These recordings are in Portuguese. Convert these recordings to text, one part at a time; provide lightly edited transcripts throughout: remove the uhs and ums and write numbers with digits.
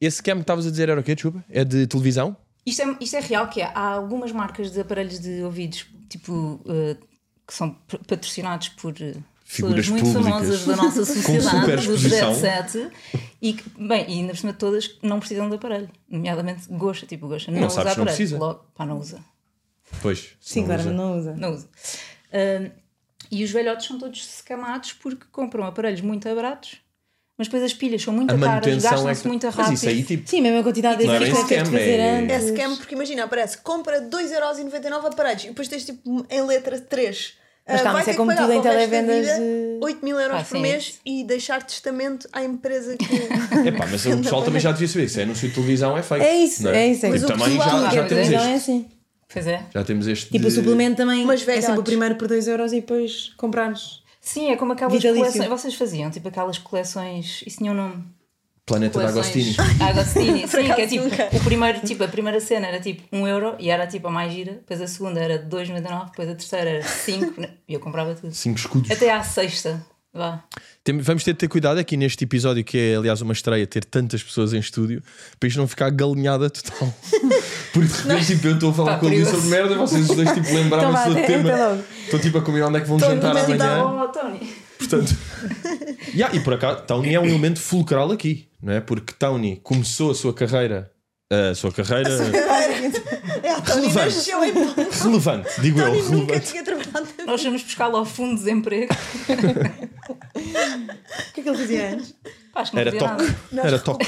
esse scam que estavas a dizer era o quê? Desculpa? É de televisão? Isto é real, que há algumas marcas de aparelhos de ouvidos, tipo, que são patrocinados por figuras pessoas muito públicas famosas da nossa super sociedade, do exposição. Jet Set, e ainda por cima todas não precisam de aparelho, nomeadamente Gosha, tipo Gosha, não usa sabes, não aparelho, precisa. logo, pá, não usa. Pois. Sim, claro, não usa. Não usa. E os velhotes são todos scamados porque compram aparelhos muito baratos, mas depois as pilhas são muito A caras, manutenção gastam-se muito rápido. Mas isso aí, tipo... Sim, mesmo a quantidade de Não é bem exercícios que tens de scam, fazer é- antes. É scam porque imagina, aparece, compra 2,99€ aparelhos e depois tens tipo em letra 3. Mas calma, vai isso é ter como que pagar tudo em para o resto da televendas vida de- 8.000€ por sim. mês e deixar testamento à empresa que... Epá, mas o pessoal também já devia saber. Se é anúncio de televisão é fake. É isso, não é isso. Tipo, Mas o também pessoal- já já temos temos Não é este. assim. Pois é. Já temos este. Tipo, o suplemento também Mas é sempre o velhotes. primeiro por 2€ e depois comprares. Sim, é como aquelas Vitalício. coleções. Vocês faziam tipo aquelas coleções. Isso tinha um nome. Planeta de Agostini. Agostini, sim, que é acaso tipo. nunca. O primeiro, tipo, a primeira cena era tipo 1€ e era tipo a mais gira. Depois a segunda era 2,99€. Depois a terceira era 5. E eu comprava tudo. 5 escudos. Até à sexta. Vá. Vamos ter de ter cuidado aqui neste episódio, que é aliás uma estreia, ter tantas pessoas em estúdio, para isto não ficar galinhada total. Porque de repente tipo, eu estou a falar Pá, com ele perigoso. sobre merda, vocês os dois tipo, Então lembraram-se vá, do até tema. logo. Estão tipo a combinar onde é que vão jantar amanhã. Oh, Tony. Portanto, e por acaso, Tony é um elemento fulcral aqui, não é? Porque Tony começou a sua carreira. A sua carreira É a Tony Relevante. nasceu em Ponte. relevante, digo eu, Tony nunca relevante. tinha trabalhado. Nós fomos buscá-lo ao fundo de desemprego. O que é que ele fazia antes? Pá, acho que não Era fazia toque. nada. Nós Era toque.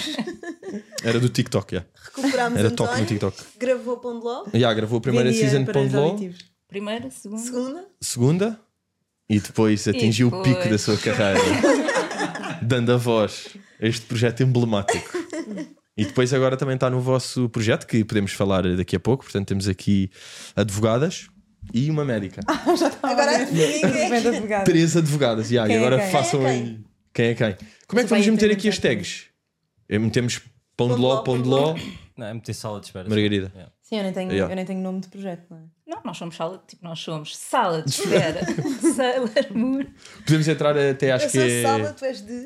Era do TikTok, já. recuperámos Era toque no António, TikTok. gravou Pão de Ló, Já gravou a primeira Vendia season de para Pão de Ló, auditivos. Primeira, segunda. segunda. segunda, e depois atingiu o depois? pico da sua carreira, dando a voz a este projeto emblemático. E depois agora também está no vosso projeto, que podemos falar daqui a pouco. Portanto, temos aqui advogadas e uma médica. Agora ninguém Repente advogado. 3 advogadas. E Quem é agora quem? façam Quem é aí. Quem é quem? Como é que Vai vamos meter entender aqui as tags? Metemos Pão de Ló, Pão de Ló, Não, é meter sala de espera. Margarida. Yeah. Sim, eu nem Yeah. tenho nome de projeto, não é? Não, nós somos sala de espera. Sailor Moon. Podemos entrar até, acho Eu que sou é. Sala, tu és de...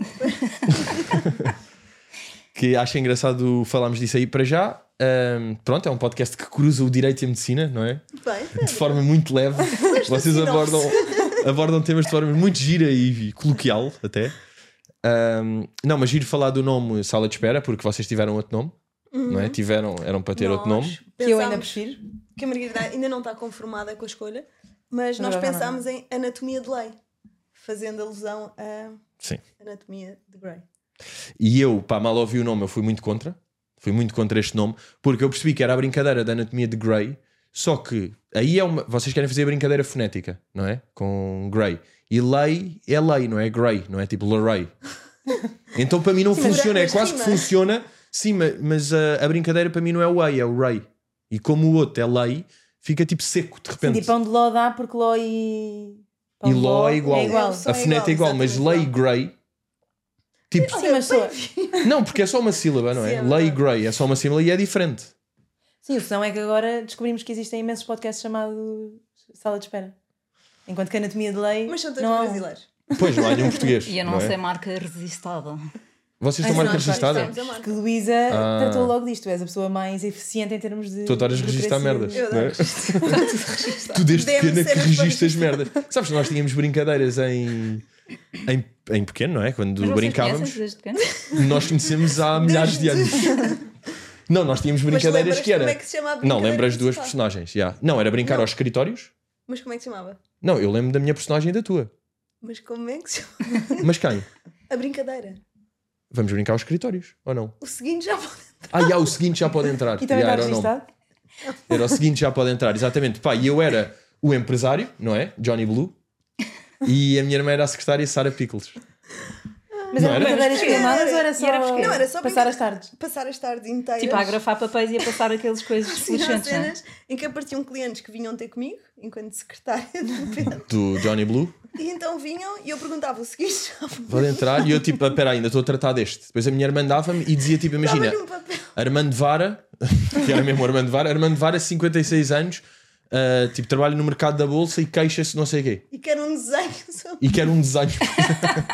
Que acho engraçado falarmos disso aí para já. Pronto, é um podcast que cruza o direito e a medicina, não é? Bem, De forma muito leve. Vocês abordam temas de forma muito gira e coloquial até. Não, mas giro falar do nome Sala de Espera, porque vocês tiveram outro nome, não é? Eram para ter outro nome. Que eu ainda pensámos prefiro. que a Margarida ainda não está conformada com a escolha, mas nós Agora pensámos em Anatomia de Lei, fazendo alusão a Sim. Anatomia de Grey. E eu, pá, mal ouvi o nome, eu fui muito contra. Fui muito contra este nome, porque eu percebi que era a brincadeira da Anatomia de Grey, só que aí vocês querem fazer a brincadeira fonética, não é? Com Grey. E lei é lei, não é Grey, não é tipo Larray. Então para mim não funciona, é mas quase que rima. funciona, sim, mas a brincadeira para mim não é o Way, é o Ray. E como o outro é lei, fica tipo seco de Sim, repente. tipo pão de ló dá porque ló e... Pão E de ló é igual. É igual. Só A foneta é igual, mas exatamente lei igual. Grey. Tipo, Sim, mas soa. não, porque é só uma sílaba, não Sim, é? é Lei verdade. Grey é só uma sílaba e é diferente. Sim, o senão é que agora descobrimos que existem imensos podcasts chamados Sala de Espera. Enquanto que a Anatomia de Lei Mas são todos não há um. brasileiros. Pois, não há nenhum português. E a não nossa é? é marca resistada. Vocês Ah, estão sim, marca nós registada? Temos a marca. Que Luísa tratou logo disto. Tu és a pessoa mais eficiente em termos de... Tu adoras registar burocracia. merdas. Eu não é? adoro Tu desde Dê-me pequena que cenas registas merdas. Sabes que nós tínhamos brincadeiras em pequeno, não é? Quando Mas vocês brincávamos, conhecem desde pequeno? nós conhecemos há milhares de anos. Não, nós tínhamos brincadeiras lembras que era. como é que se chama a Não, brincadeira lembro as duas principal? personagens. Já. Não, era brincar Não. aos escritórios. Mas como é que se chamava? Não, eu lembro da minha personagem e da tua. Mas como é que se chama? Mas quem? A brincadeira. Vamos brincar aos escritórios, ou não? O seguinte já pode... O seguinte já pode entrar. E também Já, está era o nome. registado? Era o seguinte já pode entrar, exatamente. Pá, e eu era o empresário, não é? Johnny Blue. E a minha irmã era a secretária Sarah Pickles. Mas Não eram era? brincadeiras filmadas ou era só, era Não, era só passar as tardes? Passar as tardes inteiras. Tipo, a agrafar papéis e a passar aqueles coisas Tinha fluorescentes, não é? cenas em que apareciam clientes que vinham ter comigo, enquanto secretária de Pedro. Do Johnny Blue. E então vinham e eu perguntava o seguinte: Pode entrar. E eu tipo, espera aí, ainda estou a tratar deste. Depois a minha irmã dava-me e dizia tipo, imagina, dava-lhe um papel. Armando Vara, que era mesmo Armando Vara, 56 anos, tipo, trabalha no mercado da bolsa e queixa-se não sei o quê. E quero um desenho sobre. E quer um desenho.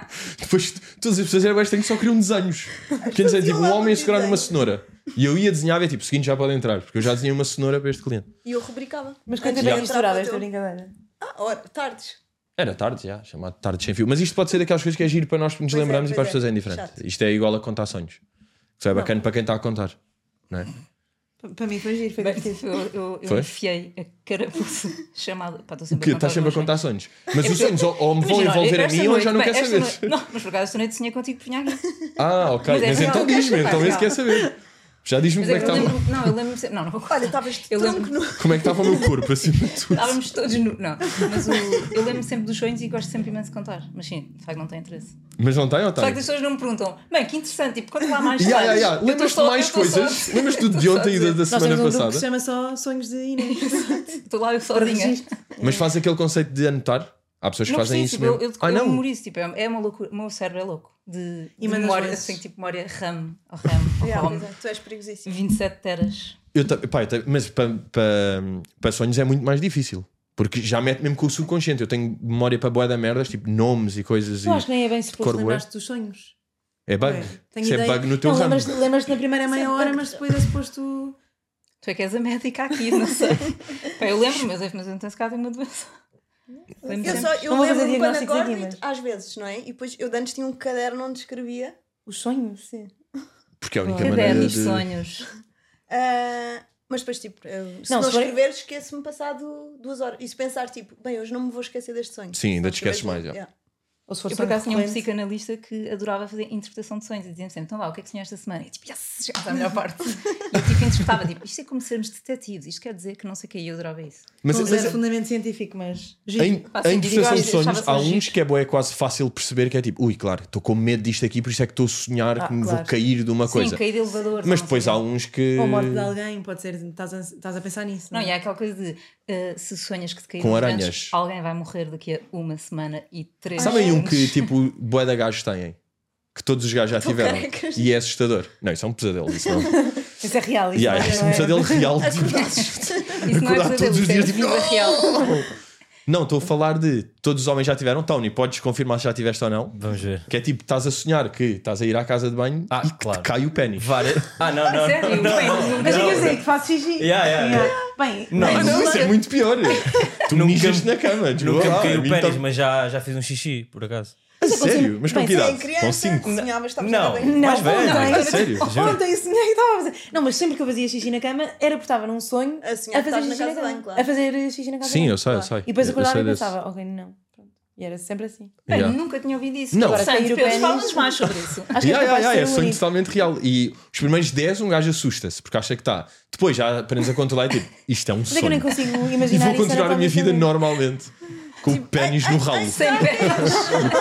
Depois todas as pessoas eram que só queriam desenhos. Quer dizer, tipo, um homem a segurar uma cenoura. E eu ia desenhar e tipo, seguinte já pode entrar, porque eu já desenhei uma cenoura para este cliente. E eu rubricava. Mas quanto Antes tempo é de que entrar durava para o esta teu- brincadeira? Ora, tardes. Era tarde, já, chamado tarde sem fio. Mas isto pode ser daquelas coisas que é giro para nós nos Pois é, lembrarmos e para as pois é. pessoas é indiferente. Chato. Isto é igual a contar sonhos. Isso é bacana para quem está a contar. Não é? Para mim foi giro, foi Bem, divertido. eu Foi? enfiei a carapuça chamada. Pá, estou Porque sempre estás sempre a os meus contar sonhos. Mas os porque- sonhos ou me vão Imagina, olha, envolver a esta mim ou eu já não noite- quero bem, saber. esta noite- Não, mas por acaso esta noite sonhei que tinha contigo que punha aqui. Ah, ok. Mas é Mas real, então eu quero diz-me, saber, então esse real. quer saber. Já diz-me Mas como é é que que eu estava. lembro. Não, eu lembro-me sempre. Não, não vou Olha, estavas Eu tronco lembro- nu. Como é que estava o meu corpo acima de tudo? Estávamos todos nu. Não, mas eu lembro-me sempre dos sonhos e gosto sempre imenso de contar. Mas sim, de facto não tem interesse. Mas não tem ou De facto tem? as pessoas não me perguntam, bem, que interessante, tipo, conta lá mais Ya, ya, detalhes. ya. Eu estou Lembras-te de só- mais eu estou só- coisas? Lembras-te do de estou só a ontem e da dizer. da Nós semana temos um grupo que passada? se chama só Sonhos de Inês. Estou lá eu Para sozinha. registro. Mas faz aquele conceito de anotar? Há pessoas que Não fazem preciso, isso tipo, mesmo. eu Ah, não? memorizo, tipo, é uma loucura. O meu cérebro é louco. De mandas memória, voices. assim, tipo, memória RAM, ou RAM, ou Yeah, ROM. pois é, tu és perigosíssimo. 27 teras. Mas para sonhos é muito mais difícil. Porque já mete mesmo com o subconsciente. Eu tenho memória para bué da merdas, tipo nomes e coisas. Eu acho que nem é bem cor suposto bué. lembrar-te dos sonhos. É bug. É, tenho Isso é ideia. bug no teu Não, ramo. lembras-te na primeira meia Isso é hora, bug. mas depois é suposto. Tu é que és a médica aqui, não sei. Pá, eu lembro, mas eu não tenho secado uma doença. Lembro Eu, sempre. eu Não vou fazer lembro-me quando diagnósticos acordo, aqui, mas- às vezes, não é? E depois eu de antes tinha um caderno onde escrevia. Os sonhos? Sim. Porque é a única maneira Cadernos, de. sonhos. Mas depois, tipo, se Não, não se for- escrever, esqueço-me passado 2 horas. E se pensar, tipo, bem, hoje não me vou esquecer deste sonho. Sim, ainda Se te não esqueces mais, escrever, já. Ou se for Eu por sonho acaso tinha um recorrente. psicanalista que adorava fazer interpretação de sonhos e dizia-me sempre: então vá, o que é que sonhaste esta semana? E eu tipo, yes, já está a melhor parte. E eu tipo interpretava, tipo, isto é como sermos detetives, isto quer dizer que não sei o que, e eu adorava isso. Mas, Não mas zero fundamento científico, mas. a interpretação de eu sonhos, achava há só uns giro. que é quase fácil perceber que é tipo, ui, claro, estou com medo disto aqui, por isso é que estou a sonhar que me vou claro. cair de uma coisa. Sim, cair de elevador. Mas não depois sei há o quê. uns que. Ou morte de alguém, pode ser. Estás a pensar nisso. Não, é? e há aquela coisa de se sonhas que te caíram Com os aranhas. dentes, alguém vai morrer daqui a uma semana e 3 Sabem um que anos. tipo bué de gajos têm? Que todos os gajos já Estão tiveram. carecas. E é assustador. Não, isso é um pesadelo. Isso não. Isso é real. Isso Yeah, não é- é um pesadelo real. Isso não é Acordar pesadelo, todos os isso é dias, a tipo, vida real. Não, estou a falar de todos os homens já tiveram. Tony, podes confirmar se já tiveste ou não? Vamos ver. Que é tipo, estás a sonhar que estás a ir à casa de banho Ah, e que claro. te cai o pênis. Várias. Ah, não. Sério? Bem, Mas eu Não, quer dizer não. que faço xixi. Yeah. Bem, Não, bem, Não, isso é muito pior. Tu Nunca mijas me- na cama. desculpa Nunca me lá, caiu a o mim pênis, tá- mas já fiz um xixi, por acaso. A sério? Mas com Bem, que sem idade? Em Com criança, 5. sonhavas, estavas Não. bem. Não, Mais velho. ontem, A sério? Juro. ontem sonhei que estava a fazer. Não, mas sempre que eu fazia xixi na cama era porque estava num sonho A sonhar a que fazer estás na xixi na casa de cama. banho, claro. A fazer xixi na casa de Sim, banho. eu sei, eu Claro. sei. E depois Eu acordava sei e desse. pensava, ok, não. Pronto. E era sempre assim. Bem, Yeah. nunca tinha ouvido isso. Não. Interessante, Agora, cair o Pedro, pênis- fala-nos mais sobre isso. Acho que é capaz de É ser o sonho único. totalmente real. E os primeiros 10 um gajo assusta-se porque acha que está. Depois já aprendes a controlar e tipo, isto é um Mas é que eu nem sonho. consigo E imaginar vou isso continuar a minha vida anatomicamente. normalmente. Com o pênis no ralo. Sem pés.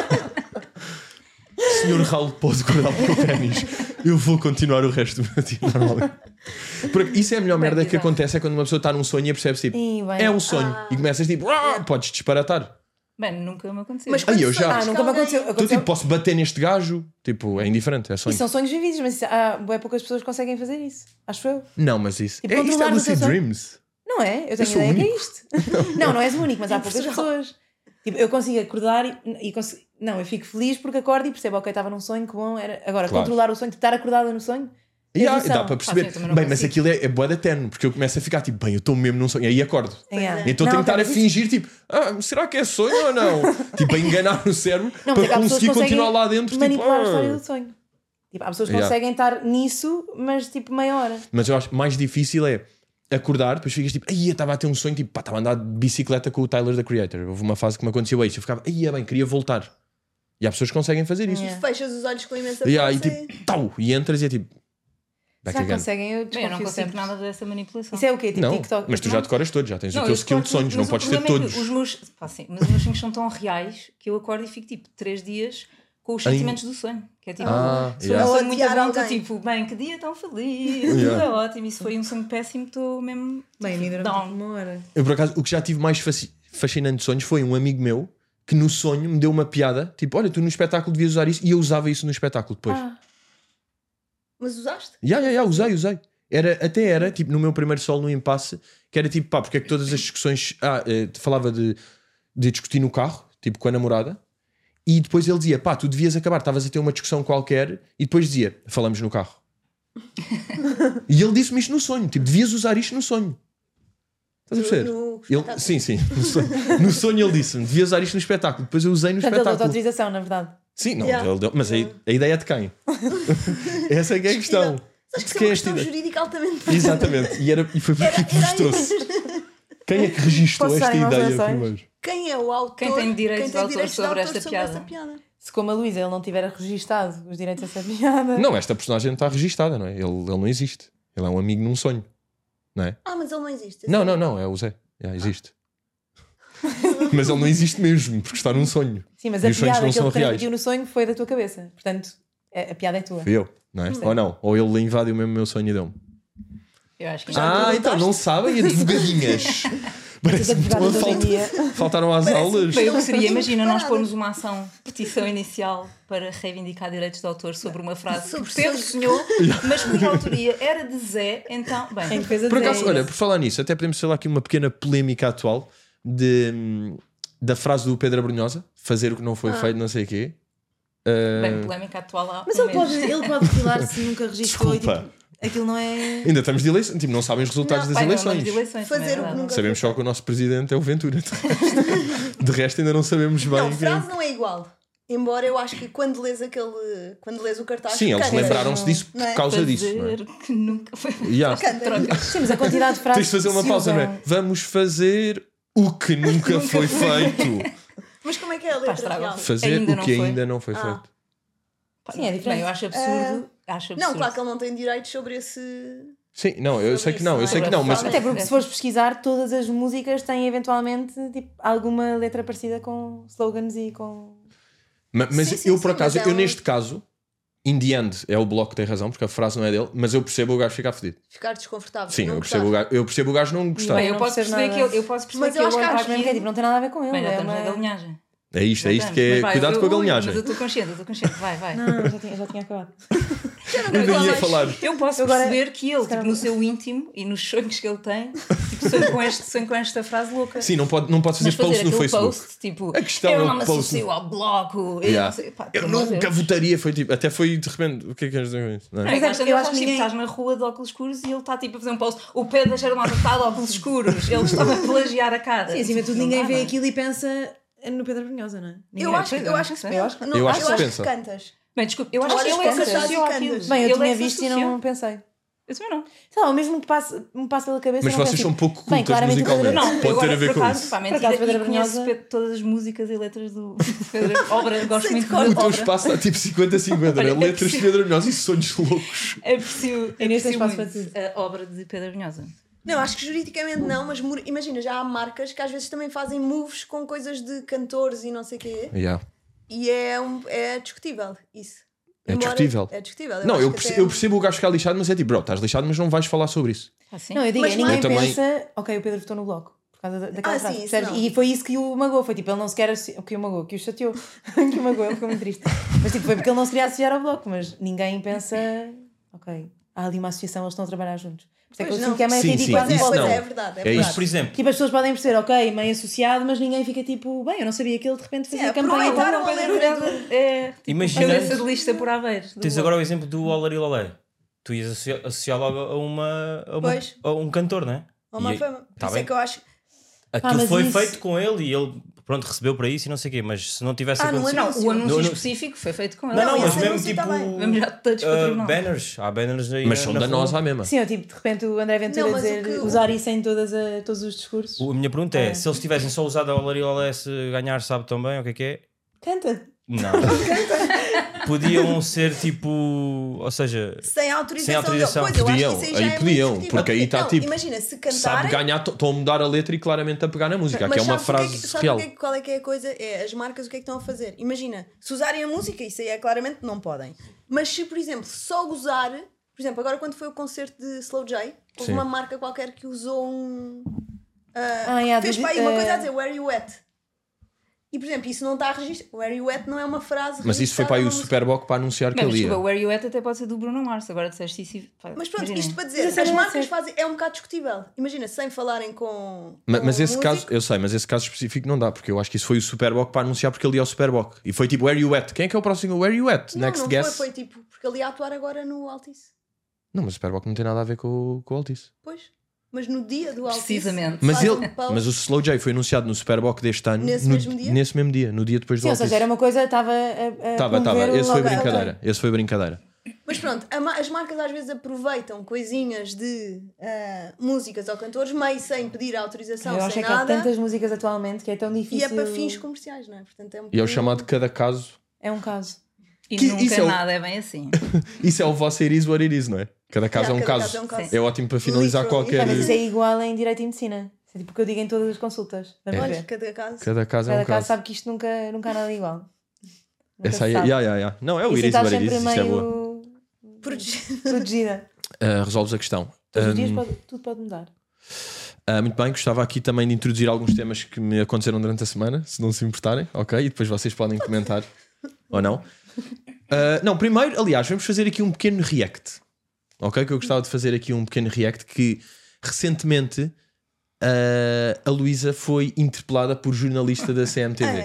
Senhor ralo, pode guardar o meu pênis. Eu vou continuar o resto do meu dia normalmente. Porque isso é a melhor merda que exato. acontece é quando uma pessoa está num sonho e percebe tipo, Ih, bem. é um sonho. E começas tipo, podes disparatar. Bem, nunca me aconteceu. Mas Aí quando eu já. sonhas Ah, que nunca me alguém- aconteceu. Então Aconteceu- tipo, posso bater neste gajo? Tipo, é indiferente, é E sonho. são sonhos vividos, mas há bué poucas pessoas que conseguem fazer isso. Acho eu. Não, mas isso. Tipo, Isto é controlar o Lucid teu sonho. Dreams. Não é? Eu tenho sou ideia que é único. isto. Não é o único, mas há poucas Portugal. pessoas. Tipo, eu consigo acordar e consigo... Não, eu fico feliz porque acordo e percebo, ok, estava num sonho, que bom era. Agora, Claro. controlar o sonho, de estar acordada no sonho. E tens noção. dá para perceber. Ah, sim, eu também não Bem, mas consigo. aquilo é bué da terno, porque eu começo a ficar tipo, bem, eu estou mesmo num sonho. E aí acordo. Yeah. Então Não, tenho que estar a mas isso- fingir, tipo, será que é sonho ou não? Tipo, a enganar o cérebro Não, mas é que para há pessoas conseguir que conseguem continuar lá dentro. Tipo, manipular a história do sonho. Tipo, há pessoas que Yeah. conseguem estar nisso, mas tipo meia hora. Mas eu acho que mais difícil é acordar, depois ficas tipo, ai, eu estava a ter um sonho, tipo, pá, estava a andar de bicicleta com o Tyler, the Creator. Houve uma fase que me aconteceu isso. Eu ficava, ai, é bem, queria voltar. E há pessoas que conseguem fazer isso. Yeah. Fechas os olhos com imensa E aí, força tipo, tau, e entras e é tipo, back Já again. conseguem, eu Bem, eu não desconfio consigo sempre. nada dessa manipulação. Isso é o quê? Tipo Não, TikTok? mas tu já decoras todos, já tens o eu teu skill decoro de sonhos, tudo, não mas o podes ter problema é todos. que os meus, pá, sim, mas os meus sonhos são tão reais que eu acordo e fico tipo 3 dias com os sentimentos do sonho. Que é tipo, se foi yeah. um Ou sonho muito odiar bom, estou alguém. tipo, bem, que dia tão feliz, Yeah. tudo é ótimo. E se foi um sonho péssimo, estou mesmo Bem, a mim durante down. uma hora. Eu, por acaso, o que já tive mais fascinante de sonhos foi um amigo meu que no sonho me deu uma piada, tipo, olha, tu no espetáculo devias usar isso, e eu usava isso no espetáculo depois. Mas usaste? Usei. Até era, tipo, no meu primeiro solo no Impasse, que era tipo, pá, porque é que todas as discussões. Falava de discutir no carro, tipo, com a namorada, E depois ele dizia, pá, tu devias acabar, estavas a ter uma discussão qualquer, e depois dizia, falamos no carro. E ele disse-me isto no sonho, tipo, devias usar isto no sonho. Estás a perceber? Ele, sim, no sonho ele disse-me, devias usar isto no espetáculo. Depois eu usei no Portanto, ele deu espetáculo. autorização, na verdade. Sim, não, Yeah. ele deu, mas a ideia é de quem? Essa é que é a questão. Acho que De quem é é uma esta questão ideia? jurídica altamente. Exatamente, e foi por aqui que vos trouxe. Quem é que registrou Posso esta dar em ideia relações? primeiro? Quem é o autor? Quem tem direitos de autor direitos sobre autor esta piada? Se como a Luísa ele não tiver registado os direitos dessa piada. Não, esta personagem não está registada, não é? Ele não existe. Ele é um amigo num sonho, não é? Ah, mas ele não existe. Não, é o Zé. Existe. Mas ele não existe mesmo, porque está num sonho. Sim, mas E a os sonhos piada não que ele são reais. transmitiu no sonho foi da tua cabeça. Portanto, a piada é tua. Fui eu, não é? Ou não? Ou ele invadiu mesmo o meu sonho e deu-me. Eu acho que Então não sabem, advogadinhas. Parece que advogadas hoje em dia. faltaram às aulas. Foi o que seria, Estão imagina, nós preparadas. pormos uma ação, petição inicial para reivindicar direitos de autor sobre uma frase Sobre que Pedro sonhos. sonhou, mas cuja autoria era de Zé, então, Em bem, defesa de Por acaso, Zé. olha, por falar nisso, até podemos falar aqui uma pequena polémica atual da frase do Pedro Abrunhosa, fazer o que não foi feito, não sei o quê. bem, polémica atual há Mas um ele pode, mês. ele pode revelar se nunca registrou e Desculpa. tipo, aquilo não é. Ainda estamos de eleições, tipo, não sabem os resultados Não, das Pai, não, eleições. de eleições Fazer também é o que verdade. nunca- Sabemos só que o nosso presidente é o Ventura. De resto, ainda não sabemos bem. Não, quem- frase não é igual. Embora eu acho que quando lês o cartaz. Sim, eles canta. lembraram-se disso por Não é? causa disso. Não é? Fazer que nunca foi Yeah. Canta. Sim, mas a quantidade de frases. Tens de fazer uma que se pausa, não usam. é? Vamos fazer o que nunca foi feito. Mas como é que é a letra estraga. real? Fazer Ainda o não que foi. ainda não foi feito. Sim, é diferente. Bem, eu acho absurdo. Acho absurdo. Não, claro que ele não tem direitos sobre esse. Sim, não, eu sei que não, eu sei que não, mas Sobre Até porque se fores pesquisar, todas as músicas têm eventualmente tipo, alguma letra parecida com slogans e com. Mas Sim, eu sim, por acaso, mas é eu um- neste caso, in the end, é o Bloco que tem razão, porque a frase não é dele, mas eu percebo o gajo ficar fedido. Ficar desconfortável. Sim, não eu gostar. percebo o gajo não gostar. Bem, Eu eu não posso percebo perceber que nada. eu posso perceber Mas que eu ele acho que olha Acho mesmo que é tipo, não tem nada a ver com ele. Bem, já é estamos na uma... galinhagem. É isto que é. Mas vai, Cuidado com a ui, galinhagem. Mas eu estou consciente, vai. Não, já tinha acabado. Eu nem ia falar. Eu posso Agora- perceber que ele, se calhar tipo, no seu íntimo e nos sonhos que ele tem, tipo, sonho com esta frase louca. Sim, não pode fazer Mas post fazer no aquele Facebook. post, tipo, A questão eu é o não me post. associo ao bloco. Yeah. Não sei, pá, Eu pelo amor de nunca Deus. votaria, foi tipo, até foi de repente, o que é que queres dizer com isso? Não é? Não, Mas eu acho eu acho que que ninguém- estás na rua de óculos escuros e ele está tipo a fazer um post. O Pedro Teixeira Mota está de óculos escuros. Ele estava a plagiar a cara. Sim, acima de tudo, Não ninguém dá, vê não é? aquilo e pensa no Pedro Brunhosa, não é? Eu Ninguém. acho que Eu acho se que- eu acho que- não, eu acho que se que pensa. cantas. Bem, desculpa, eu acho olhas que ele para é que o se cartaz e associou àquilo. cantas. Bem, eu Ele tinha é que se visto e associou. não pensei. Eu também não. Sei lá, o mesmo me passa pela cabeça. Mas não vocês penso, são tipo, pouco bem, cultas claramente o Pedro musicalmente. Não, Brunhosa- Pode eu ter agora, a ver por com acaso, isso. pá, Por mentira, acaso, Pedro e conheço Brunhosa- todas as músicas e letras do Pedro. Obra, gosto muito de O teu obra. espaço está tipo 50-50, Olha, né? é Letras de possível. Pedro Brunhosa e sonhos loucos. Aprecio Inês, tens espaço muito para a obra de Pedro Brunhosa. Não, acho que juridicamente não, mas imagina, já há marcas que às vezes também fazem moves com coisas de cantores e não sei o quê. Yeah. E é discutível isso. É Embora- discutível. É discutível. Não, acho eu que percebo, até eu percebo o gajo ficar lixado, mas é tipo, bro, estás lixado, mas não vais falar sobre isso. Assim? Não, eu digo, Mas ninguém eu também- pensa, ok, o Pedro votou no bloco. Por causa daquela Ah, frase. sim, isso percebes? não. E foi isso que o magoou. Foi tipo, ele não se quer o que o magoou, que o chateou. Que o magoou, ele ficou muito triste. Mas tipo, foi porque ele não se queria associar ao bloco. Mas ninguém pensa, ok, há ali uma associação, eles estão a trabalhar juntos. Por isso é que eu Pois sinto não. que é meio Sim, ridículo. sim, isso pois não. é verdade. É É verdade. isso. Mas, por exemplo, Tipo, as pessoas podem perceber, ok, meio associado, mas ninguém fica tipo, bem, eu não sabia que ele de repente fazia Sim, campanha. aproveitaram para- a Pedro letra Brunhosa é imagina, cabeça de lista por Aveiros. tens agora o exemplo do Olari Lolé. Tu ias associar logo Pois. a um cantor, não é? Uma E- fama. Por tá isso bem. é que eu acho. Aquilo mas foi isso- feito com ele e ele, pronto, recebeu para isso e não sei o quê. Mas se não tivesse Ah, não, acontecido... não. O anúncio No- específico foi feito com ele. Não, Não, mas esse mesmo anúncio tipo... tá bem. Vamos já todos para o tribunal. banners. Há banners aí Mas na- são na danosos rua. à mesma. Sim, eu tipo, de repente o André Ventura Não, a mas dizer, o que- usar isso em todos os discursos. A minha pergunta é, se eles tivessem só usado a Olari Lolé, se ganhar sabe tão bem o que é? Canta. Não. Podiam ser tipo... Ou seja... Sem autorização. Sem autorização. Dele. Pois, eu Podiam, acho que isso aí já é muito podiam, discutível. porque aí tá Não, tipo, imagina, se Sabe cantarem. ganhar, estão a mudar a letra e claramente a pegar na música. Aqui é uma sabes o frase sabe real. qual é que é a coisa? É as marcas o que é que estão a fazer. Imagina, se usarem a música, isso aí é claramente não podem. Mas se, por exemplo, só gozar, por exemplo, agora quando foi o concerto de Slow J, houve Sim. uma marca qualquer que usou um. Yeah, fez para aí uma coisa a dizer, Where You At? E, por exemplo, isso não está registrado. Where You At não é uma frase. Mas isso foi para aí o registada numa Superboc para anunciar que Mas ele ia. desculpa, Where You At até pode ser do Bruno Mars. Agora disseste isso e... Mas pronto, imaginem. isto para dizer, Mas isso as não é marcas certo. fazem. É um bocado discutível. Imagina, sem falarem com. Mas com esse o caso, músico. eu sei, mas esse caso específico não dá, porque eu acho que isso foi o Superboc para anunciar porque ele ia ao Superboc. E foi tipo, Where You At? Quem é que é o próximo? Where You At? Não, Next não guess? foi tipo, porque ele ia atuar agora no Altice. Não, mas o Superboc não tem nada a ver com o Altice. Pois. Mas no dia do Altice. Precisamente. Mas, faz ele, um post. mas o Slow J foi anunciado no Superboc deste ano. Nesse mesmo dia? Nesse mesmo dia, no dia depois do Sim, ou Altice. seja, era uma coisa, estava a Estava. promover o Esse foi logo. brincadeira. Esse foi brincadeira. Mas pronto, as marcas às vezes aproveitam coisinhas de músicas ou cantores, meio sem pedir autorização, Eu acho sem que há nada. tantas músicas atualmente que é tão E difícil. é para fins comerciais, não é? Portanto, é um E é o bocadinho- chamado cada caso. É um caso. E Que nunca isso é o- nada é bem assim. Isso é o vosso It Is What It Is, não é? Cada caso é um cada caso. é um caso. Sim. É ótimo para finalizar Literally. qualquer. Mas isso é igual em Direito e Medicina. Isso é tipo o que eu digo em todas as consultas. Vamos Olha, ver. cada caso. Cada caso é Cada um caso caso. sabe que isto nunca há nada igual. Nunca Essa aí, se sabe. yeah. Não, é o E It assim Is What estás It Is. sempre Isto é boa. meio Protegido. protegida. Resolves a questão. Todos os dias tudo pode mudar. Muito bem, gostava aqui também de introduzir alguns temas que me aconteceram durante a semana, se não se importarem, ok? E depois vocês podem comentar ou não. Não, primeiro, aliás, vamos fazer aqui um pequeno react, ok? Que eu gostava de fazer aqui um pequeno react que recentemente a Luísa foi interpelada por jornalista da CMTV.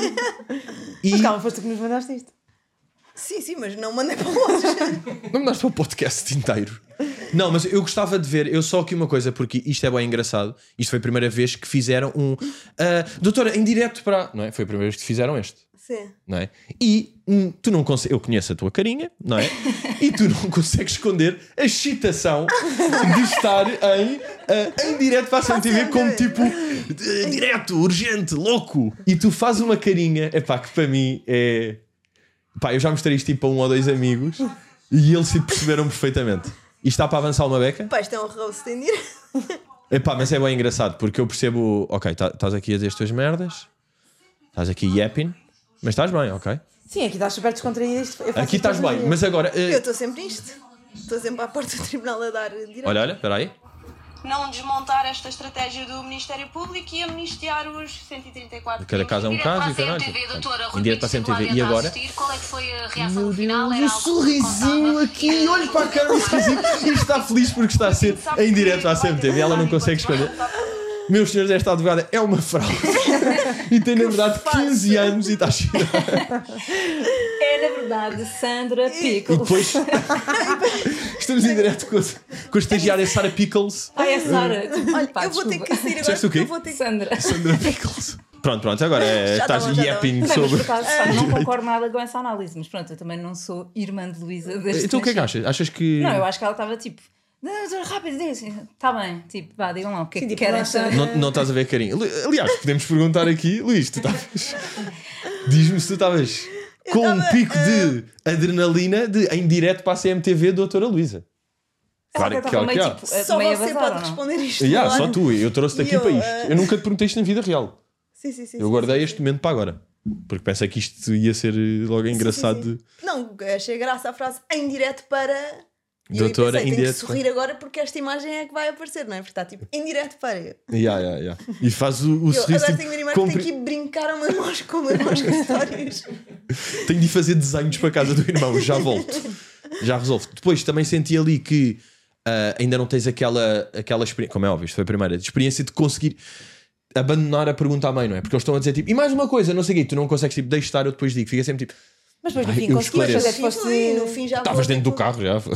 E Mas calma, foste tu que nos mandaste isto. Sim, mas não mandei para longe. não me das para o podcast inteiro. Não, mas eu gostava de ver, eu só aqui uma coisa, porque isto é bem engraçado. Isto foi a primeira vez que fizeram um doutora, em direto para. Não é? Foi a primeira vez que fizeram este. Sim. Não é? E tu não consegues. Eu conheço a tua carinha, não é? E tu não consegues esconder a excitação de estar em direto para a CMTV como tipo direto, urgente, louco. E tu fazes uma carinha, epá, que para mim é. Pá, eu já mostrei isto tipo a 1 ou 2 amigos e eles se perceberam perfeitamente. E está para avançar uma beca? Pá, isto é um roast em direto. Epá, mas é bem engraçado porque eu percebo, ok, estás aqui a dizer as tuas merdas, estás aqui yapping, mas estás bem, ok? Sim, aqui estás super descontraída. Aqui estás bem, mas agora. Eu estou sempre nisto. Estou sempre à porta do tribunal a dar direto. Olha, espera aí. Não desmontar esta estratégia do Ministério Público e amnistiar os 134 Cada caso é um caso e caralho. Em direto para a CMTV. E agora? Qual é que foi a reação Meu no final? Deus, Era o algo sorrisinho contável? aqui, olha para a cara do sorrisinho e está feliz porque está a ser em direto à CMTV. Ela não consegue esconder. Meus senhores, esta advogada é uma fraude e tem na verdade 15 anos e está a chorar. É, na verdade, Sandra E Pickles. depois estamos em direto com a estagiária Sarah Pickles. Ai, é Sara. Olha, Pá, eu vou ter desculpa. que sair agora. Disseste o quê? Eu vou ter que... Sandra. Sandra Pickles. Pronto, agora Já tá estás bom, já tá yapping Não, mas por sobre. acaso, pá, não concordo nada com essa análise, mas pronto, eu também não sou irmã de Luísa desde Então o que é que achas? Achas que. Não, eu acho que ela estava tipo, rápido, está bem, tipo, vá, digam lá o que é que tipo, querem não saber. Não estás a ver carinho. Aliás, podemos perguntar aqui, Luís, tu estavas. Diz-me se tu estavas com um tava, pico de adrenalina em direto para a CMTV, doutora Luísa. Claro que claro meio, há. tipo, Só meio você bazar, pode ou não? responder isto. Yeah, no só ar. tu, eu trouxe-te E aqui eu, para isto. Eu nunca te perguntei isto na vida real. Sim. Eu guardei este momento para agora. Porque pensei que isto ia ser logo engraçado. Sim. Não, achei graça a frase em direto para. E eu Doutora, pensei, em tenho direto que sorrir agora porque esta imagem é que vai aparecer, não é? Porque está tipo em direto para. Yeah. E faz o Eu sorriso. agora Tipo, tenho que ir embora, tenho que ir brincar ao meu irmão com o meu irmão com histórias. Tenho de ir fazer desenhos para a casa do irmão, já volto. Já resolvo. Depois também senti ali que ainda não tens aquela experiência, como é óbvio, isto foi a primeira experiência de conseguir abandonar a pergunta à mãe, não é? Porque eles estão a dizer tipo, e mais uma coisa, não sei o quê, tu não consegues tipo, deixa estar, eu depois digo, fica sempre tipo, Mas depois no Ai, fim eu conseguiste esclareço. fazer, Sim, foste... no fim já estavas vou, dentro do tipo, carro já.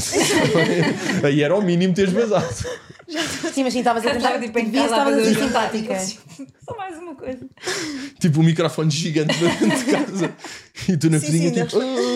Aí era ao mínimo teres vazado. Sim, mas sim, estavas a tentar, Estava tipo em devias, casa a estavas a fazer ser o jantar, simpática. Só mais uma coisa. Tipo um microfone gigante dentro de casa e tu na Sim, cozinha sim, tipo.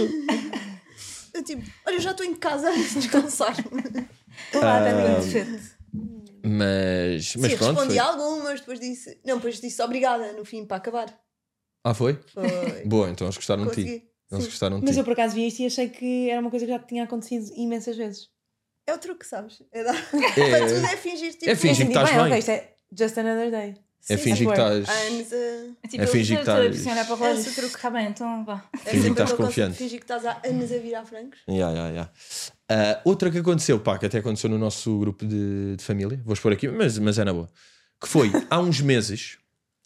Eu tipo, olha, eu já estou em casa a descansar. Olá, está muito feito. Mas Sim, pronto. respondi Foi. algumas, depois disse. Não, depois disse obrigada no fim para acabar. Foi? Foi. Boa, então eles gostaram de ti. Consegui. Eles Sim. gostaram de Mas ti. eu por acaso vi isto e achei que era uma coisa que já tinha acontecido imensas vezes. É o truque, sabes? É dar. Para tudo é fingir tipo. É fingir E que assim, estás bem, bem. ok, isto é just another day. É Sim, fingir que sim. estás. há anos a. Tipo, É fingir que estás- Assim, olhar para o relógio, Esse truque. está bem, então vá. É Fingir que sempre estás aquele conceito de confiante. fingir que estás há anos a virar francos. Yeah. Outra que aconteceu, pá, que até aconteceu no nosso grupo de família, vou expor aqui, mas é na boa. Que foi há uns meses,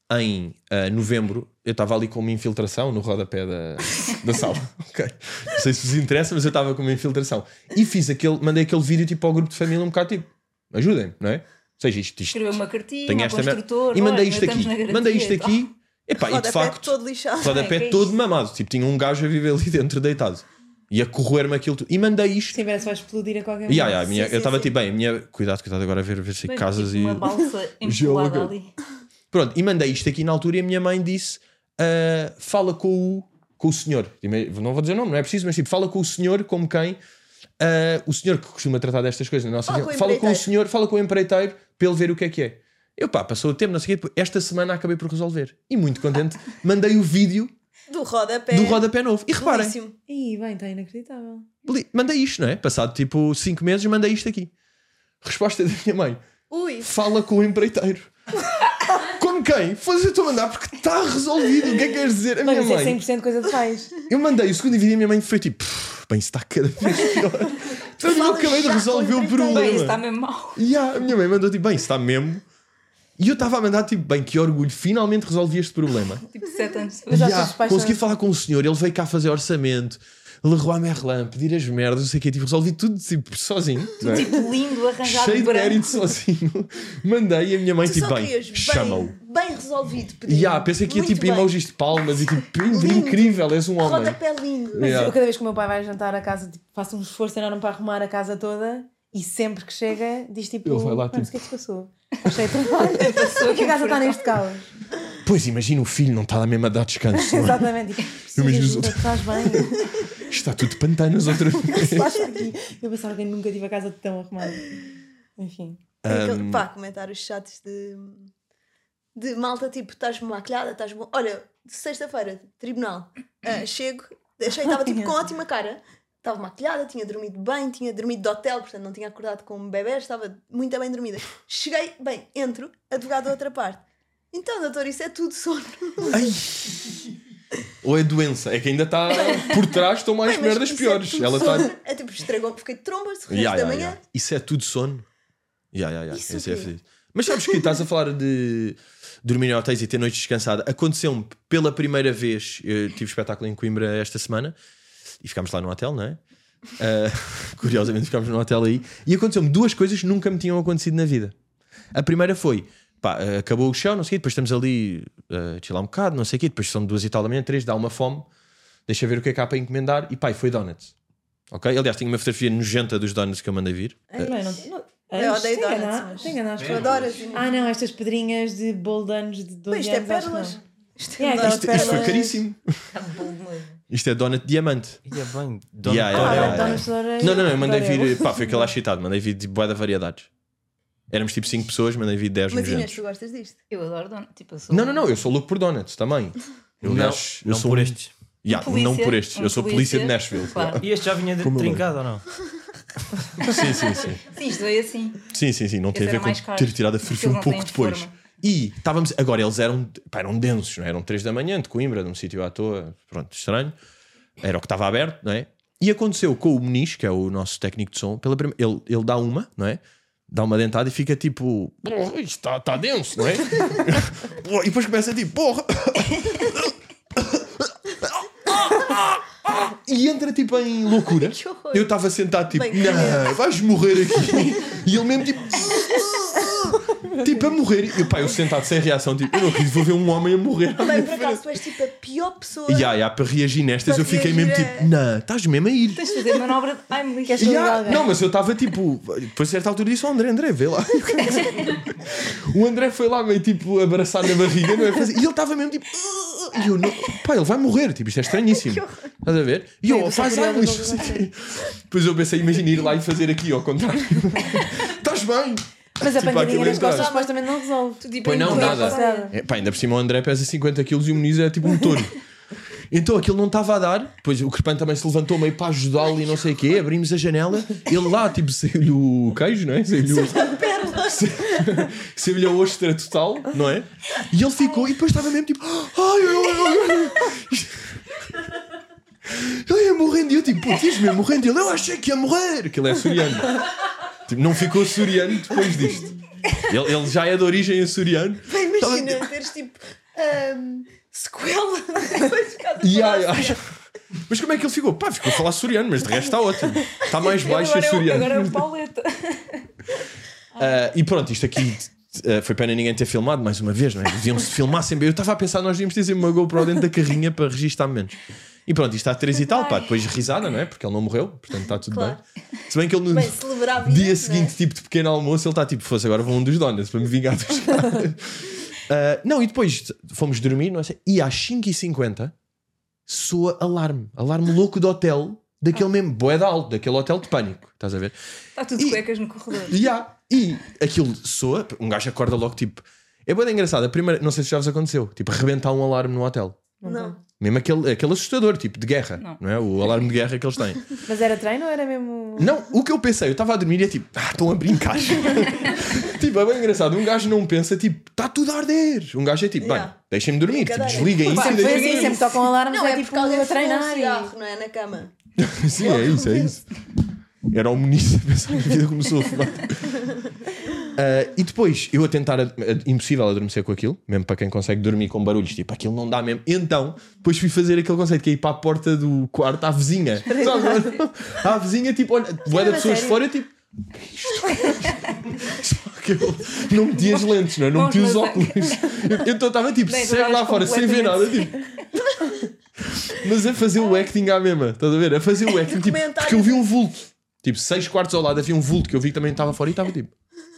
em novembro, eu estava ali com uma infiltração no rodapé da sala. Okay. Não sei se vos interessa, mas eu estava com uma infiltração. E mandei aquele vídeo tipo ao grupo de família um bocado tipo, ajudem-me, não é? Ou seja, isto Escreveu uma cartinha tenho ao esta merda. construtor. E mandei olha, isto aqui. estamos na garantia Mandei isto e tal. aqui. Epá, e de Rodapé facto, todo lixado. rodapé que é todo isso? mamado. Tipo, tinha um gajo a viver ali dentro deitado. E a corroer-me aquilo tudo. E mandei isto. Sim, parece que vai explodir a qualquer momento. Eu estava tipo, bem, cuidado agora a ver se Bem, casas tipo e. uma balsa Gelo empolada aqui. ali. Pronto, e mandei isto aqui na altura e a minha mãe disse: fala com o senhor. Não vou dizer o nome, não é preciso, mas tipo, fala com o senhor, como quem? O senhor que costuma tratar destas coisas na nossa região. Fala com o senhor, fala com o empreiteiro para ele ver o que é. Eu passou o tempo, não sei o quê, esta semana acabei por resolver. E muito contente, mandei o vídeo Do rodapé novo. E reparem, belíssimo. Ih, bem, está inacreditável. mandei isto, não é? Passado tipo 5 meses, mandei isto aqui. Resposta da minha mãe: Ui, fala com o empreiteiro. Como quem? Foda-se, eu estou a mandar porque está resolvido. O que é que queres dizer? A minha Mas isso é mãe. 100% coisa de pais. Eu mandei o segundo vídeo e a minha mãe foi tipo: bem, isso está cada vez pior. Então, eu acabei de já resolver com o o problema. Bem, isso está mesmo mal. E a minha mãe mandou tipo: bem, isso está mesmo. E eu estava a mandar tipo: bem, que orgulho, finalmente resolvi este problema. Tipo 7 anos depois. Mas já Yeah, os pais consegui são- falar com o senhor, ele veio cá fazer orçamento, Leroy Merlin, pedir as merdas, não sei o quê, tipo, resolvi tudo tipo, sozinho, não é? Tipo lindo, arranjado Cheio de de branco. mérito sozinho. Mandei e a minha mãe tu tipo: só bem, querias chama-o. bem resolvido. E Pedrinho. pensei que ia Muito tipo bem. emojis de palmas e tipo, Lindo. incrível, és um homem. Rodapé lindo. Mas Yeah. eu, cada vez que o meu pai vai jantar a casa, tipo, faço um esforço enorme para arrumar a casa toda e sempre que chega diz tipo: Ele vai lá, "Mas tipo- o que é que se passou? Está cheio de trabalho. Porque a casa está neste caos." Pois imagina, o filho não está lá mesmo a dar descanso, não é? Exatamente. Tipo, "Preciso de Imagino os ajuda, outros. estás bem?" Está tudo de pantanas outra vez. Basta aqui. Eu pensava que eu nunca tive a casa tão arrumada. Enfim. Comentários chatos de malta, tipo, estás maquilhada, estás bom. Olha, sexta-feira, tribunal, chego, achei que estava tipo com ótima cara, estava maquilhada, tinha dormido bem, tinha dormido de hotel, portanto não tinha acordado com bebés, estava muito bem dormida. Cheguei, bem, entro, advogado da outra parte. Então, doutor, isso é tudo sono. Ai. Ou é doença, é que ainda está por trás, estão mais Bem, mas merdas isso piores. É tudo Ela está. sono. É tipo, estragou, fiquei de trombas de resto da manhã. Isso é tudo sono. Isso Esse é o quê? fedido. Mas sabes que estás a falar de dormir em hotéis e ter noites descansada. Aconteceu-me pela primeira vez. Eu tive espetáculo em Coimbra esta semana e ficámos lá no hotel, não é? Curiosamente ficámos no hotel aí. E aconteceu-me 2 coisas que nunca me tinham acontecido na vida. A primeira foi: acabou o show, não sei o quê, depois estamos ali a chilar um bocado, não sei o quê, depois são 2 e tal da manhã, 3, dá uma fome, deixa ver o que é que há para encomendar e foi donuts. Ok? Aliás, tenho uma fotografia nojenta dos donuts que eu mandei vir. Eu odeio Tem donuts, ganas, mas- tem ganas. Tu adoras. Não, estas pedrinhas de bolo de anos de 12 Isto é anos. acho que pérolas. não. Isto Yeah, é aquelas Isto foi pérolas. caríssimo. Está bom de noivo. Isto é donut diamante. Ia bem. Donuts de orelha. Não, eu mandei de orelha. vir. Foi aquele achitado, mandei vir de bué de variedades. Éramos tipo 5 pessoas, mandei vir 10 Mas Inês, nojentos. tu gostas disto? Eu adoro donuts. Tipo, eu sou Não, eu sou louco por donuts também. Eu, aliás, eu Não sou por um- estes. Yeah, Polícia, não por estes. Eu sou polícia de polícia. Nashville. Claro. E este já vinha Como eu trincado ou não? Sim. Sim, isto veio assim. Sim. Não tem a Esse ver era com mais caro, ter tirado a porque fotografia ele um não pouco tem depois. forma. E estávamos. Agora eles eram densos, não é? Eram 3 da manhã de Coimbra, num sítio à toa. Pronto, estranho. Era o que estava aberto, não é? E aconteceu com o Muniz, que é o nosso técnico de som, ele dá uma, não é? Dá uma dentada e fica tipo: porra, isto está denso, não é? E depois começa tipo: porra. E entra tipo em loucura. Que horror. Eu estava sentado tipo: Bem, não, vais morrer aqui. E ele mesmo tipo: tipo a morrer. E eu sentado sem reação, tipo: eu não acredito, vou ver um homem a morrer. Bem, por acaso, tu és tipo a pior pessoa. Para reagir nestas, Para eu fiquei mesmo reagir tipo: não, estás mesmo a ir. Tens de fazer manobra de. Ai, me Queres ligar alguém? Não, mas eu estava tipo. Depois a certa altura disse ao André, vê lá. O André foi lá meio tipo abraçar na barriga, não é? E ele estava mesmo tipo. E eu, não, ele vai morrer, tipo, isto é estranhíssimo. Estás a ver? E eu, faz algo isto. Depois eu pensei, imagina ir lá e fazer aqui ao contrário. Estás bem? Mas a Tipo, pancadinha aquilo nas entrar. costas supostamente não resolve. Tipo, Pois não, em nada. coisa. Ainda por cima o André pesa 50 kg e o Muniz é tipo um touro. Então aquilo não estava a dar. Depois o Crepano também se levantou meio para ajudá-lo e não sei o quê. Abrimos a janela. Ele lá, tipo, saiu-lhe o queijo, não é? Saiu-lhe saiu-lhe a ostra total, não é? E ele ficou. E depois estava mesmo tipo: ai. Ele ia morrendo. E eu tipo: pô, tens mesmo morrendo. E ele: eu achei que ia morrer. Que ele é açoriano. Tipo, não ficou açoriano depois disto. Ele já é de origem açoriano. Bem, imagina teres tipo sequela de coisas que estás a Yeah, falar. yeah. Mas como é que ele ficou? Pá, ficou a falar soriano, mas de resto está ótimo. Está mais baixo a soriano. Agora é o Pauleta. E pronto, isto aqui foi pena ninguém ter filmado mais uma vez, não é? Deviam-se filmar sempre. Eu estava a pensar, nós devíamos ter sempre uma GoPro dentro da carrinha para registar momentos. E pronto, isto está 3 e tal, pá, depois risada, não é? Porque ele não morreu, portanto está tudo Claro. bem. Se bem que ele no Bem, celebrar a vida, dia não é? seguinte, tipo de pequeno almoço, ele está tipo, fosse agora vou um dos donuts para me vingar dos caras. Não, e depois fomos dormir, não sei, e às 5h50 soa alarme louco do hotel, daquele mesmo boeda alto, daquele hotel de pânico, estás a ver? Está tudo de cuecas no corredor. E aquilo soa, um gajo acorda logo tipo. É boeda engraçado, a primeira, não sei se já vos aconteceu, tipo, arrebentar um alarme no hotel. Não. Mesmo aquele assustador, tipo de guerra, não é? O alarme de guerra que eles têm. Mas era treino ou era mesmo. Não, o que eu pensei, eu estava a dormir e é tipo, estão a brincar. Tipo, é bem engraçado. Um gajo não pensa, tipo, está tudo a arder. Um gajo é tipo, Yeah. bem, deixem-me dormir, tipo, Brincadeira. desliguem isso e Sempre foi deixem-me assim, sempre tocam alarmes, Não, é tipo porque alguém a fumou um treinar. cigarro, não é? Na cama. Sim, é isso. Era o Muniz a pensar que a vida começou a fumar. E depois, eu a tentar, impossível adormecer com aquilo, mesmo para quem consegue dormir com barulhos, tipo, aquilo não dá mesmo. Então, depois fui fazer aquele conceito que é ir para a porta do quarto à vizinha. Sabe? À vizinha, tipo, olha, boa da pessoas sério? fora, tipo, o que é isto? Só que eu não meti as lentes, não é? Não meti os Mãos na óculos. Então estava tipo, Bem, cego lá agora fora, sem ver nada, completamente. tipo. Mas a fazer o acting à mesma, estás a ver? A fazer o acting, tipo, porque eu vi um vulto, tipo, 6 quartos ao lado havia um vulto que eu vi que também estava fora e estava tipo.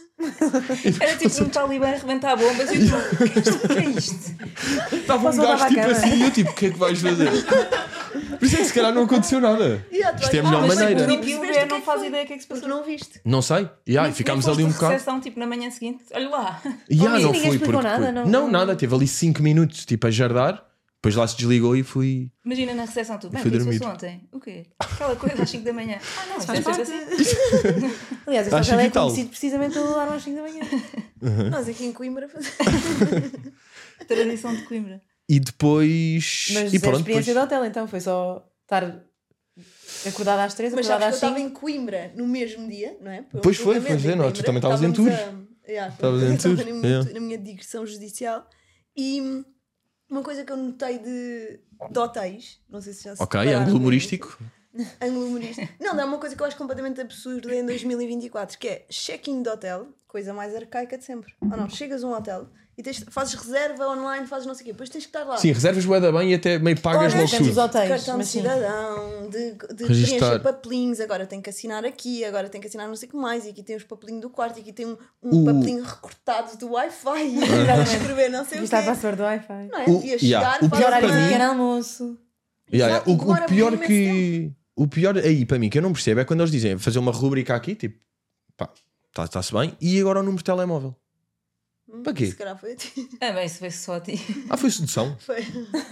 Era tipo um talibã a arrebentar bombas e tu, o que é isto? Estava um Posso gajo voltar tipo para a cama? assim e eu tipo, o que é que vais fazer? Por isso é que se calhar não aconteceu nada. Isto é a melhor Mas maneira. tipo, Não o percebeste eu o que não é que faz foi? ideia o que é que se Porque passou. tu não viste. Não sei. E ficámos ali um bocado. Recepção, tipo, na manhã seguinte, olha lá. Yeah, Ninguém não fui explicou porque. nada, não, não? nada. Teve ali 5 minutos tipo a jardar. Depois lá se desligou e fui. Imagina na recepção, tu, bem, Fui o que é que se dormir. passou ontem? O quê? Aquela coisa às 5 da manhã. Não, isso faz faz parte. assim. Aliás, este Acho hotel é vital. conhecido precisamente pelo alarme às 5 da manhã. Nós aqui em Coimbra fazemos. Tradição de Coimbra. E depois. Mas e a pronto, experiência depois... do hotel, então, foi só estar acordada às 3, Mas acordada sabes que eu às 5. estava em Coimbra no mesmo dia, não é? Pois foi, pois é, não, tu também estavas em tours. Estavas em tours, Na minha digressão judicial. E uma coisa que eu notei de hotéis, não sei se já se Ok, repararam ângulo nisso. humorístico. Ângulo humorístico. Não, dá uma coisa que eu acho completamente absurda em 2024, que é check-in de hotel, coisa mais arcaica de sempre. Ou não, chegas a um hotel e fazes reserva online, fazes não sei o quê, depois tens que estar lá. Sim, reservas bué da bem e até meio pagas Olha, logo temos tudo. os hotéis, Cartão de mas sim. cidadão, de Registar. preencher papelinhos, agora tem que assinar aqui, agora tem que assinar não sei o que mais, e aqui tem os papelinhos do quarto, e aqui tem um papelinho recortado do Wi-Fi, e agora escrever não sei o Viste a quê. password do Wi-Fi. Não é? O- Ia yeah, chegar, o faz pior Horário para de mim- pequeno almoço. Yeah, Exato, O demora pior imenso que. O pior aí para mim que eu não percebo é quando eles dizem fazer uma rubrica aqui, tipo, pá, está-se bem, e agora o número de telemóvel. Para quê? Se calhar foi a ti. Ah, bem, isso foi só a ti. Foi sedução. Foi.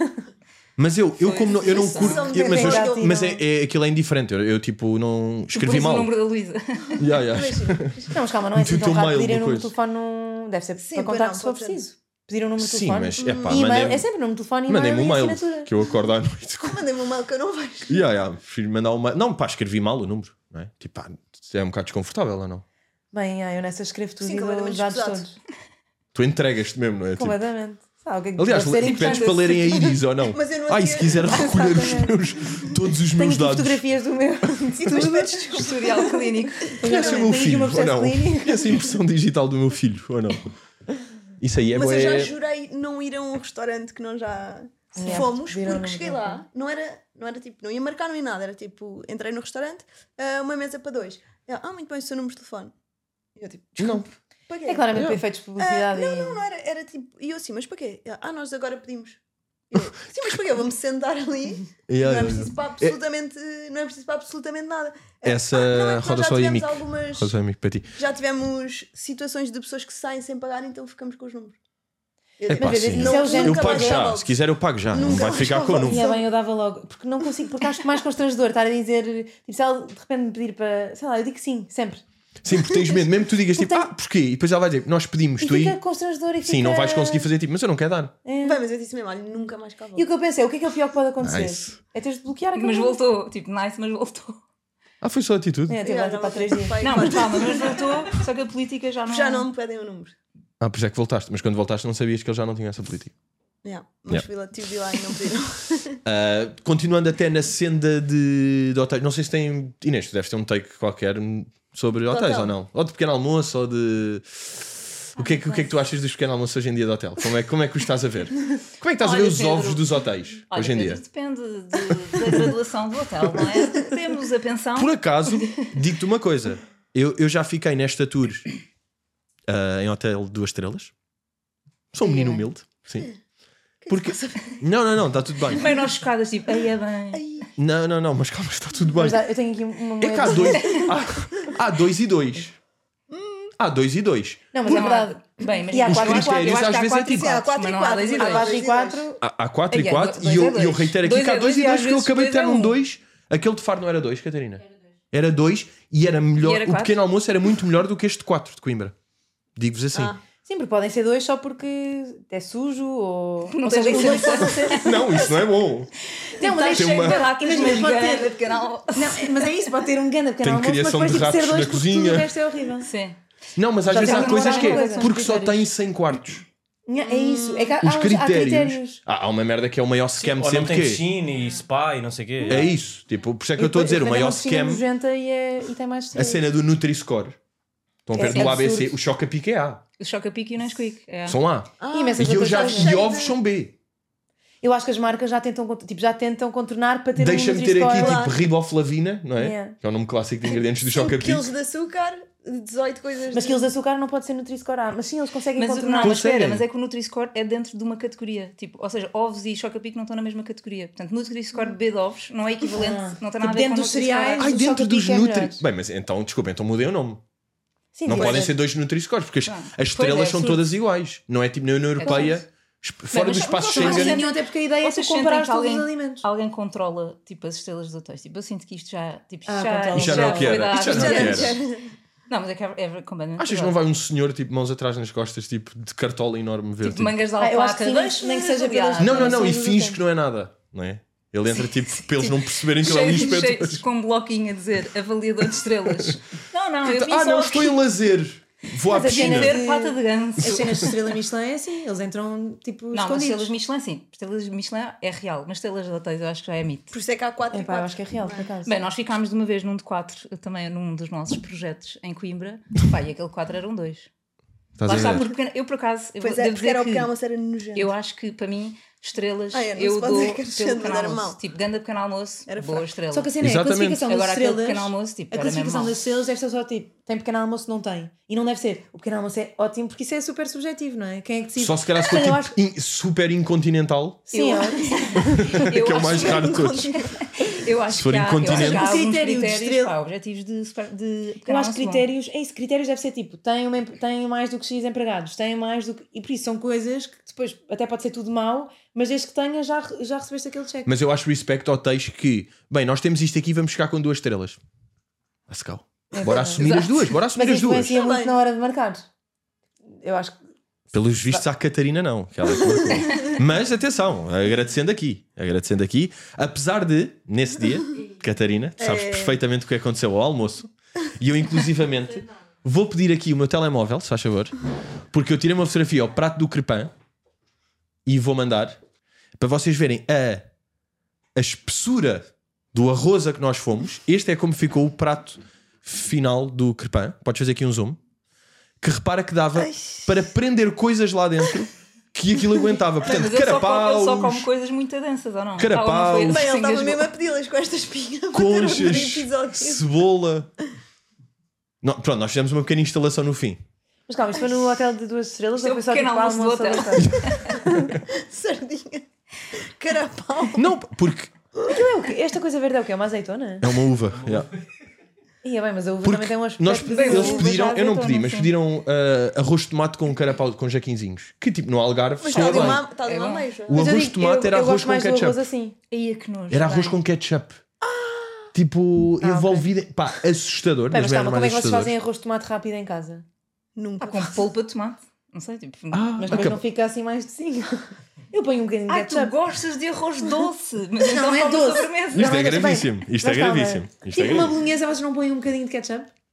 Mas eu como não, eu não curto. Sedução Mas de aquilo é indiferente. Eu tipo não escrevi Depois mal. o número da Luísa. Yeah. Não, mas calma, não é assim Meti o tão teu rápido. mail Pedirem o número depois. de telefone não... deve ser Sim, para pois contar não, se for pode ser. preciso. Pedir um número de Sim, telefone. mas é pá, E e-mail, mandei-me é sempre número de telefone, e mandei-me um e mail assinatura. que eu acordo à noite. Mandei-me um mail que eu não vejo. Prefiro mandar uma. Não, pá, escrevi mal o número, não é? Tipo, pá, é um bocado desconfortável ou não? Bem, eu nessa escrevo tudo Sim, e dou os completamente dados escusado. todos. Tu entregas-te mesmo, não é? Tipo, Completamente. Sabe, o que é que aliás, deve ser pedes importante? para lerem a Iris ou não? Mas eu não Ai, tinha- se quiser recolher todos os Tenho meus aqui dados. fotografias do meu. E depois pedes desculpa. Historial clínico. Conhece o Tenho meu aqui filho uma ou processo não? clínico. Conhece a impressão digital do meu filho ou não? Isso aí é Mas eu já bué. jurei não ir a um restaurante que nós já Yeah, fomos, pediram porque no cheguei número. lá, não era tipo, não ia marcar nem nada, era tipo, entrei no restaurante, uma mesa para 2. Muito bem, o seu número de telefone. E eu tipo, desculpe, para quê? É claramente Yeah. para efeitos de publicidade. Não era tipo, e eu assim, mas para quê? Nós agora pedimos. Eu, sim, mas para quê? Eu vou-me sentar ali. Yeah, Não é yeah, preciso para absolutamente, não é preciso para absolutamente nada. Essa Não é que nós roda já só aí, tivemos Mico. algumas, Roda só aí, Mico, para ti. já tivemos situações de pessoas que saem sem pagar, então ficamos com os números. Eu É pá, Mas, sim. isso é o género Eu nunca pago mais já. logo. Se quiser, eu pago já. Não Nunca vai mais ficar com o logo. número. E é bem, eu dava logo. Porque não consigo, porque acho mais constrangedor estar a dizer, tipo, se ela de repente me pedir para. Sei lá, eu digo sim, sempre. Sim, porque tens medo. Mesmo que tu digas tipo, porquê? E depois ela vai dizer, nós pedimos, E tu aí. fica constrangedor e Sim, fica... não vais conseguir fazer tipo, mas eu não quero dar. É. Bem, mas eu disse mesmo, olha, nunca mais cá E o volto. que eu pensei, o que é o pior que pode acontecer? Nice. É teres de bloquear aquele Mas número. voltou. Tipo, nice, mas voltou. Foi só atitude. É, teve lá Já, tipo há não, 3 dias. vai, Não, vai. mas calma, mas voltou. Só que a política já não. Já não me pedem o número. Pois é que voltaste. Mas quando voltaste não sabias que ele já não tinha essa política. Mas tive de ir lá e não pediram. Continuando até na senda de hotéis, não sei se tem. Inês, tu deves ter um take qualquer sobre hotéis hotel. ou não? Ou de pequeno almoço ou de. O que é que tu achas dos pequenos almoços hoje em dia de hotel? Como é que o estás a ver? Como é que estás a ver Olha, os Pedro, ovos dos hotéis Olha, hoje em dia? Pedro, depende da graduação do hotel, não é? Temos a pensão. Por acaso, digo-te uma coisa. Eu já fiquei nesta tour em hotel 2 estrelas. Sou um menino humilde. Sim. Porque... Não, está tudo bem. Bem, nós chocadas, tipo, aí é bem. Não, mas calma, está tudo bem. Mas eu tenho aqui uma É que há moeda. há 2 e 2. Há 2 e 2. Não, mas é verdade. Bem, mas E há Os 4 e 4. critérios às vezes é tipo. Há 4 mas e não há 4. 2 e Há 2. 4 e 4. Há 4 e Aí é 4 dois e é eu dois. reitero aqui Dois que há é 2 e dois, e 2 às que eu vezes acabei de dois ter é num um. 2. Aquele de Faro não era 2, Catarina? Era 2 e era melhor. E era O quatro? pequeno almoço era muito melhor do que este 4 de Coimbra. Digo-vos assim. Sim, porque podem ser 2 só porque é sujo ou. Não ou tem seja, que os ser dois podem ser. Não, isso não é bom. Não, mas Tem uma- Imagina, pode ter. de canal. Não, mas é isso, pode ter um grande pequeno Tem almoço, mas criação depois de tipo, ser ratos 2 na porque cozinha. tudo o resto é horrível. Sim. Não, mas às Já vezes há tem coisas uma que é coisa, são porque os só critérios. tem 100 quartos. É isso. É que há Os há critérios. Há uma merda que é o maior scam Ou não sempre tem que piscina e spa e não sei o quê. é isso. Tipo, por isso é que eu estou a dizer, o maior scam, E tem mais a cena do Nutri-Score. Estão a ver É do ABC, absurdo. o Choca-Pique é A. O Choca-Pique e o Nesquik. É. São A. E imensas E eu outras já coisas. vi ovos são B. Eu acho que as marcas já tentam contornar para ter Deixa-me um ter aqui Nutri-Score. tipo riboflavina, não é? Yeah. Que é o nome clássico de ingredientes do 5 Choca-Pique. quilos de açúcar, 18 coisas. Mas quilos de açúcar não pode ser Nutri-Score A. Mas sim, eles conseguem Mas, contornar. não, mas espera, Conseguem. mas é que o Nutri-Score é dentro de uma categoria. Tipo, ou seja, ovos e Choca-Pique não estão na mesma categoria. Portanto, Nutri-Score B de ovos não é equivalente, não tem nada a ver Dentro com dos Nutri-Score. cereais. Ai, O dentro dos Choca-Pique é Nutri... melhor. Bem, mas então, desculpa, então mudei o nome. Sim, Não pois podem é. ser 2 Nutri-Scores, porque Não. as Pois estrelas é, são absurdo. todas iguais. Não é tipo na União Europeia, fora mas do espaço vocês Não Schengen. faz nenhum, até porque a ideia é tu Vocês comparar sentem que todos os alimentos. alguém controla tipo, as estrelas dos hotéis? Tipo, eu sinto que isto já, tipo, controla. Isto já não é o que foi era. dado. Isto já não é o que era. Não, mas é que é completamente. Achas que não vai um senhor tipo mãos atrás nas costas, tipo de cartola enorme ver? Tipo, Tipo... mangas de eu acho alpaca, que sim, deixa-me nem que seja avaliar. pelas- Não, e Sim, finge sim. que não é nada, não é? Ele entra tipo para eles não perceberem que ele é um Cheio- inspetor. cheio- com um bloquinho a dizer avaliador de estrelas. Não, eu vi Ah, só não, aqui. estou em lazer. Vou à Mas a piscina. cena Ver pata de ganso. As cenas de estrela Michelin é assim, eles entram tipo Não, mas escondidos. estrelas Michelin sim. Estrelas Michelin é real, mas estrelas de hotéis eu acho que já é mito. Por isso é que há 4 e Epá, eu 4. acho que é real, por acaso. Bem, nós ficámos de uma vez num de 4, também num dos nossos projetos em Coimbra. Pá, e aquele 4 eram 2. Estás Lá a está, ver? porque eu por acaso, eu Pois devo é, porque dizer era o que pequeno almoço era nojento. eu acho que para mim, estrelas, Não se eu pode dou dizer que era pelo nojento, pequeno era almoço. mau. Tipo, ganda pequeno almoço, Era boa fraco. estrela. Só que a cena é, a Exatamente. classificação das Agora aquele estrelas, pequeno almoço, tipo, a era mesmo classificação mau. das estrelas deve ser só tipo, tem pequeno almoço, não tem. E não deve ser. O pequeno almoço é ótimo porque isso é super subjetivo, não é? Quem é que decide? Só se calhar se for Eu tipo acho- super incontinental, Sim, Eu- é. que é o mais raro de todos. Eu acho Se for que há, incontinente. eu acho que há O alguns critério de critérios, estrela- pá, objetivos de Eu pequeno acho que almoço bom. critérios, é isso, critérios deve ser tipo, tem mais do que X empregados, tem mais do que. E por isso são coisas que depois até pode ser tudo mau, mas desde que tenha já recebeste aquele cheque. Mas eu acho respect a hotéis que, bem, nós temos isto aqui, vamos ficar com 2 estrelas. Let's go. Bora assumir as duas, bora assumir Mas as duas. influencia muito Também. na hora de marcar. Eu acho que. Pelos vistos à Catarina não, que ela é que marcou. Mas atenção, agradecendo aqui, apesar de, nesse dia, Catarina, tu sabes perfeitamente o que aconteceu ao almoço, e eu inclusivamente vou pedir aqui o meu telemóvel, se faz favor, porque eu tirei uma fotografia ao prato do Crepin e vou mandar para vocês verem a espessura do arroz a que nós fomos. Este é como ficou o prato final do Crepin. Podes fazer aqui um zoom. Que repara que dava para prender coisas lá dentro que aquilo aguentava. Portanto, Mas ele carapaus, só come coisas muito densas, ou não? Carapaus. Ou não foi Bem, ele assim estava as mesmo bo- a pedi-las com esta espinha para ter um conchas, episódio. cebola. Não, pronto, nós fizemos uma pequena instalação no fim. Mas calma, isto foi no hotel de 2 estrelas Isto é ou o foi só pequeno tipo almoço do almoço hotel. aleatório? Sardinha. Carapau. Não, porque Aquilo é o quê? Esta coisa verde é o quê? É uma azeitona? é uma uva. Yeah. Ia bem, mas a uva Porque também tem um aspecto nós, de eles uva pediram, já eu não azeitona, pedi, mas sim. pediram arroz de tomate com carapau, com jaquinzinhos. Que tipo no Algarve Mas soa está ali bem. uma, está ali É uma bom. ameixa. O Mas eu arroz de digo, tomate era eu arroz gosto com mais do arroz ketchup. assim. Ia que nojo. Era arroz bem. com ketchup. Tipo, Ah, envolvido. Pá, assustador. Pera, das mas calma, merdas como é que vocês assustadoras. fazem arroz de tomate rápido em casa? Nunca. Ah, com polpa de tomate. Não sei, tipo. Mas depois não fica assim mais docinho. Eu ponho um bocadinho de Ah, tu ketchup. gostas de arroz doce. Mas então não é come doce. sobremesa. Isto é Não, mas gravíssimo. bem, Isto é mas calma. gravíssimo. Isto é Tipo uma gravíssimo. bolonhesa, vocês não põem um bocadinho de ketchup?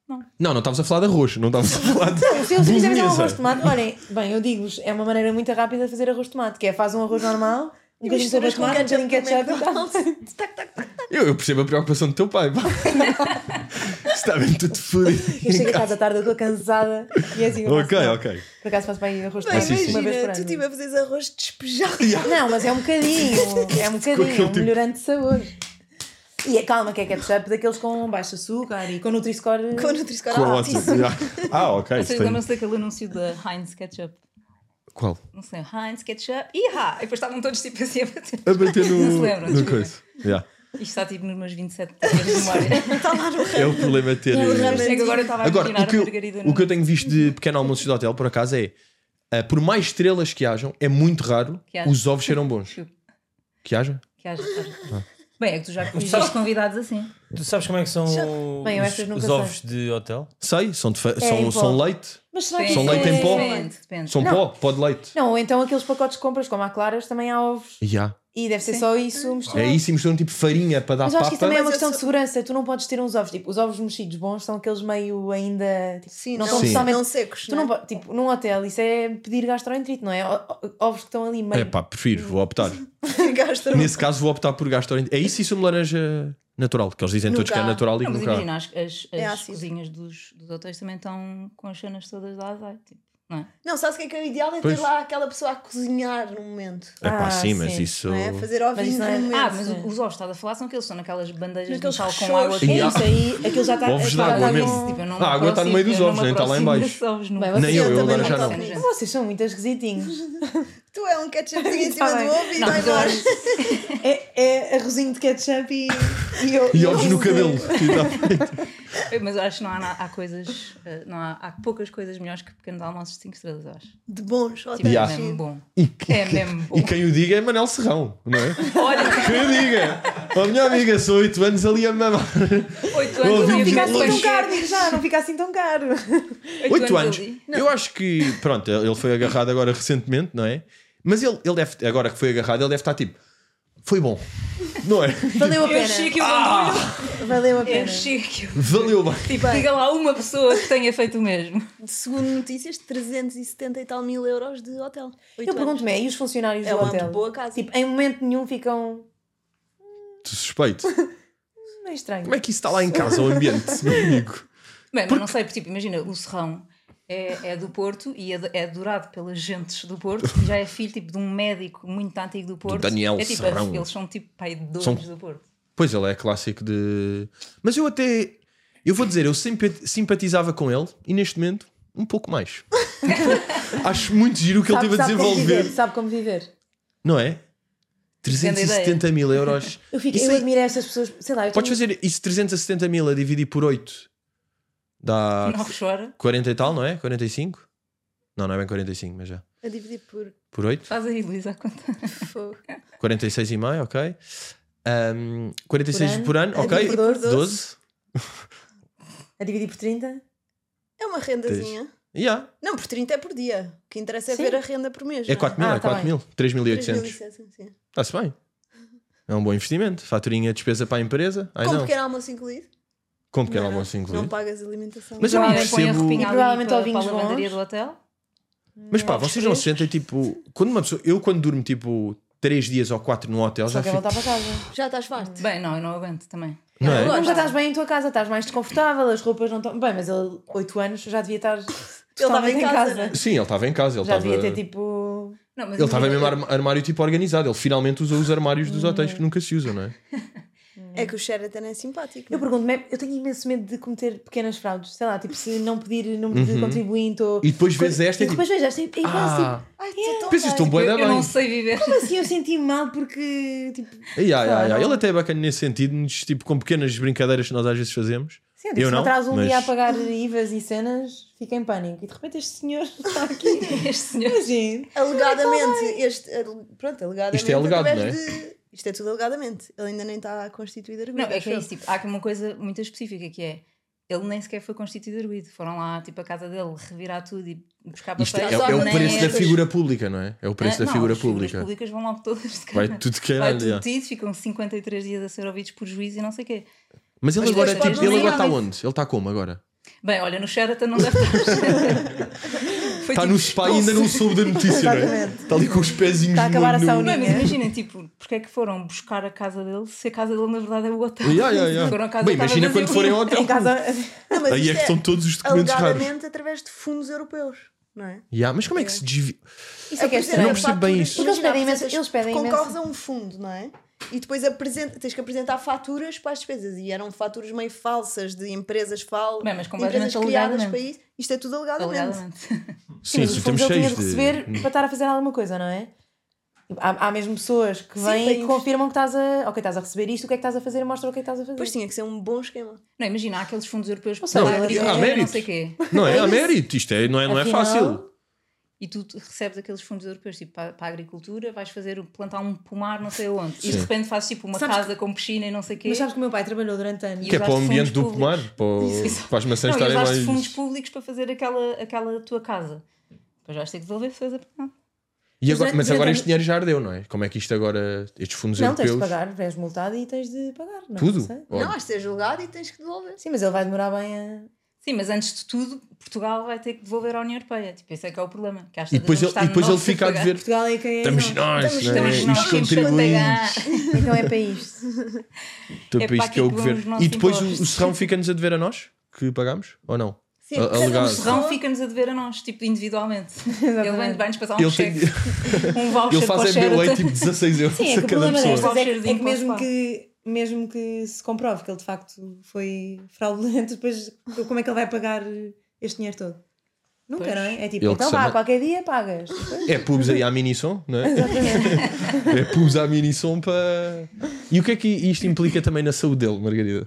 Não estavas a falar de arroz, não estavas a falar de Se eu quiser fazer um bolonhesa. arroz de tomate, olhem, bem, eu digo-vos, é uma maneira muito rápida de fazer arroz de tomate, que é faz um arroz normal, um bocadinho de sopa de tomate, um bocadinho de ketchup e tal. Tac, tac, tac. Eu percebo a preocupação do teu pai, pá. Está bem tudo fodido. Eu chego a casa à tarde, eu estou cansada e é assim que eu Ok, faço. ok. Por acaso faço bem arroz de Bem, tomate sim. uma vez por imagina, ano. tu tipo a fazeres arroz despejado. Não, mas é um bocadinho, é um tipo- melhorante de sabor. E é calma, que é ketchup daqueles com baixo açúcar e com Nutri-Score. Com Nutri-Score Com altíssimo. ótimo. Ok. Vocês isto tem- lembram-se daquele anúncio da Heinz Ketchup? Qual? Não sei, Heinz Ketchup, iha! E depois estavam todos tipo assim a bater. A bater no. Não se lembram, no desculpa. coisa. Yeah. Isto está tipo nos meus 27 anos de memória. Está lá no É o problema de ter. É que agora eu estava a Agora, imaginar o que, a Margarida o que eu tenho visto de pequeno almoços de hotel, por acaso, é por mais estrelas que hajam, é muito raro Que haja. os ovos serão bons. Que haja? Que haja. Bem, é que tu já conheceste convidados assim. Tu sabes como é que são Bem, eu os, estas nunca os sei. ovos de hotel? Sei, são, em são pó. leite. Mas será que São isso leite em é- pó? Depende. São Não. pó de leite. Não, ou então aqueles pacotes de compras, como há claras, também há ovos. Yeah. E deve ser Sim. só isso misturado. É isso e misturam tipo farinha para dar Mas eu acho que isso também é papa. uma Mas eu questão de segurança. Tu não podes ter uns ovos. Tipo, os ovos mexidos bons são aqueles meio ainda. Tipo, Sim, não não, estão Sim. totalmente. não secos. Tu não podes, tipo, num hotel, isso é pedir gastroenterite, não é? Ovos que estão ali meio. É pá, prefiro, vou optar. Gastro. Nesse caso vou optar por gastroenterite. É isso e sumo laranja natural, que eles dizem todos que é Nunca há. natural e Não, que mas nunca há. imagina, as É ácido. cozinhas dos hotéis também estão com as cenas todas lá azeite. Tipo, não é? Não, sabes o que é o ideal? É Pois. ter lá aquela pessoa a cozinhar no momento. É pá, Ah, sim, mas sim. isso. Não é? Fazer Mas ovinhos isso no não é- momento. Ah, mas sim. os ovos que estás a falar são aqueles, são naquelas bandejas de Naqueles metal com recheios. água É Yeah. isso aí, aquilo já está. Ovos de já água está mesmo. com- Tipo, eu não Ah, me agora está no meio dos aproximo- eu ovos, não me nem está lá em aproximo baixo. desses ovos, não. Bem, Nem eu também agora não já toco não. nisso. Vocês são muito esquisitinhos. Tu é um ketchupzinho em cima Tá do bem. ovo e Não, vai mas eu embora. acho- É arrozinho de ketchup e E ovos no cabelo. E tá- Mas eu acho que não há coisas, não há poucas coisas melhores que pequenos almoços de 5 estrelas, eu acho. De bons Tipo, hotéis. Yeah. é mesmo bom. E, É mesmo bom. e quem o diga é Manel Serrão, não é? Olha, Quem o diga? Oh, minha amiga, sou 8 anos ali a mamar. 8 anos Ouvimos ali a fica ficar assim tão longe. caro, digo já, não fica assim tão caro. 8 anos. ali. Eu acho que, pronto, ele foi agarrado agora recentemente, não é? Mas ele deve, agora que foi agarrado, ele deve estar tipo, foi bom, não é? Valeu a Eu pena. enchi aqui o bandulho. Valeu a Eu pena. enchi aqui o... Valeu bem. Tipo, diga lá uma pessoa que tenha feito o mesmo. Segundo notícias, 370 e tal mil euros de hotel. Eu pergunto-me, e os funcionários É do uma hotel? boa casa. Tipo, em momento nenhum ficam Suspeito. meio estranho. Como é que isso está lá em casa, o ambiente, meu amigo? Bem, mas não sei, porque tipo, imagina, o Serrão é do Porto e é adorado pelas gentes do Porto e já é filho tipo, de um médico muito antigo do Porto. Daniel é, tipo, Serrão. eles são tipo pai de dois São- do Porto. Pois ele é clássico de. Mas eu até. Eu vou dizer, eu sempre simpatizava com ele e neste momento um pouco mais. Acho muito giro o que ele teve a Sabe como desenvolver. viver, sabe como viver. Não é? 370 mil euros. Eu Isso eu aí- admiro essas pessoas, sei lá, eu Podes tenho- fazer isso 370 mil a dividir por 8. Dá Não chora. 40 e tal, não é? 45? Não é bem 45, mas já. A dividir Por 8? Faz aí, Luísa, a conta. por fogo. 46,5, ok. 46 Por por ano, ano, a ok. dividir por 12. a dividir por 30. É uma rendazinha. Yeah. Não, por 30 é por dia. O que interessa é Sim. ver a renda por mês. É 4 mil, Ah, é tá 4 bem. mil. 3.800. 3.700, sim. Está-se bem. É um bom investimento. Faturinha, despesa para a empresa. Ai Com não. pequeno almoço incluído. Com pequeno Não, almoço Não incluído. pagas alimentação. Mas eu não Provavelmente põe a percebo. roupinha E ali provavelmente para, ovinhos para a lavanderia bons. do hotel. Mas pá, Ovos vocês não se frescos. sentem tipo. Quando uma pessoa. Eu quando durmo tipo 3 dias ou 4 no hotel Só já quer fico. voltar para casa. Já estás farto. Bem, não, eu não aguento também. Não é? Não, já estás bem em tua casa, estás mais desconfortável, as roupas não estão. Bem, mas ele, 8 anos, já devia estar. estava em totalmente casa, né? Sim, ele estava em casa. Ele Já estava. devia ter tipo. Não, mas Ele estava imagina, mesmo armário tipo organizado. Ele finalmente usou os armários dos hotéis que nunca se usam, não é? É que o Sheraton é simpático. Eu não é? pergunto-me, eu tenho imenso medo de cometer pequenas fraudes, sei lá, tipo, se não pedir contribuinte ou. E depois vês esta E e tipo. depois vejo esta e penso Ah, Ai, estou tão pensas, bem. estão bué da eu bem. não sei viver. como assim eu senti-me mal porque. Tipo, Não. não. Ele até é bacana nesse sentido, tipo, com pequenas brincadeiras que nós às vezes fazemos. sim, tipo, Eu se não, me atraso um mas- dia a pagar IVAs e cenas, fico em pânico. E de repente este senhor está aqui. Este senhor. Imagina. Alegadamente, pronto, alegadamente. Isto é alegado, através não é? Isto é tudo alegadamente. Ele ainda nem está constituído arguido. Não, é que é acho isso. Tipo, há aqui uma coisa muito específica que é. Ele nem sequer foi constituído arguido. Foram lá, tipo, a casa dele revirar tudo e buscar papéis. Isto é, Só o nem preço é da dos- figura pública, não é? É o preço da Não, figura as figuras pública. públicas vão logo todas de Vai cara. tudo de Vai caralho. tudo já. tido, ficam 53 dias a ser ouvidos por juízo e não sei o quê. Mas ele Mas agora, depois tipo, pode ele não agora está ligar. onde? Ele está como agora? Bem, olha, no Sheraton não deve estar. Foi Está tipo, no spa e ainda não soube da notícia, não é? Exatamente. Está ali com os pezinhos Está a acabar a no... sauninha. Bem, mas imaginem, tipo, porque é que foram buscar a casa dele se a casa dele na verdade é o hotel? Foram a casa Bem, dele, imagina estava quando forem ao hotel. Em casa. Não, mas Aí isto é que estão todos os documentos raros. alegadamente através de fundos europeus, não é? Mas como é que se desvia? Isso é que é Eu estranho. não percebo bem isso. Porque eles pedem imenso- eles pedem concorres imenso. a um fundo, não é? E depois tens que apresentar faturas para as despesas. E eram faturas meio falsas de empresas Bem, mas de completamente empresas criadas alegadamente. para isso. Isto é tudo alegadamente. Alegadamente. Sim, Mas os estamos fundos ele tinha cheios de receber para estar a fazer alguma coisa, não é? Tipo, há mesmo pessoas que Sim, vêm para e confirmam que estás a. Ok, estás a receber isto, o que é que estás a fazer? Mostra o que é que estás a fazer. Depois tinha que ser um bom esquema. Não, imagina, há aqueles fundos europeus para seja, a há agricultura, não mérito. sei o quê. Não é? É Há isso. mérito. Isto não é Afinal, fácil. E tu recebes aqueles fundos europeus tipo, para a agricultura, vais plantar um pomar não sei onde. E de repente fazes tipo uma Sabes casa com piscina e não sei o quê. Mas sabes que o meu pai trabalhou durante anos. Que é para o usaste ambiente do fundos pomar, públicos. para as maçãs Não, e estarem usaste mais... fundos públicos para fazer aquela tua casa. Depois vais ter que devolver se fez a pena. E agora, mas agora durante- este dinheiro já ardeu, não é? Como é que isto agora, estes fundos Não, tens de europeus... pagar, és multado e tens de pagar. Não, Tudo? não sei. Olha, Não, has de ser julgado e tens que devolver. Sim, mas ele vai demorar bem a. Sim, mas antes de tudo, Portugal vai ter que devolver à União Europeia. Tipo, esse é que é o problema. Que às E depois tantas ele, não está ele nós fica a pagar. dever... Portugal é quem é. Estamos nós, Estamos não é? nós, Os temos que contribuintes. pagar. Então é para isto. Então, É para para isto que é o aqui que vão os governo. nossos E depois o impostos. Serrão fica-nos a dever a nós? Que pagamos? Ou não? Sim, A- cada alegado. O Serrão fica-nos a dever a nós, tipo, individualmente. Ele vai-nos passar um Ele cheque, tem... um voucher Ele para o faz MBA Sheraton. tipo 16 euros Sim, é que a o cada problema pessoa. destas é que Voucherzinho mesmo que se comprove que ele de facto foi fraudulento, depois como é que ele vai pagar este dinheiro todo? Nunca, Pois. não é? É tipo, Ele então que vá, chama- qualquer dia pagas. É pubs aí à Minisom, não é? Exatamente. É pubs à Minisom para... E o que é que isto implica também na saúde dele, Margarida?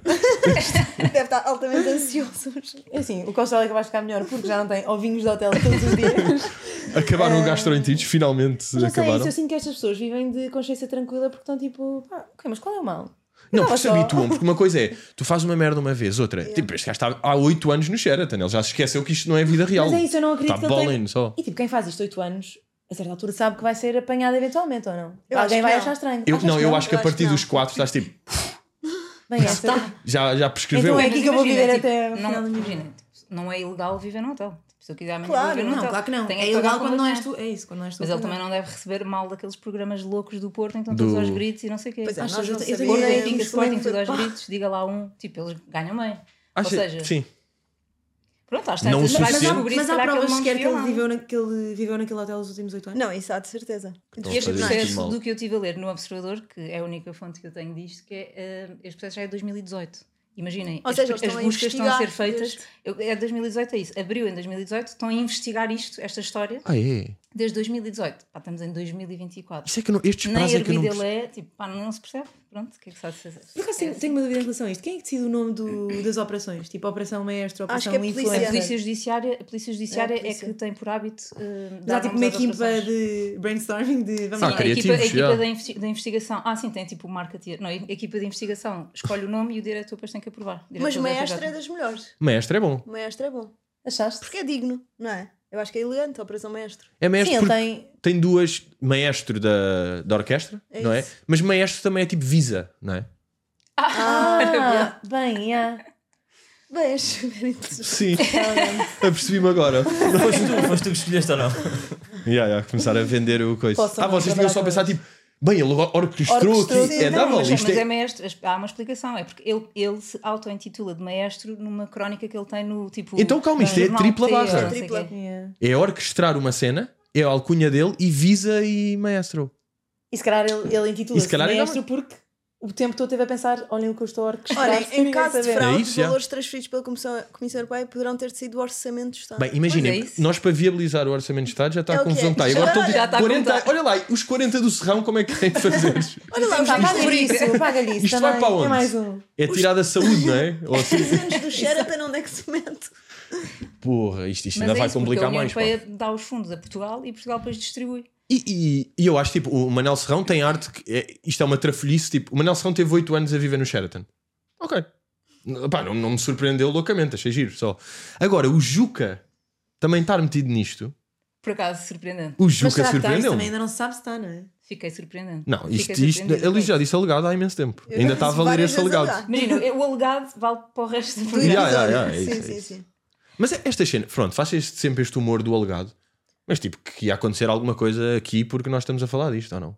Deve estar altamente ansioso. É assim, o Costa Rica vai ficar melhor porque já não tem ovinhos de hotel todos os dias. Acabaram os gastroenterites, finalmente Mas não sei, acabaram. isso eu sinto que estas pessoas vivem de consciência tranquila porque estão tipo, pá, ok, mas qual é o mal? Não, Não, porque se só- habituam, porque uma coisa é, tu fazes uma merda uma vez, outra, tipo, este gajo está há 8 anos no Sheraton, ele já se esqueceu que isto não é vida real. Mas é isso, eu não acredito Está que ele balling tenha... só. E tipo, quem faz isto 8 anos, a certa altura sabe que vai ser apanhado eventualmente ou não? Eu acho Alguém que vai não. achar estranho. Eu, Achas não, eu que acho que a Eu acho partir que não. dos 4 estás tipo, Bem, esta... já prescreveu. Então é Mas aqui que eu vou imagina, viver tipo, até ao não, final da minha vida. imagina, tipo, não é ilegal viver no hotel. Tipo, se eu quiser amanhã Claro, viver no Não, hotel. claro que não. tenho É que pagar ilegal quando não és completamente. tu. É isso, quando não és tu. Mas a ele pagar. também não deve receber mal daqueles programas loucos do Porto, então Do- todos aos gritos e não sei o quê. Pois é, Achas nós não que eu tenho- Porto, sabíamos Benfica, como é Sporting, que tudo aos foi. gritos, diga lá um, tipo, eles ganham bem. Acha- Ou seja, sim. pronto, às Não o tantas vais suficiente. descobrir Mas se há calhar provas ele não sequer que desviou ele nada. viveu naquele hotel os últimos 8 anos? Não, isso há de certeza. Então, Este fazer isto processo mal. do que eu estive a ler no Observador, que é a única fonte que eu tenho disto, que é este processo já é de 2018. Imaginem, Ou seja, eles as estão a buscas estão a ser investigar feitas. É 2018, é isso. Abriu em 2018, estão a investigar esta história, Ah, é? desde 2018. Pá, estamos em 2024. Isso é que eu não, estes Nem prazos é que eu não ervilha percebo. é, tipo, pá, não se percebe. Pronto, o que é que se faz? Por acaso tenho uma dúvida em relação a isto. Quem é que decide o nome das operações? Tipo Operação Maestro, Acho Operação que é a polícia. Influencer. A Polícia Judiciária É a é polícia. que tem por hábito Mas dar há tipo nomes uma às equipa operações. de brainstorming de vamos Ah, lá. queria- A equipa criativos, já. da investigação. Ah, sim, tem tipo o marketeer. Não, a equipa de investigação escolhe o nome e o diretor depois tem que aprovar. O Mas diretor da maestro PJ. é das melhores. Maestro é bom. Maestro é bom. Achaste? Porque é digno, não é? Eu acho que é elegante a Operação Maestro. É maestro Sim, ele porque tem. tem duas, maestro da orquestra, É não é? isso. Mas maestro também é tipo visa, não é? Ah, bem, yeah. Bem, é super interessante. Sim, apercebi-me agora. Foste tu que escolheste ou não? Começar a vender o coisa. Posso não Vocês deviam só trabalhar pensar tipo, bem, ele orquestrou Orquestrou, aqui. sim, É não, double, Mas, isto mas é... é maestro, há uma explicação, é porque ele se auto-intitula de maestro numa crónica que ele tem no tipo. Então, calma, isto é jornal tripla TR, barra. não sei Tripla. quê. Yeah. É orquestrar uma cena, é a alcunha dele e visa e maestro. E se calhar ele E intitula-se se calhar ainda Maestro porque o tempo todo esteve a pensar: olhem o que eu estou a orquestrar. Olha, sem em ninguém caso de saber. fraude, É isso, já. valores transferidos pela Comissão Europeia poderão ter sido do Orçamento do Estado. Bem, imaginem, Pois é isso. nós para viabilizar o Orçamento de Estado já está É a o que confusão. é. Tá, agora estão Já tipo está a 40. contar. Olha lá, os 40 do Serrão, como é que têm de fazer? Olha lá, os Pá, 15 paga-lhe isso, paga-lhe isso. Isto vai também. para onde? É mais um. É tirar da saúde, não é? Ou assim, anos do Sheraton, onde é que se mete? porra, isto Mas ainda é vai isso, porque complicar a União mais. Pá. Europeia dá os fundos a Portugal e Portugal depois distribui. E eu acho, tipo, o Manel Serrão tem arte que isto é uma trafolhice, tipo, o Manel Serrão teve 8 anos a viver no Sheraton. Ok. Pá, não me surpreendeu loucamente, achei giro só. Agora, o Juca também estar metido nisto, Por acaso, surpreendente. o Mas Juca será que está? Isso surpreendeu. também ainda não se sabe se está, não é? Fiquei surpreendente. Não, Fiquei isto surpreendida ele com já isso. disse alegado há imenso tempo. Eu Ainda já está a disse valer várias esse vezes alegado. alegado. Imagina, o alegado vale para o resto do Do programa. Yeah, episódio. yeah, é isso, Sim, é sim, isso. sim. Mas esta cena, pronto, faz sempre este humor do alegado. Mas tipo, que ia acontecer alguma coisa aqui porque nós estamos a falar disto, ou não?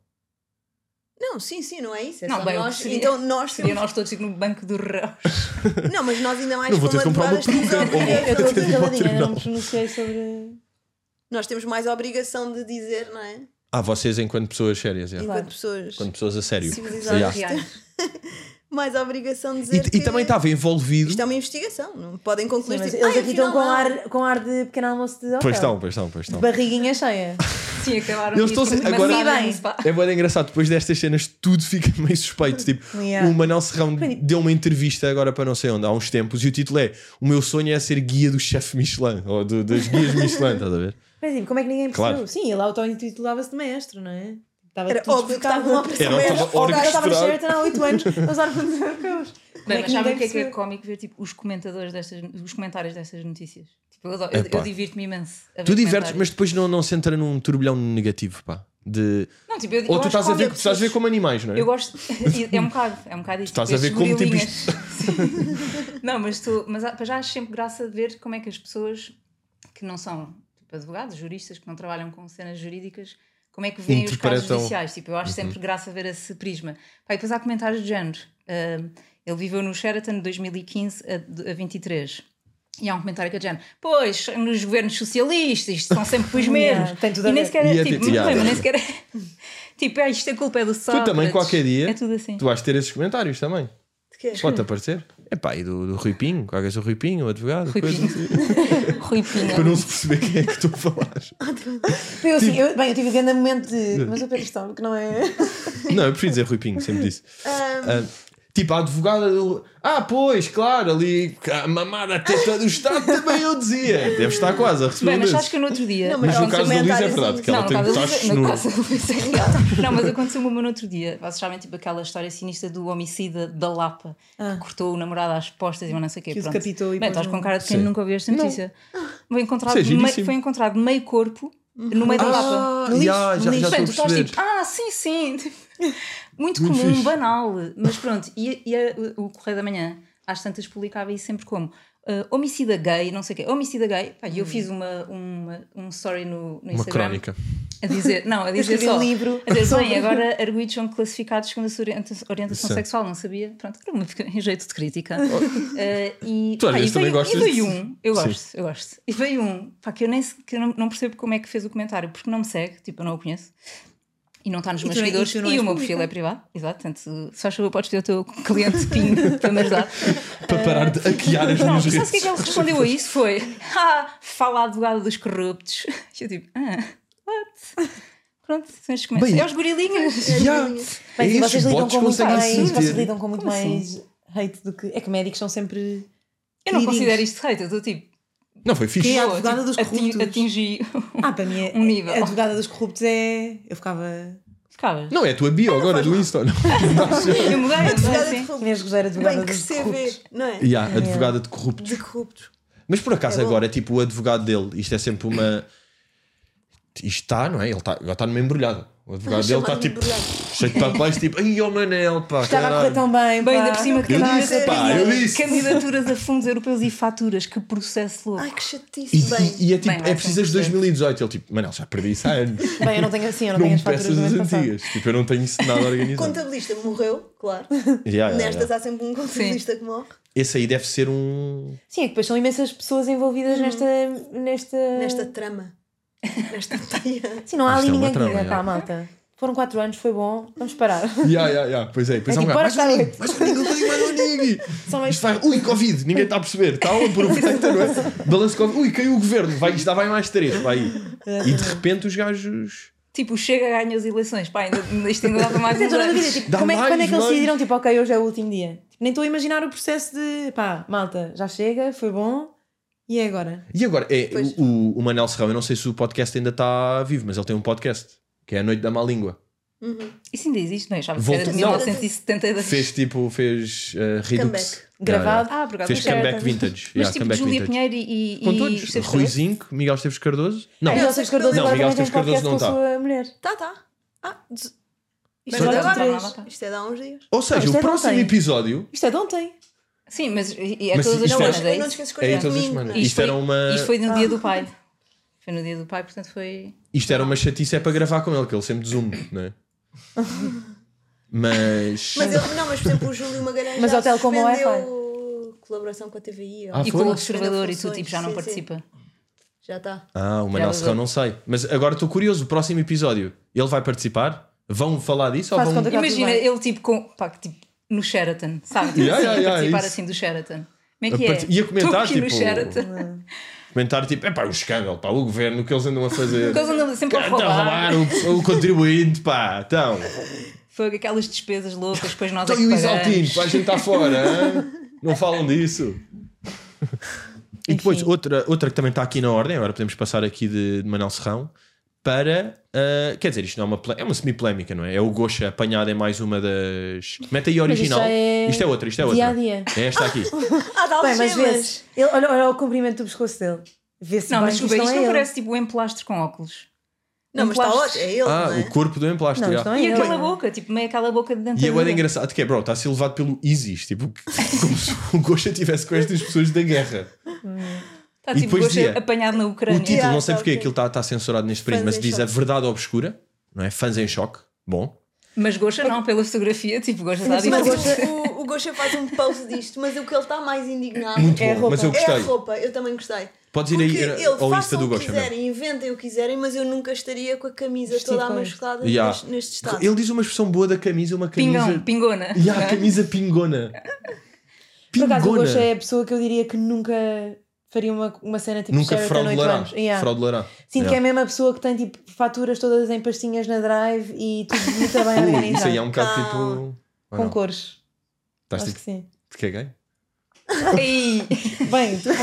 Não, sim, não é isso. É Não, só bem, nós. seria- Então nós Seria temos. nós todos no banco do réus. Não, mas nós ainda mais Não vou como ter de comprar uma advogadas temos a peruca. Eu estou obrigação. caladinha, ainda não me pronunciei sobre. Nós temos mais a obrigação de dizer, não é? Vocês enquanto pessoas sérias, yeah. Enquanto pessoas Enquanto pessoas a sério. civilizadas. Yeah. Mais a obrigação de dizer. E também estava envolvido. Isto é uma investigação, não podem Sim, concluir. mas tipo, eles aqui estão afinal com ar de pequeno almoço de hotel. Pois estão. De barriguinha cheia. Sim, acabaram Eles estão isso, agora- mas Bem. sabe, É bem engraçado, depois destas cenas tudo fica meio suspeito. Tipo, Yeah. o Manel Serrão deu uma entrevista agora para não sei onde, há uns tempos, e o título é: O meu sonho é ser guia do chefe Michelin, ou das guias Michelin, estás a ver? Mas tipo, como é que ninguém percebeu? Claro. Sim, ele auto-intitulava-se de maestro, não é? Estava Era tudo óbvio que explicado. estava uma operação Era, mesmo. estava O cara estava no orquestrado. Sheraton há 8 anos a usar o Deus. Bem, mas sabem o que é percebeu? cómico ver tipo, os comentários destas notícias? Tipo, eu, adoro, Epá. eu divirto-me imenso. a ver Tu divertes, comentários. mas depois não se entra num turbilhão negativo, pá. Não, tipo, eu Ou tu acho estás a ver, cómico, estás a ver como animais, não é? Eu gosto. É um bocado isso. Estás tipo, a ver estes como, tipo, gorilinhas. Não, mas já acho sempre graça de ver como é que as pessoas que não são tipo, advogados, juristas, que não trabalham com cenas jurídicas, como é que veem os casos Interpretam. judiciais. Tipo, eu acho sempre graça ver esse prisma. Pá, e depois há comentários de género. Ele viveu no Sheraton de 2015 a 23. E há um comentário que é de género: pois, nos governos socialistas, isto são sempre os mesmos. Tem tudo a E nem ver. sequer E é é tipo, tipo, muito yeah. bem, mas nem sequer é. Tipo, isto a culpa é do Sócrates. Tu também, qualquer dia, É tudo assim. tu vais ter esses comentários também. De quê? Pode-te aparecer. É pá, e do Rui Pinho, qual é que é o Rui Pinho, o advogado, Rui coisa Pinho. assim. Rui Pinho. Para não se perceber quem é que tu falas. Eu, assim, eu tive um grande momento de. Mas o Pedro Estão, que não é. Não, eu prefiro dizer Rui Pinho, sempre disse. Tipo, a advogada do... pois, claro, ali a mamada teta do Estado também eu dizia. Deve estar quase a receber Bem, mas desses. sabes que no outro dia. Não, Mas no há um caso da Luísa é comentário verdade, que ela no tem caso da tachos Luísa- no... no caso da Luísa é real. Não, mas aconteceu-me uma no outro dia. Vocês sabem, tipo, aquela história sinistra do homicida da Lapa que cortou o namorado às postas e não sei o quê. Que o Pronto. decapitou e Bem, pôs estás no- com cara de quem Sim. nunca ouviu esta notícia. Isso é giríssimo. Foi encontrado meio corpo no meio da Lapa. Ah, já estou a Portanto, tu estás perceber. tipo, sim. Muito Muito comum, fixe. banal. Mas pronto, o Correio da Manhã, às tantas, publicava isso sempre como homicida gay, não sei o quê. Homicida gay. Pá, e eu fiz um story no Uma Instagram. crónica. A dizer escrevi só. um livro A dizer, sobre- bem, agora arguidos são classificados segundo a sua orientação Sim. sexual, não sabia. Pronto, era uma em jeito de crítica. E, Tu às pá, vezes e também veio, gostas e veio de- um, eu Sim. gosto. E veio um, pá, que eu não percebo como é que fez o comentário, porque não me segue, tipo, eu não o conheço. E não está nos E meus tu não- seguidores. e tu não E és o meu pública. perfil é privado. Exato. Portanto, se faz favor, podes ter o teu cliente PIN para me ajudar. Para parar de hackear as Não, minhas sabes redes. o que é que ele respondeu a isso? Foi: fala a advogada dos corruptos. E eu tipo: what? Pronto, são estes comentários. Bem, É os gorilinhas. Yeah. Bem, É sim, estes vocês lidam bots com muito conseguem mais. sentir. Vocês lidam com muito Como mais hate do que. É que médicos são sempre. Eu não queridinhos. considero isto hate, eu estou tipo. Não, foi fixe. Que é a "Oh, advogada tipo, dos corruptos." atingi. Para mim, Um nível. a advogada dos corruptos é. Eu ficava. Ficavas. Não, é a tua bio agora do Insta. Não. Eu mudei, Advogada assim. de corruptos. Inês Gozera, advogada Bem, que dos CV, corruptos. não é? Yeah, advogada de corruptos. De corruptos. Mas por acaso É bom. agora, tipo, o advogado dele, isto é sempre uma... Isto está, não é? Ele agora está numa embrulhada. O advogado dele está Chamado tipo embrulhado. cheio de papéis, tipo, ai, ó Manel, pá, Estava a correr caralho. tão bem. Bem, pá. ainda por cima, Eu disse, pá, eu disse. candidaturas a fundos europeus e faturas, que processo louco. Ai, que chatice. Bem, E é tipo, Bem, vai é preciso as ser 2018. Ele tipo, Manel, já perdi isso há anos. Bem, eu não tenho assim, eu não Não tenho me as faturas peças do as mês passado. antigas. Tipo, eu não tenho isso nada organizado. contabilista morreu, claro. Yeah, Nestas há sempre um contabilista que morre. Esse aí deve ser um... Sim, é que depois são imensas pessoas envolvidas Nesta trama. Nesta teia. Sim, não há Isto ali é uma ninguém que trama, diga, já. pá, malta. Foram 4 anos, foi bom, vamos parar. Pois é. Depois É há um tipo, gajo, bora mais um estar amigo, mais um amigo. São mais. Isto vai, ui, Covid, ninguém está a perceber. Está a aproveita, não é? Balanço Covid, ui, caiu o governo, vai, isto dá vai mais 3, vai aí. E de repente os gajos... Tipo, chega a ganhar as eleições. Pá, isto ainda dá para mais Mas uns eu estou na anos. dúvida, tipo, Dá quando é que mais, eles mais. decidiram, tipo, ok, hoje é o último dia? Tipo, nem estou a imaginar o processo de, pá, malta, já chega, foi bom, e é agora? E agora, Pois. o Manel Serrão, eu não sei se o podcast ainda está vivo, mas ele tem um podcast, que é a Noite da Má Língua. Isso ainda existe, não é? Já era de Não. 1972. Fez Redux. Comeback. Gravado. Ah, por acaso. Fez não sei. comeback vintage. Mas Yeah, tipo, comeback Júlia vintage. Pinheiro e Com todos. Esteves Rui Cardoso? Zinco, Miguel Esteves Cardoso. Não, Miguel Esteves Cardoso Não, agora Miguel também tem Esteves Cardoso podcast não com a tá. sua mulher. Tá. Isto Mas é de olha, agora. tá. Isto é de há uns dias. ou seja, Não, isto o é de próximo ontem. episódio... Isto é de ontem. Sim, mas é Mas todas as isto semanas, era- é Eu não te isso? esqueças que É hoje em é todas as domingo. semanas. não é? Isto era uma. Isto foi no dia do pai. Foi no dia do pai, portanto foi. Isto era uma chatice é para gravar com ele, que ele sempre zoom, não é? Mas. Mas ele, não, mas por exemplo, o Júlio Magalhães Mas já hotel como o suspendeu colaboração com a TVI. Ah, E foi? com o observador e tu Funções, tipo, já não sim, participa. sim. Já está. O Manel Já Serrão não sei. Mas agora estou curioso, o próximo episódio, ele vai participar? Vão falar disso Faz ou vão. conta que- Imagina tudo bem. ele tipo, tipo no Sheraton, sabe? Tipo, Yeah, assim, yeah, yeah, participar isso. assim do Sheraton. Como é que é? Ia comentar, Estou aqui tipo, no Sheraton. Comentar tipo, o escândalo, pá, o governo, o que eles andam a fazer. Porque eles andam sempre a Estão a roubar. roubar o contribuinte, pá, então. Foi aquelas despesas loucas, depois nós Então é e que o Isaltino, pagamos. vai jantar fora, hã? Não falam disso. E depois, Enfim. outra que também está aqui na ordem, agora podemos passar aqui de Manel Serrão, para. Quer dizer, isto não é uma semi-polémica, não é? É o Gosha apanhado em mais uma das. Mete aí a Mas original. isto já é Isto é outra, isto é outra. dia a dia. É esta aqui. Ah, Bem, mas algemas. vê-se. Olha o comprimento do pescoço dele. Vê-se Não, bem mas que desculpa, isto isto não não é ele. parece tipo um emplastre com óculos. Não, mas está Emplastre. ótimo. É ele, não é? O corpo do emplastre. Não, já. isto não é E ele. aquela boca, tipo, meio aquela boca de E é dentadura. bem engraçado que é, bro, está a ser levado pelo ISIS, tipo, como se o Gosha estivesse com estas pessoas da guerra. Está E tipo depois Gosha dizia, apanhado na O Ucrânia. título, Yeah, não sei tá porque ok. aquilo está censurado neste print, Fãs mas em diz a choque. verdade obscura, não é? Fãs em choque. Bom. Mas Gosha não, pela fotografia, tipo, Gosha está Mas diferente. O Gosha faz um post disto, mas o que ele está mais indignado Muito É a bom. roupa. Mas eu é gostei. a roupa. Eu também gostei. Podes ir Porque aí ele ao Insta façam do o que Gosha mesmo. quiserem, inventem o que quiserem, mas eu nunca estaria com a camisa Vestido toda com amasculada Yeah. neste estado. Ele diz uma expressão boa da camisa, uma camisa. Pingão, pingona. Yeah, a camisa pingona. Por acaso, o Pingona. Gosha é a pessoa que eu diria que nunca faria uma cena tipo Nunca Sheraton 8 fraudulará. anos. Yeah. Fraudulará. Sinto que é Yeah. a mesma pessoa que tem tipo faturas todas em pastinhas na Drive e tudo muito bem organizado. Isso aí é um bocado Não. tipo. ou Com não? cores. Estás Acho tipo. que sim. Porque é gay? Ai, Bem, tu...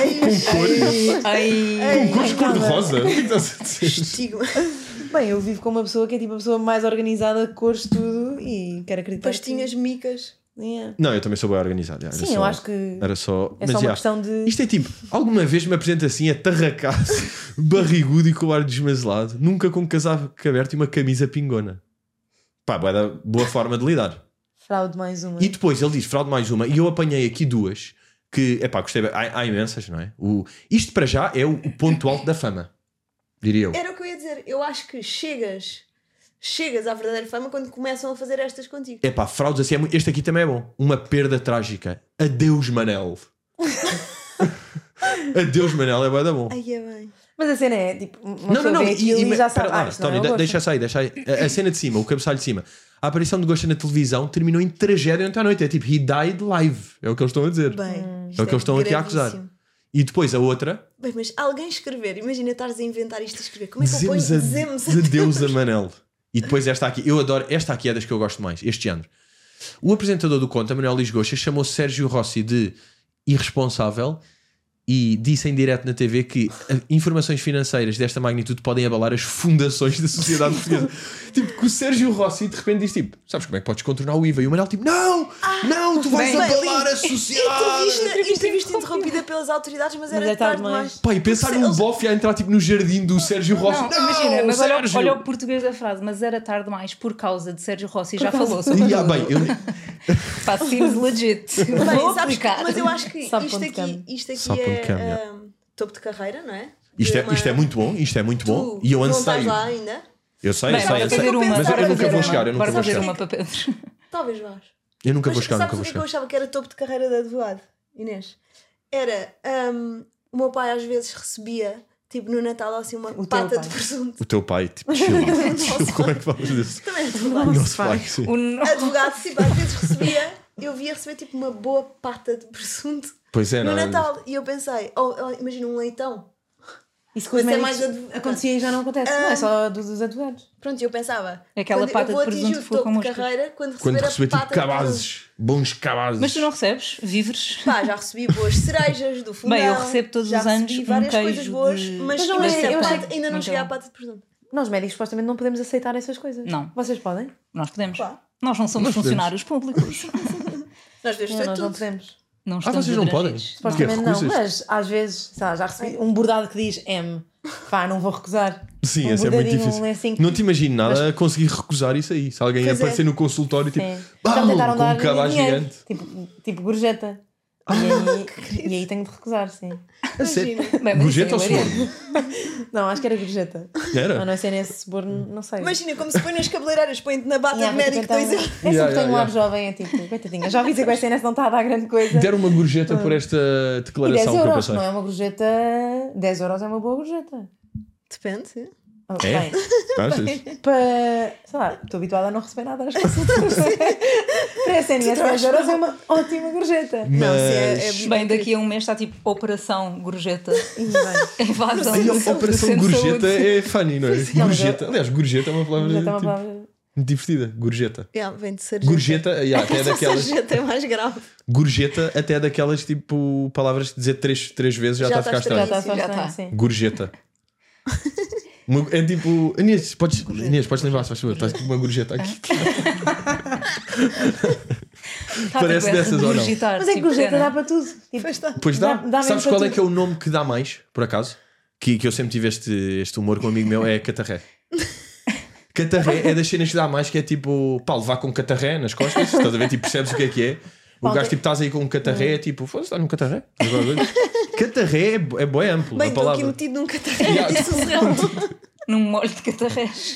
ai. Com cores Ai, cor-de-rosa? O que é que estás a dizer? Estigma. Bem, eu vivo com uma pessoa que é tipo a pessoa mais organizada, cores, tudo e quero acreditar. Pastinhas micas. Que... Yeah. Não, eu também sou bem organizado. yeah, era Sim, só- eu acho que Era só. é mas só uma yeah. questão de. Isto é tipo, alguma vez me apresenta assim, atarracado, barrigudo e com o ar desmazelado, nunca com um casaco aberto e uma camisa pingona. Pá, boa forma de lidar. Fraude mais uma. E depois ele diz fraude mais uma, e eu apanhei aqui duas que, epá, gostei bem. Há imensas, não é? Isto para já é o ponto alto da fama, diria eu. Era o que eu ia dizer. Eu acho que chegas à verdadeira fama quando começam a fazer estas contigo. Epá, fraudes assim, este aqui também é bom. Uma perda trágica. Adeus, Manel. Adeus, Manel, é bué da bom. Ai, é bem. Mas a cena é tipo, uma Não, pessoa vê aquilo e já espera sabe. lá, Isto não Tony, é o Gosha. deixa aí. A cena de cima, o cabeçalho de cima. A aparição de Gosha na televisão terminou em tragédia ontem à noite. É tipo, he died live. É o que eles estão a dizer. Bem, É isto o que eles estão aqui a acusar. gravíssimo. E depois a outra, Bem, mas alguém escrever, imagina estares a inventar isto a escrever. Como é que eu ponho? dizemos Dizemos adeus a Manel. E depois esta aqui, eu adoro, esta aqui é das que eu gosto mais, este género. O apresentador do Conta, Manuel Luís Goxa, chamou Sérgio Rossi de irresponsável e disse em direto na TV que informações financeiras desta magnitude podem abalar as fundações da sociedade portuguesa. Tipo, que o Sérgio Rossi de repente diz tipo, sabes como é que podes contornar o IVA? E o Manuel tipo, não, tu vais bem, abalar a sociedade. Entrevista interrompida pelas autoridades, mas era é tarde tarde demais. Pá, e pensar num bofe a entrar tipo no jardim do Sérgio Rossi. Não, imagina, mas Sérgio! olha o português da frase, mas era tarde demais por causa de Sérgio Rossi, já falou sobre E, bem, eu, Pá, seems legit. Bem, Vou sabes, aplicar. mas eu acho que Sabe isto ponto aqui, cam. isto aqui Sabe ponto cam, é topo de carreira, não é? isto De uma- é muito bom, isto é muito bom. Tu E eu não estás anseio. lá ainda? Eu sei, Bem, bora fazer uma. Mas bora eu nunca fazer vou uma. chegar, eu nunca Bora vou fazer chegar. uma para Pedro. Talvez vás. Eu nunca vou Mas chegar, nunca sabes vou o que é que eu chegar. achava que era topo de carreira de advogado, Inês? Era, o meu pai às vezes recebia, tipo no Natal, assim uma teu pata pai. de presunto. O teu pai, tipo, chill. Como é que falas disso? Também é O advogado. nosso pai, sim. Advogado, tipo, às vezes recebia, eu via receber tipo uma boa pata de presunto Pois é, no não é? Natal. E eu pensei, imagina um leitão. Isso com os Mas é médicos mais advogado. acontecia e já não acontece. Não é só dos advogados. Pronto, eu pensava, Aquela quando pata eu vou de presunto atingir o foi com topo de moscas. carreira quando Quando receber receber a tipo pata de presunto. cabazes, bons cabazes. Mas tu não recebes víveres? Pá, já recebi boas cerejas do fundão. Bem, eu recebo todos já os anos recebi um várias queijo coisas boas, de- mas Mas não é, imagina, eu a achei pata- ainda não muito cheguei à bom. pata de presunto. Nós médicos supostamente não podemos aceitar essas coisas. Não. Vocês podem? Nós podemos. Claro. Nós não somos Nós podemos. funcionários públicos. Nós devemos Não, ter nós não tudo. podemos. Não estamos vocês não podem? abrangidos. Porque Supostamente não, recusas? mas às vezes, sei lá, já recebi um bordado que diz M. Pá, não vou recusar. Sim, um esse é muito bordadinho, difícil. um lencinho. Não te imagino nada a conseguir recusar isso aí. Se alguém Pois é. aparecer no consultório, tipo, Sim. "Bam", Já me tentaram com dar um cabaz dinheiro, gigante. tipo gorjeta. E aí tenho de recusar, sim. A sério? Imagina. Bem, mas Gorjeta ou isso é hilariante. suborno? Não, acho que era gorjeta. Era? Ou não sei nesse suborno, não sei. Imagina como se põe nas cabeleireiras, põe-te na bata Yeah, de médico então, 2 euros. é sempre Yeah, tenho um yeah, ar jovem, é tipo, coitadinha. Já vi dizer que o SNS não está a dar grande coisa. Deram uma gorjeta por esta E 10 declaração que eu euros, passei. não é uma gorjeta. 10 euros é uma boa gorjeta. Depende, sim. Oh, É? bem, Achas? para. Sei lá, estou habituada a não receber nada nas consultas. Para a SNS, 10 euros é uma ótima gorjeta. Não, Mas... sim, Bem, daqui a um mês está tipo Operação Gorjeta. E bem, Invasão. Ai, a do operação centro de gorjeta saúde. é funny, não é? Não, mas Gorjeta. Aliás, gorjeta é uma palavra, gorjeta é uma tipo, palavra. muito divertida. Gorjeta. Yeah, vem de sarjeta. Gorjeta, yeah, até é daquelas. Sarjeta é mais grave. Gorjeta, até é daquelas tipo palavras que dizer três vezes já está a ficar está Já estranho. está só Já estranho, está. sim. Gorjeta. É tipo. Inês, podes levar, se faz favor. Estás tipo uma gorjeta aqui. Tá, Parece tipo, dessas ou não? regurgitar, Mas é que tipo, gorjeta cena. dá para tudo. Tipo, Pois está. Pois dá. Dá mesmo Sabes para qual é tudo. que é o nome que dá mais, por acaso? Que eu sempre tive este humor com um amigo meu, é catarré. Catarré é das cenas que dá mais, que é tipo, pá, levar com catarré nas costas, estás a ver? Tipo, percebes o que é? O Pá, gajo, tipo, estás aí com um catarré, é tipo, foda-se, está num catarré? Catarré é bué amplo, Bem, a estou aqui palavra. metido num catarro. Yeah. Isso é real. Num molho de catarrés.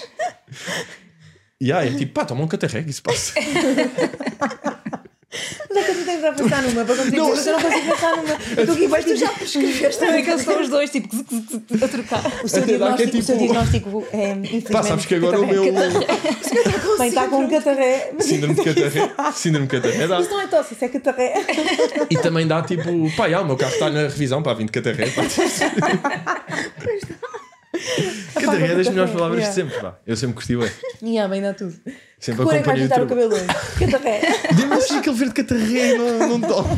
É tipo, pá, toma um catarré, que isso passa. Mas é que tu tens de pensar numa para conseguir Não, dizer, mas eu não consigo pensar numa. Eu estou aqui, vais tu já prescreveste. Também que eles estão os dois, tipo, a trocar. O seu Até dá que é diagnóstico, o seu tipo- diagnóstico é, infelizmente, Pá, sabes que agora o catarré. meu Bem, está com um catarré. Mas síndrome de catarré, síndrome de catarré dá. isso não é tosse, isso é catarré. E também dá tipo, pá, o meu carro está na revisão, pá, vim de catarré. Pá. Catarré é das melhores palavras de sempre, pá. Eu sempre curti, ué. E bem, dá tudo. Sempre Cor é que vais acompanhei o pintar o teu. cabelo hoje? Catarré. Dê-me assim aquele verde catarré, não tomo.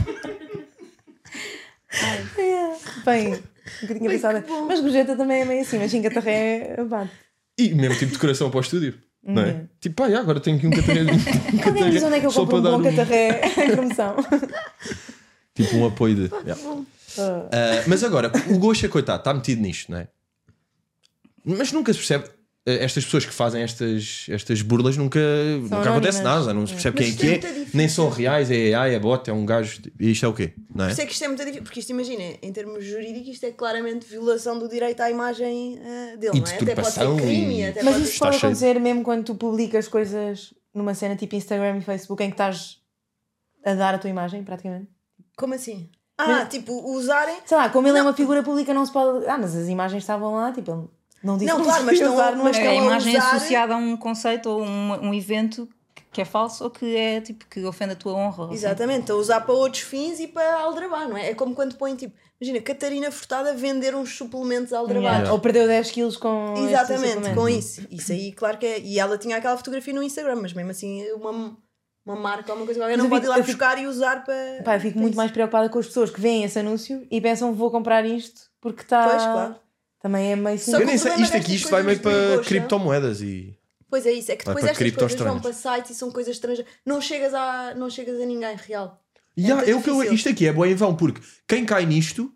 Bem, nunca tinha pensado. Mas gorjeta também é meio assim, mas sim, catarré bate. E mesmo tipo de decoração para o estúdio, não é? Tipo, pá, agora tenho aqui um catarré. Alguém diz onde é que eu só compro um para dar bom catarré em promoção. Tipo um apoio de. Yeah. Mas agora, o Gosha, coitado, está metido nisto, não é? Mas nunca se percebe. Estas pessoas que fazem estas burlas nunca acontece anónimas. nada, não se percebe quem é Mas que isto é é, muito difícil. nem são reais, é AI, é bot, é um gajo. E isto é o quê? Não é? Por isso é que isto é muito difícil, porque isto, imagina, em termos jurídicos, isto é claramente violação do direito à imagem dele, E não é? Até pode deturpação ser crime, e- até Mas pode isso Está pode cheio. acontecer mesmo quando tu publicas coisas numa cena tipo Instagram e Facebook em que estás a dar a tua imagem, praticamente. Como assim? Mas- Tipo, usarem. Sei lá, como ele é uma figura pública, não se pode. Mas as imagens estavam lá, tipo, ele não disse Não, que claro, se mas podia estão a- usar numa mas É a estão a imagem usar- associada a um conceito ou um evento que é falso ou que é tipo que ofende a tua honra. ou assim. Exatamente, estão a usar para outros fins e para aldrabar, não é? É como quando põem tipo, imagina, Catarina Furtado a vender uns suplementos a aldrabar. Yeah. Ou perdeu 10 quilos com. estes Exatamente, suplementos. com isso. Isso aí, claro que é. E ela tinha aquela fotografia no Instagram, mas mesmo assim, uma marca ou uma coisa qualquer Mas não eu pode ir fico- lá eu fico- buscar e usar para. Pá, eu fico para muito isso. mais preocupada com as pessoas que veem esse anúncio e pensam vou comprar isto porque está. Pois, claro. Também é meio Só Eu que nem o sei, problema isto aqui destas isto vai meio coisas do para Gosha- criptomoedas e. Pois é isso, é que Vai depois para estas coisas vão criptoestranhos. para sites e são coisas estrangeiras. Não chegas a ninguém real. Yeah, muito é o que difícil. isto aqui é bué em vão, porque quem cai nisto.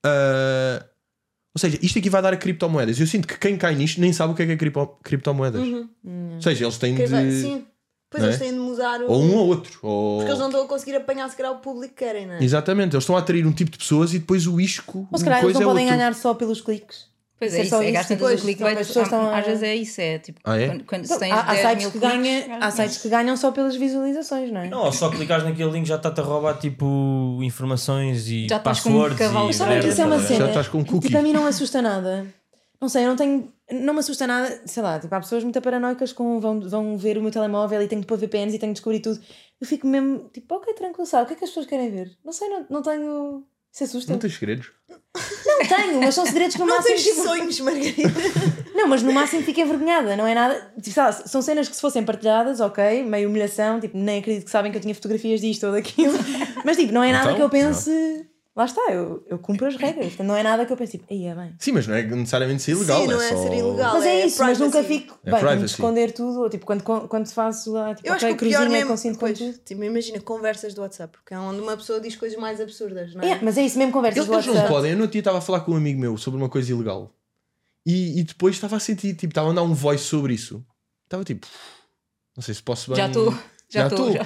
Ou seja, isto aqui vai dar a criptomoedas. Eu sinto que quem cai nisto nem sabe o que é criptomoedas. Ou seja, eles têm Quem vai- de. Sim, pois não é? eles têm de mudar o. Ou um ou outro. Ou... Porque eles não estão a conseguir apanhar se calhar o público que querem, não é? Exatamente, eles estão a atrair um tipo de pessoas e depois o isco. Ou se calhar eles coisa não é podem outro. ganhar só pelos cliques. Pois Isso é, só isso, é gastar depois, o clickbait. as pessoas estão a- Às vezes é isso, é tipo, Ah, é? quando se tens Há 10 sites mil que cliques, ganham, há sites que ganham só pelas visualizações, não é? Não, só clicares naquele link já está-te a roubar tipo informações e Já estás com um passwords cavalo. e Sabem que merda, isso é uma estás a ver? cena. Já estás com um cookie. Tipo, a mim não me assusta nada. Não sei, eu não tenho. Não me assusta nada. Sei lá, tipo, há pessoas muito paranoicas com vão ver o meu telemóvel e tenho de pôr VPNs e tenho de descobrir tudo. Eu fico mesmo tipo, ok, tranquilo, sabe? O que é que as pessoas querem ver? Não sei, não tenho. Isso assusta. Não tens segredos? Não tenho, mas são segredos que no Não máximo. tens Tipo, sonhos, Margarida. não, mas no máximo fico envergonhada, não é nada. Tipo, sei lá, são cenas que se fossem partilhadas, ok, meio humilhação, tipo, nem acredito que sabem que eu tinha fotografias disto ou daquilo. Mas tipo, não é nada Então, que eu pense. Lá está, eu cumpro as regras. Portanto, não é nada que eu pense, tipo, aí é bem. Sim, mas não é necessariamente ser ilegal. Sim, não é é só... ser ilegal. Mas é isso, mas privacy. nunca fico. É Bem, tenho de privacy. esconder tudo. Ou tipo, quando faço lá, tipo, Eu acho ok, que o pior cruzinha, mesmo. consigo com Pois, tudo. tipo, imagina conversas do WhatsApp, porque é onde uma pessoa diz coisas mais absurdas, não é? É, mas é isso mesmo, conversas Eles do não WhatsApp. podem. Eu no outro dia estava a falar com um amigo meu sobre uma coisa ilegal e depois estava a sentir, tipo, estava a mandar um voice sobre isso. Estava tipo, não sei se posso bem. já estou. Já Já estou. estou.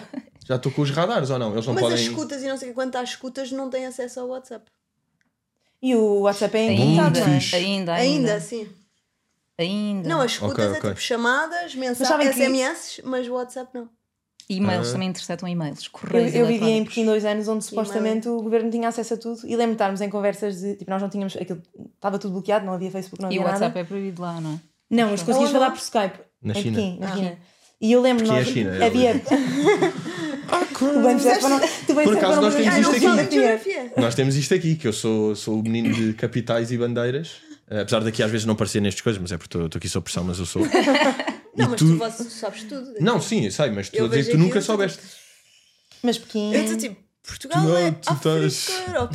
Já estou com os radares ou não? Eles não Mas as podem. escutas e não sei o que, quando estás escutas não têm acesso ao WhatsApp. E o WhatsApp é Ainda, encriptado, não é? fixe. Ainda, sim. Ainda. Não, as escutas Ok, é ok. tipo chamadas, sabem mensagens, que- SMS, mas o WhatsApp não. E-mails Ah. também interceptam e-mails. Correios Eu vivi em eletrónicos. Pequim 2 anos onde supostamente o governo tinha acesso a tudo e lembro de estarmos em conversas de tipo, nós não tínhamos aquilo, estava tudo bloqueado, não havia Facebook, não E havia o WhatsApp nada. é proibido lá, não é? Não, mas conseguias Aonde? falar por Skype Na em China. Pequim, na China. E eu lembro Pequim é nós China, é havia. Tu bem disseste para não. Tu bem Por disseste acaso para nós não temos me isto não aqui. falo aqui. de geografia. Nós temos isto aqui, que eu sou o menino de capitais e bandeiras. Apesar daqui às vezes não parecer nestas coisas, mas é porque estou aqui sob pressão, mas eu sou. Não, mas tu sabes tudo. Não, sim, eu sei, mas tu Eu a dizer vejo que tu nunca aquilo, soubeste. Mas Pequim. Eu estou tipo, Portugal Tu, é tu África, estás. Europa.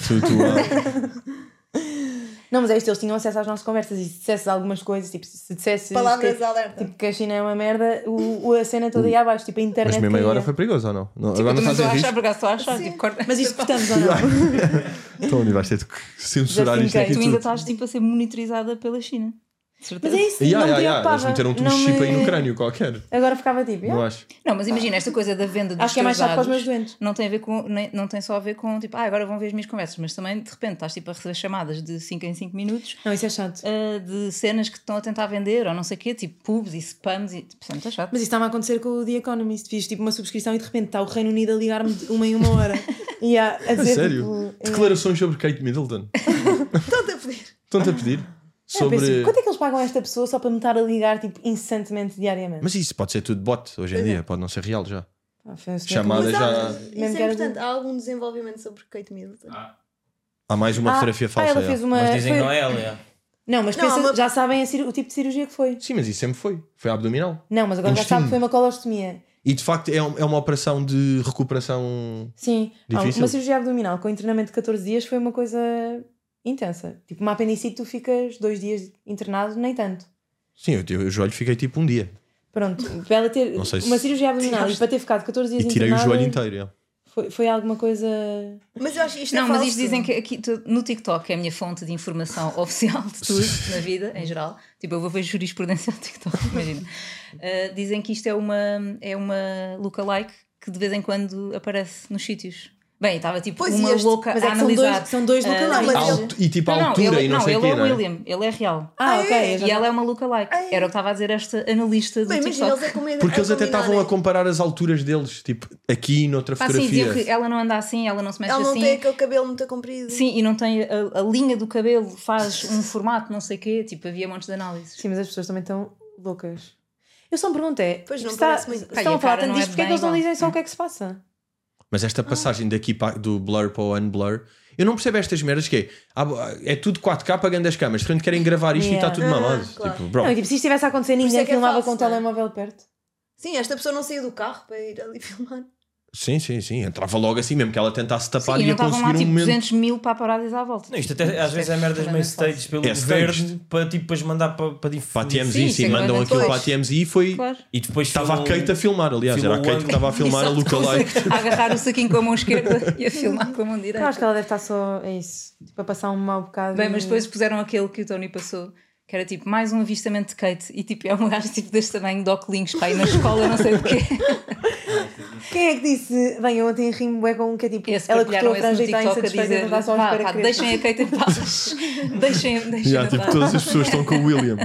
Não, mas é isto, eles tinham acesso às nossas conversas e se dissesses algumas coisas, tipo, se dissesses Palavras que, alerta. tipo, que a China é uma merda, a cena toda ia abaixo, tipo a internet. Mas mesmo agora caía. foi perigoso ou não? Agora Eu não também estás estou a a achar, risco. por acaso estou a achar. Tipo, corta Mas isto cortamos ou não? Então, Oni, vais ter de censurar Já isto aqui Tu ainda tudo. estás tipo a ser monitorizada pela China. De certeza. Mas é isso, Ya, não ya, me ya, preocupava. eles meteram-te um Não chip me- aí no crânio qualquer. Agora ficava tipo, Não "Ah, acho. Não, mas imagina, esta coisa da venda dos acho que é mais teus chato para os dados meus doentes. não tem a ver com, não tem só a ver com tipo, agora vão ver as minhas conversas, mas também de repente estás tipo a receber chamadas de 5 em 5 minutos Não, isso é chato. de cenas que estão a tentar vender ou não sei o quê, tipo pubs e spams e tipo, isso é muito chato. Mas isso está-me a acontecer com o The Economist. Fiz tipo uma subscrição e de repente está o Reino Unido a ligar-me de uma em uma hora. E a dizer, Sério? tipo, Declarações sobre Kate Middleton. Estão-te a pedir. Estão-te a pedir? Eu penso, Sobre. quanto é que eles pagam a esta pessoa só para me estar a ligar tipo, incessantemente, diariamente? Mas isso pode ser tudo bot hoje em dia, pode não ser real já. Ah, foi um senhor Chamada que- já- Mas Mesmo isso que é era importante. Há algum desenvolvimento sobre Kate Middleton? Há mais uma fotografia falsa. ela já. fez uma. Mas dizem foi- que não é ela. é. Não, mas Não, pensa, uma- já sabem o tipo de cirurgia que foi. Sim, mas isso sempre foi. Foi abdominal. Não, mas agora já Intestino. sabe que foi uma colostomia. E de facto é uma operação de recuperação. Sim, Difícil. uma cirurgia abdominal com internamento de 14 dias foi uma coisa intensa. Tipo, uma apendicite, tu ficas 2 dias internado, nem tanto. Sim, o joelho fiquei tipo um dia. Pronto, para ela ter Não sei se- uma cirurgia abdominal e para ter ficado 14 dias E tirei o internada, joelho inteiro. já. foi alguma coisa. Mas eu acho que isto Não, é mas falso. isto dizem que aqui no TikTok é a minha fonte de informação oficial de tudo na vida, em geral. Tipo, eu vou ver jurisprudência no TikTok, imagina. Dizem que isto é uma lookalike que de vez em quando aparece nos sítios. Bem, estava tipo Pois, uma e este- louca Mas a é que são analisar. dois, são dois lookalikes. não, mas E tipo a altura ele, e não sei o ele quê, é o não é? William, ele é real. Ok, eu já E ela é uma lookalike. Era o que estava a dizer esta analista do Bem, imagina, TikTok. eles é como Porque eles até estavam a combinarem. comparar as alturas deles, tipo aqui noutra Pá, sim, fotografia. diziam que ela não anda assim, ela não se mexe Ela não assim. tem aquele cabelo muito comprido. Sim, e não tem a linha do cabelo, faz um formato, não sei o quê. Tipo, havia montes de análises. Sim, mas as pessoas também estão loucas. Eu só me pergunto Pois não está, parece muito. se Pá, e estão a a falar cara tanto não é disto, porque é que bem eles não igual. dizem só o que é que se passa? Mas esta passagem daqui do blur para o unblur, eu não percebo estas merdas que é tudo 4K pagando as câmaras. De repente querem gravar isto e está tudo mamado. claro. Tipo, bro, Não, e, tipo, se isto estivesse a acontecer, isso ninguém é que é filmava falso, com o não é? telemóvel perto. Sim, esta pessoa não saiu do carro para ir ali filmar. sim. Entrava logo assim, mesmo que ela tentasse tapar Sim, e não ia estavam lá conseguir um tipo momento. 200 mil paparazzis à volta. Não, isto até às vezes é merdas meio staged pelo É governo staged. para tipo, depois mandar para Para a difundir. TMZ, Sim, sim, sim, mandam agora aquilo depois. para a TMZ e foi. Claro. E depois Estava a filmam- Kate a filmar, aliás, era a filmam o Kate que ângulo. estava a filmar a lookalike. A agarrar o saquinho com a mão esquerda e a filmar com a mão Eu direita. acho que ela deve estar só a isso, tipo, a passar um mau bocado. Bem, mas depois puseram aquele que o Tony passou, que era tipo mais um avistamento de Kate, e tipo é uma gaja tipo deste tamanho de óculos, pá, e na escola não sei o quê. Quem é que disse? Bem, eu ontem rimo bué com um que é tipo, Esse ela cortou partilharam a esse no franja e está TikTok a insatisfeita, dizer não está só à vá, espera pá, que cresça. deixem a Kate em paz. deixem Já, tipo, andar. todas as pessoas estão com o William.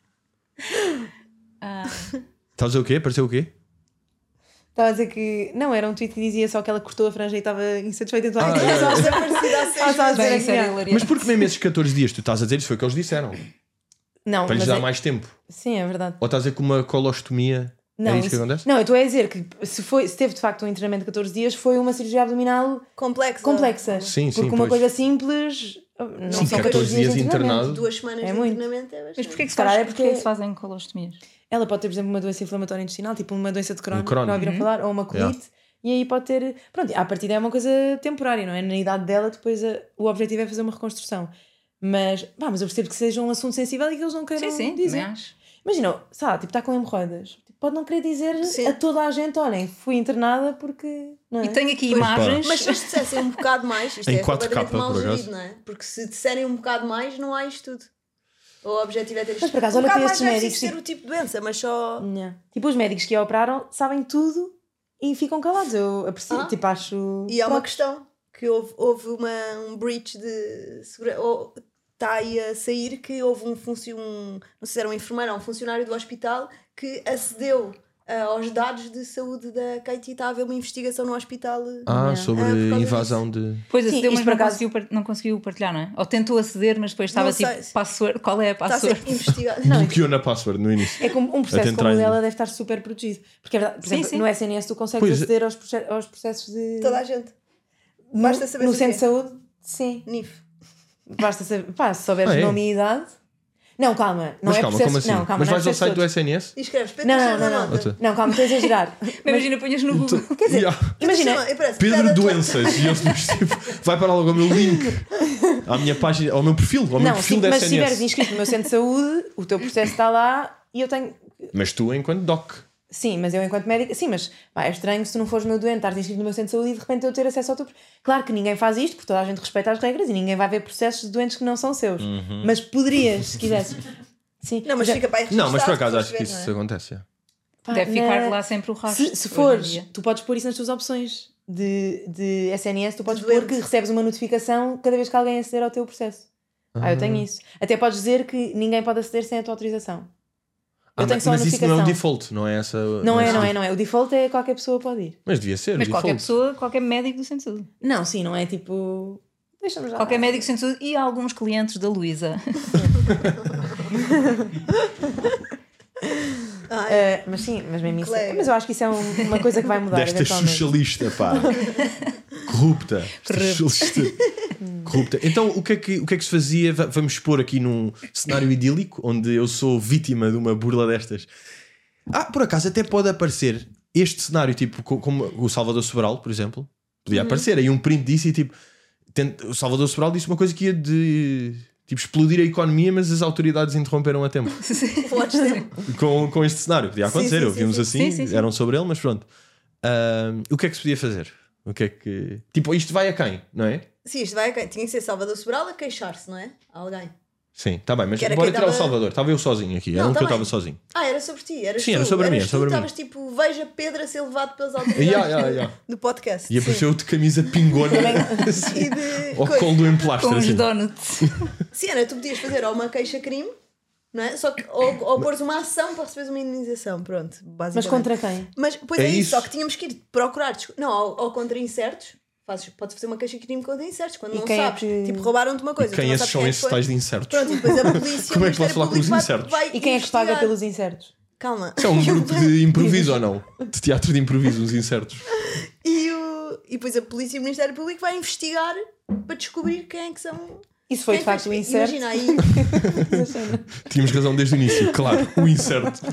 Estás a dizer o quê? Pareceu o quê? Estava a dizer que não, era um tweet que dizia só que ela cortou a franja e estava insatisfeita. Então, Ah, só é. a parecida a Bem, dizer isso era assim, hilariante. Mas porque mesmo esses 14 dias, tu estás a dizer, isso foi o que eles disseram. não, Para lhes mas dar é- mais tempo. Sim, é verdade. Ou estás a dizer que uma colostomia Não, é isso que acontece? Não, eu estou a dizer que se teve de facto um internamento de 14 dias, foi uma cirurgia abdominal Complexa. Sim, porque sim, uma pois. coisa simples não Sim, são 14 dias de internado. 2 semanas É de muito. internamento é Mas bastante. porquê que se, Se calhar faz, é porquê porque- que se fazem colostomias? Ela pode ter, por exemplo, uma doença inflamatória intestinal, tipo uma doença de Crohn, Crohn. não ouviram falar, ou uma colite, e aí pode ter. Pronto, à partida é uma coisa temporária, não é? Na idade dela, depois o objetivo é fazer uma reconstrução. Mas eu percebo que seja um assunto sensível e que eles não queiram Sim, dizer. também acho. Imagina, sabe, tipo, está com hemorroidas. Tipo, pode não querer dizer Sim. a toda a gente: olhem, fui internada porque. Não é? E tenho aqui Pois, imagens. Mas se eles dissessem um bocado mais, isto Em é 4K, completamente mal por acaso. gerido, não é? Porque se disserem um bocado mais, não há isto tudo. O objetivo é ter isto. Mas, por acaso, um olha bocado para mais estes não é médicos, preciso ter o tipo de doença, mas só. Não. Tipo, os médicos que a operaram sabem tudo e ficam calados. Eu aprecio, tipo, acho. E há uma próprio. questão que houve um breach de segurança. Está aí a sair que houve não sei se era um enfermeiro ou um funcionário do hospital que acedeu aos dados de saúde da Katie. Está a haver uma investigação no hospital. Sobre por causa invasão de... Pois Sim, acedeu, isto mas por não conseguiu partilhar, não é? Ou tentou aceder, mas depois estava Não sei. tipo password. Qual é a Está a password? ser investigado. Bloqueou na password no início. É como um processo Até como o entrar em- dela deve estar super protegido. Porque é verdade, por Sim, exemplo, sim. no SNS tu consegues Pois. aceder aos processos de. Toda a gente. No- Basta saber no o centro quê? de saúde, sim. NIF. Basta saber. Pá, se souberes Ah, é? nome e idade. Não, calma. Não Mas é calma, processo. como assim? Não, calma, Mas não é vais ao processo site do todos. SNS? E escreves Pedro Não, Teixeira não, da não. Mota. Não, calma, estou a exagerar. Imagina, punhas no Google. Quer dizer, Yeah. imagina. Pedro Doenças e eles depois, tipo, vai para logo ao meu link, à minha página, ao meu perfil, ao meu Não, perfil sim, da mas se estiveres SNS. inscrito no meu centro de saúde, o teu processo está lá e eu tenho. Mas tu, enquanto doc, Sim, mas eu enquanto médica. Sim, mas pá, é estranho se tu não fores meu doente, estás inscrito no meu centro de saúde e de repente eu ter acesso ao teu. Claro que ninguém faz isto, porque toda a gente respeita as regras e ninguém vai ver processos de doentes que não são seus. Mas poderias, se quisesses. Sim, Não, mas fica bem registado. não, mas por acaso se acho que fores isso ver, não é? acontece. pá, Deve ficar lá sempre o rastro. Se hoje em fores, dia. tu podes pôr isso nas tuas opções de SNS, tu podes De pôr doente. que recebes uma notificação cada vez que alguém aceder ao teu processo. Eu tenho isso. Até podes dizer que ninguém pode aceder sem a tua autorização. Eu tenho só a mas isso não é notificação. o default, não é essa. Não é. O default é qualquer pessoa pode ir. Mas devia ser. Mas o qualquer default. pessoa, qualquer médico do centro de saúde. Não, sim, não é tipo. Deixa-me já. Qualquer médico do centro de saúde e alguns clientes da Luísa. Mas sim, mas mesmo isso. Colega. Mas eu acho que isso é uma coisa que vai mudar Desta eventualmente. socialista, pá. Corrupta. Socialista. Corrupta. Então, o que é que se fazia? Vamos expor aqui num cenário idílico, onde eu sou vítima de uma burla destas. Por acaso, até pode aparecer este cenário, tipo, como o Salvador Sobral, por exemplo. Podia aparecer aí um print disso e tipo. O Salvador Sobral disse uma coisa que ia de. Tipo, explodir a economia, mas as autoridades interromperam a tempo. Podes ter. com este cenário. Podia acontecer, sim, ouvimos sim. assim, Sim. eram sobre ele, mas pronto. O que é que se podia fazer? O que é que. Tipo, isto vai a quem, não é? Sim, isto vai. Tinha que ser Salvador Sobral a queixar-se, não é? A alguém. Sim, está bem, mas Que era bora quem tirar o tava- Salvador. Estava eu sozinho aqui, era Não, um que tá eu estava bem. sozinho. Era sobre ti, eras Sim, tu. era sobre mim, era sobre mim. Estavas tipo, veja Pedro a ser levado pelas autoridades Yeah. do podcast. E apareceu de camisa pingona E de ao coisa. colo do emplasto. Com os Assim. donuts. Sim, Ana, tu podias fazer ou uma queixa-crime, não é? Só que, ou pôres uma ação para receberes uma indenização, pronto, basicamente. Mas contra quem? Mas, pois É é, isso, isso. só que tínhamos que ir procurar, não, ou contra incertos, podes fazer uma queixa-crime contra incertos, quando E não quem é sabes, que- tipo, roubaram-te uma coisa. Quem tu não esses sabes são quem é que esses foi. tais de incertos? Pronto, e depois a polícia, Como é o que posso falar com os Ministério Público incertos? vai E quem é que paga investigar. pelos incertos? Calma. Isso é um grupo de improviso ou não? De teatro de improviso, os incertos. E depois a polícia e o Ministério Público vai investigar para descobrir quem é que são. Isso foi de quem é que facto o fez. incerto. Imagina aí. Tínhamos razão desde o início, claro, o incerto.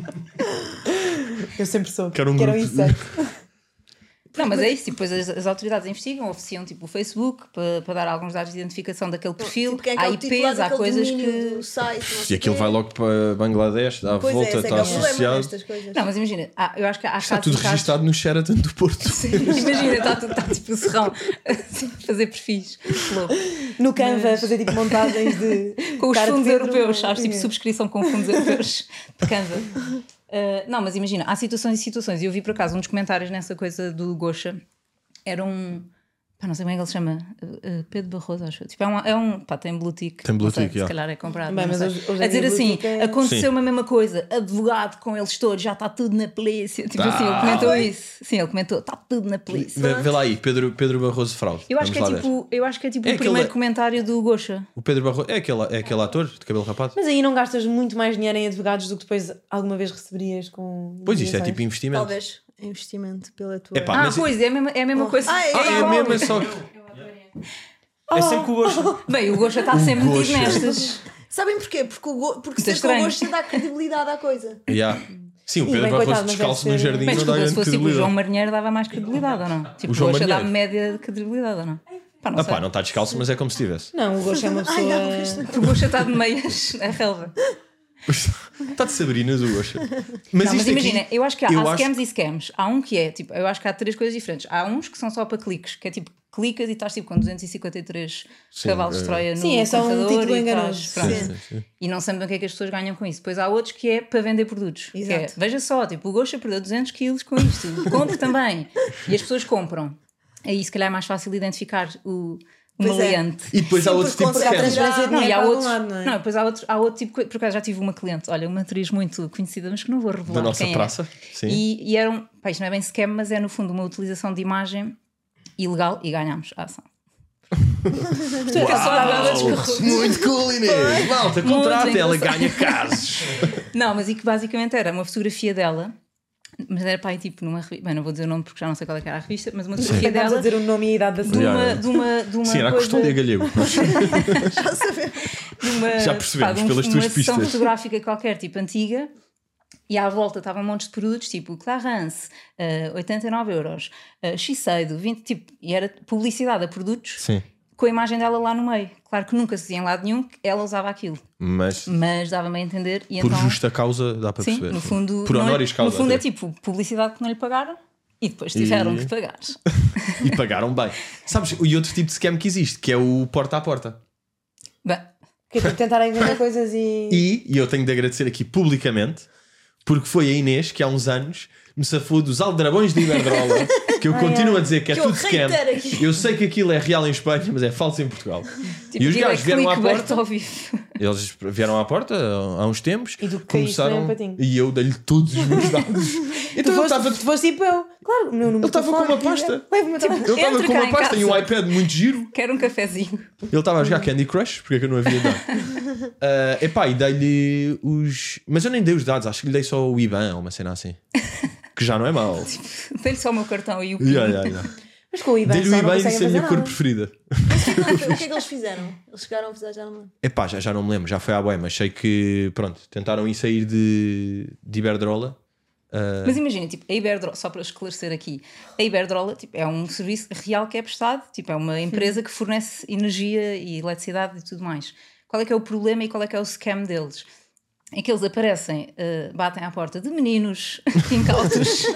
Eu sempre soube Que era um era o grupo de- incerto. Não, mas é isso. Depois as autoridades investigam, oficiam tipo o Facebook para dar alguns dados de identificação daquele perfil. Tipo, quem é que é há o titular IPs, há daquele coisas domínio que. do site, não E sei aquilo quê. vai logo para Bangladesh, dá a Pois volta, é, esse é que está é o problema associado. destas coisas. Não, mas imagina, eu acho que há Está casos tudo e casos. registado no Sheraton do Porto. Imagina, está tipo o serrão a fazer perfis. Louco. No Canva, a fazer tipo montagens de. Com os cara de fundos Pedro, europeus, sabes? Tipo é. subscrição com fundos europeus de Canva. Não, mas imagina, há situações e situações. E eu vi por acaso um dos comentários nessa coisa do Gosha. Era um. Pá, não sei como é que ele se chama. Pedro Barroso, acho. Tipo, pá, tem Blue Tick. Tem Blue Não sei, Tick, se já. calhar é comprado. Bem, não mas sei. hoje A em dizer dia Blue assim, Tick é- aconteceu Sim. a mesma coisa, advogado com eles todos, já está tudo na polícia. Tipo assim, ele Ah. comentou isso. Sim, ele comentou, está tudo na polícia. Vê lá aí, Pedro Barroso Fraude. Eu acho que é Vamos lá ver. tipo, É o aquele- primeiro comentário do Gosha. O Pedro Barroso é aquele ator de cabelo rapado? Mas aí não gastas muito mais dinheiro em advogados do que depois alguma vez receberias com. Pois isso é mediações. tipo investimento. Talvez investimento pela tua. Epá, mas Pois, é a mesma coisa. Ah, é é igual. mesmo, é só que. É sempre com o gosto. Bem, o Gosha está sempre metido Gosha. nestas. Sabem porquê? Porque ser com estranho. gosto dá credibilidade à coisa. Yeah. Sim, o Sim, Pedro bem, Barroso coitado, mas descalço deve no ser- jardim Mas não dá desculpa, se grande fosse tipo o João credibilidade. Marinheiro dava mais credibilidade ou não? Tipo, o João Gosha dá Marinheiro. média de credibilidade ou não? Pá, não sei. Não está descalço, mas é como se estivesse. Não, o Gosha é uma pessoa. O Gosha está de meias na relva. Está de Sabrinas o Gosha. Mas, Não, mas isto aqui- imagina, eu acho que há eu acho scams e scams. Há um que é, tipo, eu acho que há três coisas diferentes. Há uns que são só para cliques, que é tipo clicas e estás tipo com 253 Sim, cavalos de Troia no Sim, é só um computador título e enganoso. estás- pronto. Sim, sim. E não sabem o que é que as pessoas ganham com isso. Depois há outros que é para vender produtos. Que é, Exato. veja só, tipo, o Gosha perdeu 200 quilos com isto, compre também. E as pessoas compram. Aí se calhar é mais fácil identificar o Pois é. maleante. E depois há Sim, outros porque tipos de consegue scams. transferência de Não, e dinheiro há para outros, algum lado, não é? não, depois há outro tipo de coisa. Por acaso já tive uma cliente, olha, uma atriz muito conhecida, mas que não vou revelar Da nossa quem praça. Sim. é. E era um, pá, isto não é bem scam, mas é no fundo uma utilização de imagem ilegal e ganhámos a ação. Uau, muito cool, Inês. Malta, contrata, Muito ela engraçado. ganha casos. Não, mas e que basicamente era uma fotografia dela, mas era pá, tipo numa revista, bem, não vou dizer o nome porque já não sei qual é que era a revista, mas uma fotografia Estavas a dela dizer o nome e a idade da de senhora. Yeah. de uma Sim, era a coisa, Custódia Galego. Já sabemos. de uma, Já percebemos pá, de pelas tuas uma sessão pistas. fotográfica qualquer, tipo antiga, e à volta estavam montes de produtos, tipo Clarins, 89 euros, Shiseido, 20, tipo, e era publicidade a produtos Sim. com a imagem dela lá no meio. Claro que nunca se dizia em lado nenhum que ela usava aquilo, Mas mas dava-me a entender. E por então, justa causa dá para sim, perceber. no fundo, Por não é- honoris causa. no fundo é até. tipo publicidade que não lhe pagaram e depois tiveram que pagar. E pagaram bem. Sabes, e outro tipo de scam que existe, que é o porta a porta. Bem, Que é tipo tentarem vender coisas e. E eu tenho de agradecer aqui publicamente, porque foi a Inês que há uns anos me safou dos aldrabões de Iberdrola, que eu continuo a dizer que é Que eu tudo scam. reitero aqui. Eu sei que aquilo é real em Espanha, mas é falso em Portugal. tipo, E os aquilo é gajos vieram à clickbait porta. ao vivo. Eles vieram à porta há uns tempos, E tu caíste começaram bem patinho. e eu dei-lhe todos os meus dados. Tu Então eu foste, estava tu foste tipo eu. Claro, no Ele estava com uma pasta. Leve-me o meu Tipo, telemóvel. Ele estava Entra com cá uma em pasta e um casa. iPad muito giro. Quero um cafezinho. Ele estava a jogar Candy Crush, porque é que eu não havia dado? Epá, e dei-lhe os. Mas eu nem dei os dados, acho que lhe dei só o IBAN ou uma cena assim. Que já não é mau. Dei-lhe só o meu cartão e o Yeah. Mas com o IBAN Dei-lhe o só não IBAN e conseguem disse a fazer minha cor nada. preferida. O que é que eles fizeram? Eles chegaram a fazer já não. Epá, já não me lembro, já foi à boia, mas sei que, pronto, tentaram ir sair de Iberdrola. Mas imagina, tipo, a Iberdrola, só para esclarecer aqui, a Iberdrola tipo, é um serviço real que é prestado, tipo, é uma empresa que fornece energia e eletricidade e tudo mais. Qual é que é o problema e qual é que é o scam deles? É que eles aparecem, batem à porta de meninos incautos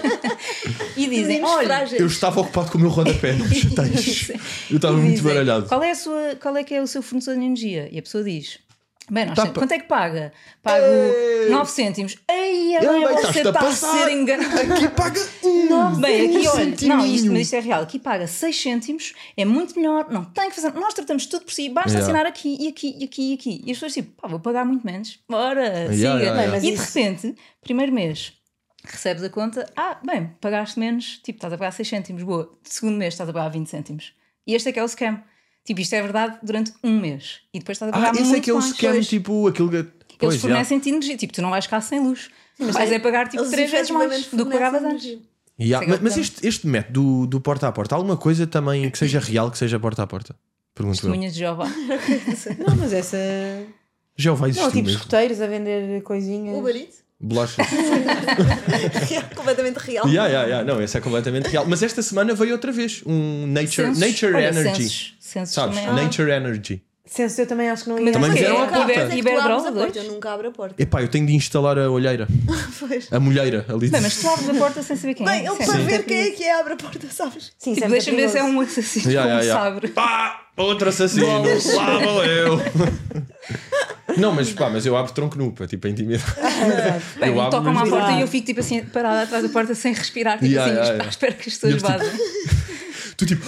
e dizem: Meninos olha, frágeis. Eu estava ocupado com o meu rodapé, não me chateias. Eu estava E muito dizem, baralhado. qual é que é o seu fornecedor de energia? E a pessoa diz: bem, nós Tá temos- pa- quanto é que paga? Pago 9 cêntimos. Ei, Ei, bem, você estás-te a está a passar. ser enganado. Aqui paga Bem, aqui olha, não, centiminho. mas isto é real. Aqui paga 6 cêntimos, é muito melhor, não tem que fazer. Nós tratamos tudo por si, basta Yeah. assinar aqui e aqui e aqui e aqui. E as pessoas tipo, pá, vou pagar muito menos, bora, siga. yeah. Bem, mas E de isso- repente, primeiro mês, recebes a conta, bem, pagaste menos, tipo, estás a pagar 6 cêntimos, boa. Segundo mês estás a pagar 20 cêntimos. E este é que é o scam. Tipo, isto é verdade durante um mês. E depois estás a pagar Esse muito é aquele mais. scam, tipo, aquele. Eles Pois, já. fornecem-te energia, tipo, tu não vais ficar sem luz. Vais é pagar tipo Eles 3 vezes mais efetivamente do que pagavas fornecem antes. energia. Yeah, Sei que mas eu este método do porta a porta, há alguma coisa também que seja real, que seja porta a porta? Pergunto eu. Testemunhas de Jeová. Não, mas essa. Já vai Não, existir tipo mesmo. escuteiros a vender coisinhas. Uber Eats? Bolacha. Completamente real. Yeah. Não, esse é completamente real. Mas esta semana veio outra vez um Nature Olha, Energy. Censos Sabes? também há. Nature Energy. Senso eu também acho que não ia. Também Mas vieram é, à porta. Mas é que tu Iberdrola, abres a porta, dois. eu nunca abro a porta. Epá, eu tenho de instalar a olheira. Pois. A molheira ali. Bem, mas tu abres a porta sem saber quem Bem, é. ele Isso é para muito ver quem é perigoso. que é, abre a porta, sabes? Sim, Tipo, sempre deixa-me ver se é perigoso. um assassino Yeah, como yeah. sabe. Pá! Outro assassino! Lá vou eu! Não, mas eu abro tronco nu, para tipo a intimidade. Bem, Eu abro tocam-me à mesmo. porta e eu fico tipo assim parada atrás da porta sem respirar, tipo Yeah, assim, yeah, à espera que as pessoas E eu, tipo, vazem. Tu tipo.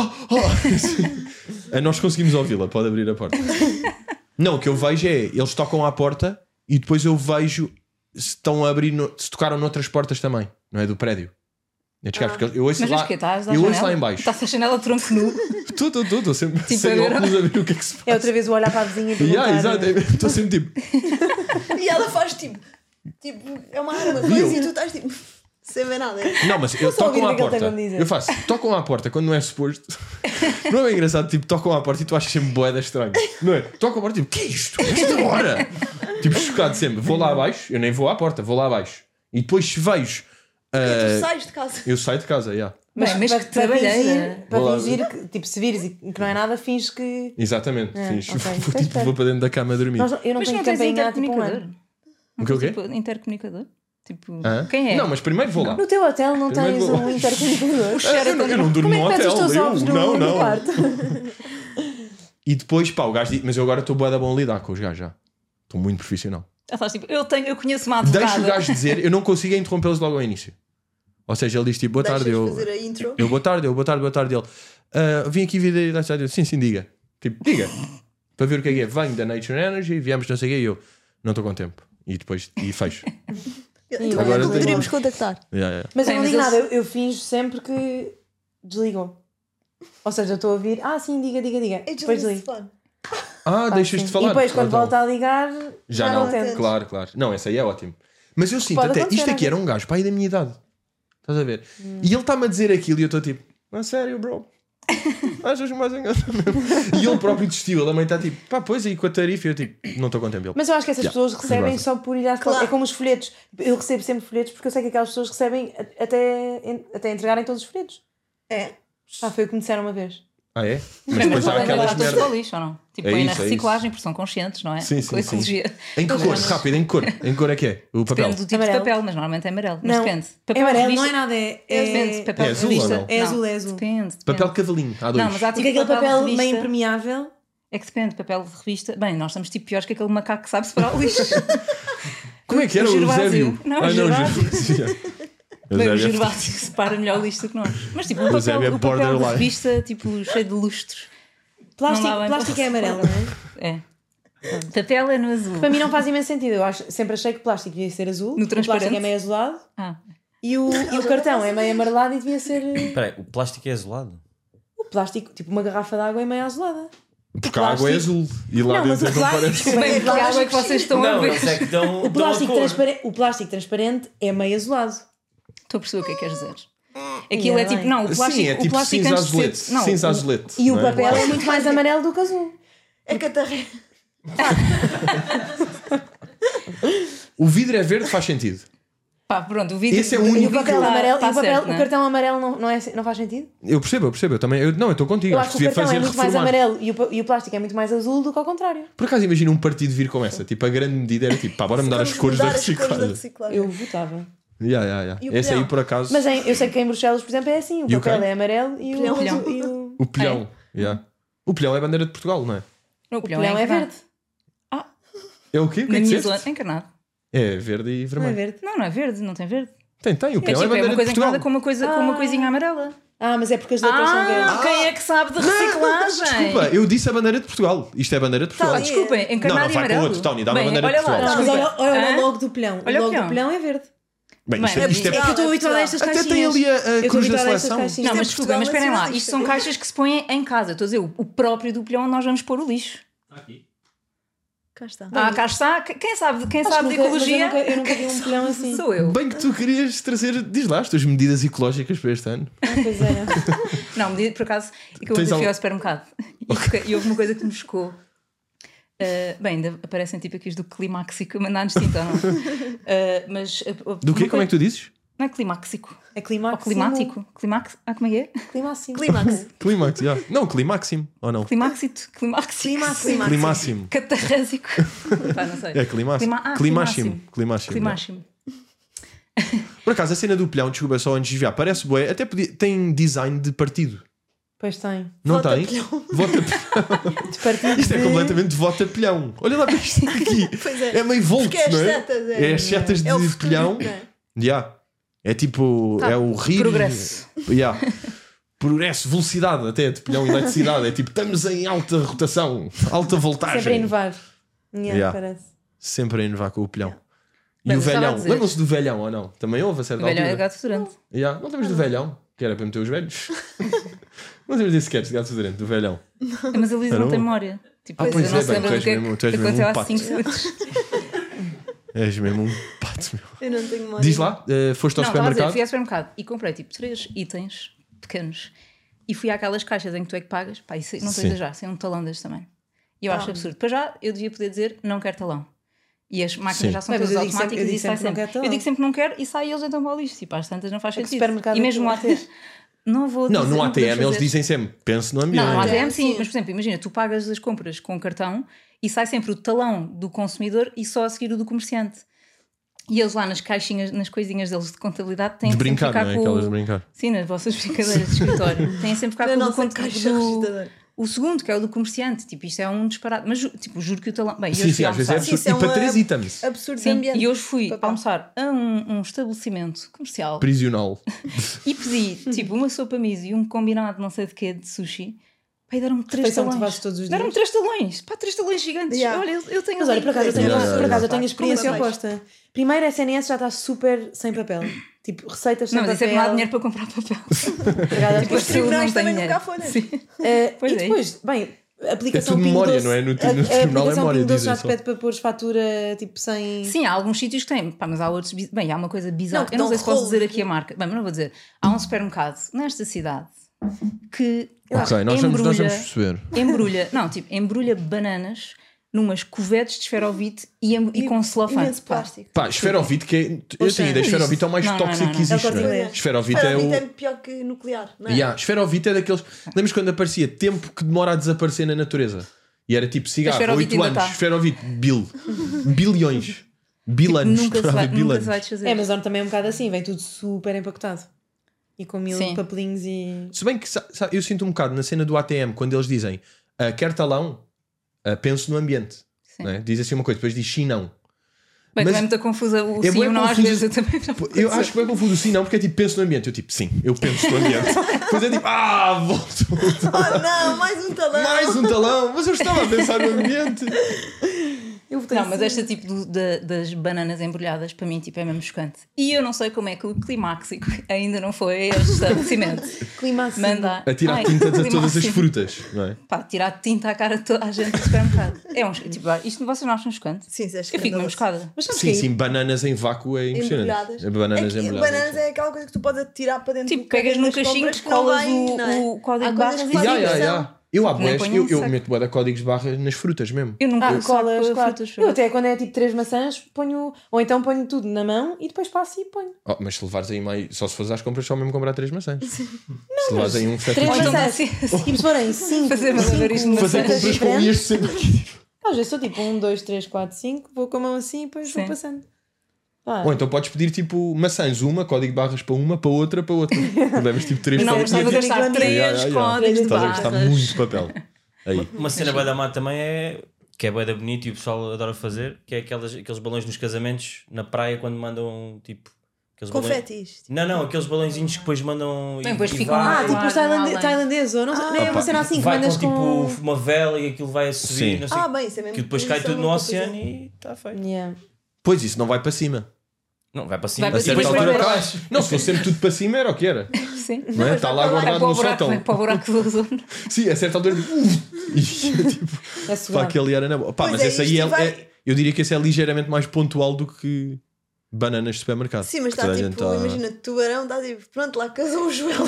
Nós conseguimos ouvi-la, pode abrir a porta. Não, o que eu vejo é eles tocam à porta e depois eu vejo se estão a abrir, se tocaram noutras portas também, não é? Do prédio. Estes gajos, porque eu ouço Mas lá, vês que estás à eu ouço janela? lá em baixo. Estás à janela tronco nu. Estou sempre Tipo, sem a ver- óculos a ver o que é que se É passa. outra vez o olhar para a vizinha e perguntar. Exato, estou sempre tipo. E ela faz tipo, é uma arma, E coisa, eu? e tu estás tipo, sem ver nada. Não, mas eu só ouvir tocam o à que ele tem porta. a dizer. Eu faço, tocam à porta quando não é suposto. Não é bem engraçado, tipo, tocam à porta e tu achas sempre boeda estranho. Não é? Tocam à porta e tipo, que é isto? Esta hora? Tipo, chocado sempre. Vou lá abaixo, eu nem vou à porta, vou lá abaixo. E depois se vejo. E tu sais de casa. Eu saio de casa, já. Bem, mas que trabalheira. Para Vou lá fingir que, tipo, se vires e que não é nada, finges que. Exatamente. ok. Vou, Então tipo, espera. vou para dentro da cama a dormir. Eu não Mas tenho não tens campainha há tipo um intercomunicador? ano. O quê? Tipo, intercomunicador? Tipo, Hã? quem é? Não, mas primeiro vou lá. No teu hotel não Primeiro tens vou. um intercomunicador? Eu não durmo Como é no que metes os hotel. teus ovos no Não. quarto? E depois, pá, o gajo diz, mas eu agora estou bué da bom a lidar com os gajos já. Estou muito profissional. Estás tipo, eu conheço uma advogada. Deixa o gajo dizer, eu não consigo interrompê-los logo ao início. Ou seja, ele diz tipo, boa tarde, Deixas fazer a intro. boa tarde, ele. Vim aqui vir da cidade. Sim, diga. Tipo, diga. Para ver o que é. Venho da Nature Energy, viemos não sei o quê, e eu não estou com tempo. E depois, e fecho. Então Agora agora tenho- poderíamos contactar. Yeah. Mas eu Sim, não mas digo eles- nada, eu finjo sempre que desligam. Ou seja, eu estou a ouvir, sim, diga. É Depois desliga-se o desligo. fone. Deixas Sim. de falar. E depois, quando Então, volta a ligar, já não não. atende. Claro. Não, esse aí é ótimo. Mas eu sinto Pode até, acontecer, isto aqui às era um gajo, pai da minha idade. Estás a ver? E ele está-me a dizer aquilo e eu estou tipo, a sério, bro? Achas mais engraçado mesmo? E ele próprio desistiu, ele também está tipo, pá, pois aí com a tarifa, eu tipo, não estou com tempo. Ele, Mas eu acho que essas Yeah. pessoas recebem Exato. só por ir às Claro. É como os folhetos. Eu recebo sempre folhetos porque eu sei que aquelas pessoas recebem até entregarem todos os folhetos. É. Foi o que me disseram uma vez. é? Mas Mas depois há podem aquelas mandar todos merdas. para o lixo, ou não? Tipo, É põem isso, na é reciclagem porque são conscientes, não é? Sim, Com a ecologia. Em que cor? Rápido, em que cor? Em que cor é que é? O papel? Depende do tipo Amarelo. de papel, mas normalmente é amarelo. Mas Não, depende. é Papel amarelo, revista- não é nada. Depende. Papel É azul ou revista- não? É azul, é azul. Depende. Papel cavalinho, há dois. Não, mas há tipo Porque aquele papel de revista- meio impermeável. É que depende, papel de revista. Bem, nós estamos tipo piores que aquele macaco que sabe separar o lixo. Como é que era o Gervásio. Eusébio? Não, o Gervásio. Gervásio. Bem, o Eusébio. Gervásio separa melhor o lixo do que nós. Mas tipo, o Eusébio é papel de borderline. revista, tipo, cheio de lustros. Plástico, Não dá bem plástico para é amarelo, não é? É. Papel é no azul. Para mim não faz imenso sentido. Eu sempre achei que plástico devia ser azul. No o plástico transparente? é meio azulado. Ah. E o cartão é meio amarelado e devia ser. Espera aí, o plástico é azulado? O plástico, tipo uma garrafa de água é meio azulada. Porque a água é azul. E lá Não, mas dentro o é que não plástico. parece. Bem, que água é que vocês estão a Não, ver? eles é que dão O plástico, a cor. o plástico transparente é meio azulado. Estou a perceber o que é que queres dizer. Aquilo Yeah, é tipo, bem. não, o plástico, Sim, é o tipo plástico cinza antes de azulete. ser. Não, Cinza o- azulete. E o não é? papel é muito mais amarelo do que azul. É catarré. O vidro é verde, faz sentido. Pá, pronto, o vídeo. Esse é o E único o papel que- amarelo, tá e o, papel, certo, o não é? cartão amarelo não faz sentido? Eu percebo. Eu também. Eu estou contigo. Eu Acho acho que que o devia cartão fazer é muito mais reformar. amarelo e o plástico é muito mais azul do que ao contrário. Por acaso imagina um partido vir com essa. Tipo, a grande medida era tipo, pá, bora mudar as Vamos cores da mudar as cores da reciclagem. reciclagem. Eu votava. Yeah. E o Esse aí pilhão? por acaso. Mas eu sei que em Bruxelas, por exemplo, é assim: o E o papel quê? é amarelo e Pilhão. o azul. E o O pilhão. Yeah. O pilhão é a bandeira de Portugal, não é? O pilhão é verde. É o quê? O que Na é que New disseste? Zealand, é encarnado. É verde e Não é vermelho. verde. Não é verde, não tem verde. Tem. O É pilhão é tipo, a é bandeira uma de coisa encarnada Portugal. com uma coisinha amarela. Mas é porque as letras são verdes. Quem é que sabe de reciclagem? Desculpa, eu disse a bandeira de Portugal. Isto é a bandeira de Portugal. Tá, desculpem, Não, encarnado não, e vai para amarelo. outro, Tony, dá-me a Bem, bandeira de olha lá, Portugal. Mas desculpa. olha Hã? o logo do pilhão. Olha O o logo pilhão. do pilhão é verde. Bem, isto Bem, é, isto É que eu estou habituada a estas Até caixinhas. tem ali a Eu estou cruz da habituada a estas seleção. caixinhas. Não, mas é desculpem, mas Portugal esperem lá. nacionalista. Isto são caixas que se põem em casa. Estou a dizer, o próprio do pilhão nós vamos pôr o lixo. Cá está. Cá está. Quem sabe de Acho que ecologia? eu nunca vi um pilhão assim. Sou eu. Bem que tu querias trazer, diz lá, as tuas medidas ecológicas para este ano. Pois era. Não, por acaso, é que eu Tens fui algo- ao supermercado e houve uma coisa que me chocou. Bem, ainda aparecem tipo aqui os do Climáxico, mandar-nos tinta, não? Mas. Do quê? Como é que tu dizes? Não é Climáxico. É Ou climáximo. climático. Como é que é? Climáximo. Clímax. Climax, já. Não, climáximo, ou não? Climáxito. Climáxico. Climáximo. Catarrésico. Pá, não sei. É climáximo. Climáximo. Climáximo. Climáximo. Por acaso, a cena do pilhão, desculpa só antes de desviar, parece bué, até tem design de partido. Pois tem. Não Vota tem? pilhão. Vota pilhão. De partido Isto é de- completamente vota pilhão. Olha lá para isto aqui. Pois é. É meio volto, Porque é as não é? setas. É as setas É o de futuro, pilhão. não é? Já. É tipo. Tá. É o rir. Progresso. Já. Progresso, velocidade até de pilhão e eletricidade. É tipo, estamos em alta rotação, alta voltagem. Sempre a inovar. Yeah. Parece. Sempre a inovar com o pilhão. E Bem, o mas estava a velhão. dizer- Lembram-se do velhão ou não? Também houve a O certa velho é altura. gato durante. Yeah. Não temos do velhão, que era para meter os velhos. Não temos desse sketch de gato fedorento, do velhão. Mas a Luísa Era não tem bom. memória. Tipo, Pois eu não é, se bem, lembra tu do és que mesmo- tu és mesmo aconteceu um há pato. 5 segundos. És mesmo um pato, meu. Eu não tenho memória. Diz lá, foste ao Não, estava a dizer, supermercado. fui ao supermercado e comprei tipo 3 itens pequenos e fui àquelas caixas em que tu é que pagas. Pá, isso não estou a Sim. exagerar, sem um talão deste tamanho. E eu acho absurdo. Para já, eu devia poder dizer não quero talão. E as máquinas Sim. já são Mas todas eu digo sempre- automáticas eu e digo sai sempre não sempre. quero talão. Eu digo sempre não quero e sai eles então para o lixo. Tipo, às tantas não faz que sentido. supermercado E é mesmo que lá tu vais ter. Não vou Não, dizer, no não podemos ATM eles fazer. dizem sempre, pense no ambiente. Não, no ATM sim, Sim. mas por exemplo, imagina, tu pagas as compras com cartão e sai sempre o talão do consumidor e só a seguir o do comerciante. E eles lá nas caixinhas, nas coisinhas deles de contabilidade têm De que brincar, sempre não é? ficar Aquelas de com... brincar. Sim, nas vossas brincadeiras de escritório. Têm sempre ficar Na com o nossa conto caixa do... registradora. O segundo, que é o do comerciante. Tipo, isto é um disparate. Mas, tipo, juro que o talão... Bem, eu Sim, fui sim, às vezes é almoçar. absurdo. Sim, isso é E para uma- 3 itens. Absurdo de Sim, ambiente. e hoje fui Papel. almoçar a um estabelecimento comercial Prisional. e pedi, tipo, uma sopa miso e um combinado não sei de quê de sushi. Pá, e deram-me 3 Refeição que tu talões. fazes todos os Deram-me dias. 3 talões. Pá, 3 talões gigantes. Yeah. Olha, eu tenho... Mas olha, por acaso eu tenho, Yeah, por acaso eu tenho a Como experiência assim? oposta. Primeiro, a SNS já está super sem papel. Tipo, receitas sem Não, mas isso é papel. que não há dinheiro para comprar papel. Obrigada. Tipo, Os as pessoas tribunais não têm também dinheiro. nunca há folhas. Sim. Pois E é. depois, bem, a aplicação É tudo Pingo memória, Doce, não é? No tribunal é a aplicação memória, Pingo Doce já te dizem pede para pôr fatura tipo sem. Sim, há alguns sítios que têm, pá, mas há outros. Bem, há uma coisa bizarra. Não, que eu não sei dão se posso rolos. dizer aqui a marca. Bem, mas não vou dizer. Há um supermercado nesta cidade que. eu acho Ok, que nós vamos embrulha- perceber. Embrulha, não, tipo, embrulha bananas numas cuvetes de esferovite e com celofane. Imenso Pá. plástico. Pá, esferovite, que é. Eu tenho ideia, esferovite é o mais Não, não, tóxico não, que não. existe, É o não Corte é? Inglês. Esferovite é Esferovite o. é pior que nuclear, não é? Yeah, esferovite é daqueles. Lembras quando aparecia tempo que demora a desaparecer na natureza? E era tipo cigarro, esferovite 8 ainda anos, tá. esferovite, bilhões. Bilanos, Nunca se vai, esferovite, nunca se bilanos. vai desfazer. É, mas também é um bocado assim, vem tudo super empacotado. E com mil Sim. papelinhos e. Se bem que eu sinto um bocado na cena do ATM, quando eles dizem quer talão, penso no ambiente. Sim. Não é? Diz assim uma coisa, depois diz sim, não. Bem, mas- também é muito confusa o É sim bué ou não, às confuso. vezes eu também não Eu acho que é confuso o sim, não, porque é tipo penso no ambiente. Eu tipo, sim, eu penso no ambiente. Depois é tipo, volto. Oh não, mais um talão! Mais um talão, mas eu estava a pensar no ambiente. Eu votei Não, mas sim. esta tipo das bananas embrulhadas para mim tipo, é mesmo chocante. E eu não sei como é que o Climáxico ainda não foi a este estabelecimento. Clima assim. Manda A tirar Ai, tinta a todas as Climáxico. frutas, não é? Pá, tirar tinta à cara de toda a gente do supermercado. É um, tipo, isto vocês não acham chocante? Sim, isso é Eu fico mesmo escandaloso. chocada. Mas sabes Sim, que sim, bananas em vácuo é impressionante. Embrulhadas. Bananas É que embrulhadas. bananas é aquela coisa que tu podes tirar para dentro Tipo, do pegas carrinho num das cachinho, compras que não colas vem, não é? o código Há de coisas barras que e fazem Yeah, impressão. yeah. Eu, há Nem bués, ponho eu saco. meto bué de códigos de barras nas frutas mesmo. Eu nunca Ah, colas, saco claro. frutas. Eu até quando é tipo 3 maçãs, ponho. Ou então ponho tudo na mão e depois passo e ponho. Oh, mas se levares aí mais. Só se fores às compras, só mesmo comprar 3 maçãs. Se levares aí um 7 3 Ou então maçãs. assim, Tipo, se forem 5. Fazer malabarismo de fazer maçãs. compras com este sempre aqui. Às vezes sou tipo 1, 2, 3, 4, 5, vou com a mão assim e depois vou Sim. passando. Pá. Ou então podes pedir tipo maçãs, uma, código de barras para uma, para outra, para outra. Levas tipo 3 Não, códigos. mas estava a Yeah, gastar yeah, 3 yeah. códigos de Estás a gastar barras. muito papel. Aí. Uma cena bué da mata também é que é bué da bonita e o pessoal adora fazer, que é aqueles balões nos casamentos na praia quando mandam tipo aqueles balões. Confetis. Não, aqueles balõezinhos que depois mandam Bem, depois e ficam vai, Ah, lá. tipo os Claro, não há tailandeses, ou não sei. Nem é uma opa, cena assim que vai mandas com com. tipo uma vela e aquilo vai a subir, Sim. não sei, Bem, isso é mesmo. que depois cai isso tudo é no uma oceano coisa. e está feito. Yeah. Pois isso não vai para cima. Não, vai para cima Vai para e depois cima, vai depois para vai baixo. Não, se fosse sempre tudo para cima era o que era. Sim. Não é? Está lá Vai guardado para o no buraco, sótão. vai para o buraco do ozono. Sim, a certa altura e tipo, É pá, seguro. aquele era na boa. Pá, Pois mas é, esse aí isto vai- eu diria que esse é ligeiramente mais pontual do que bananas de supermercado. Sim, mas Que toda está a tipo, gente tá- imagina, tubarão, está tipo, pronto, lá casou o Joel.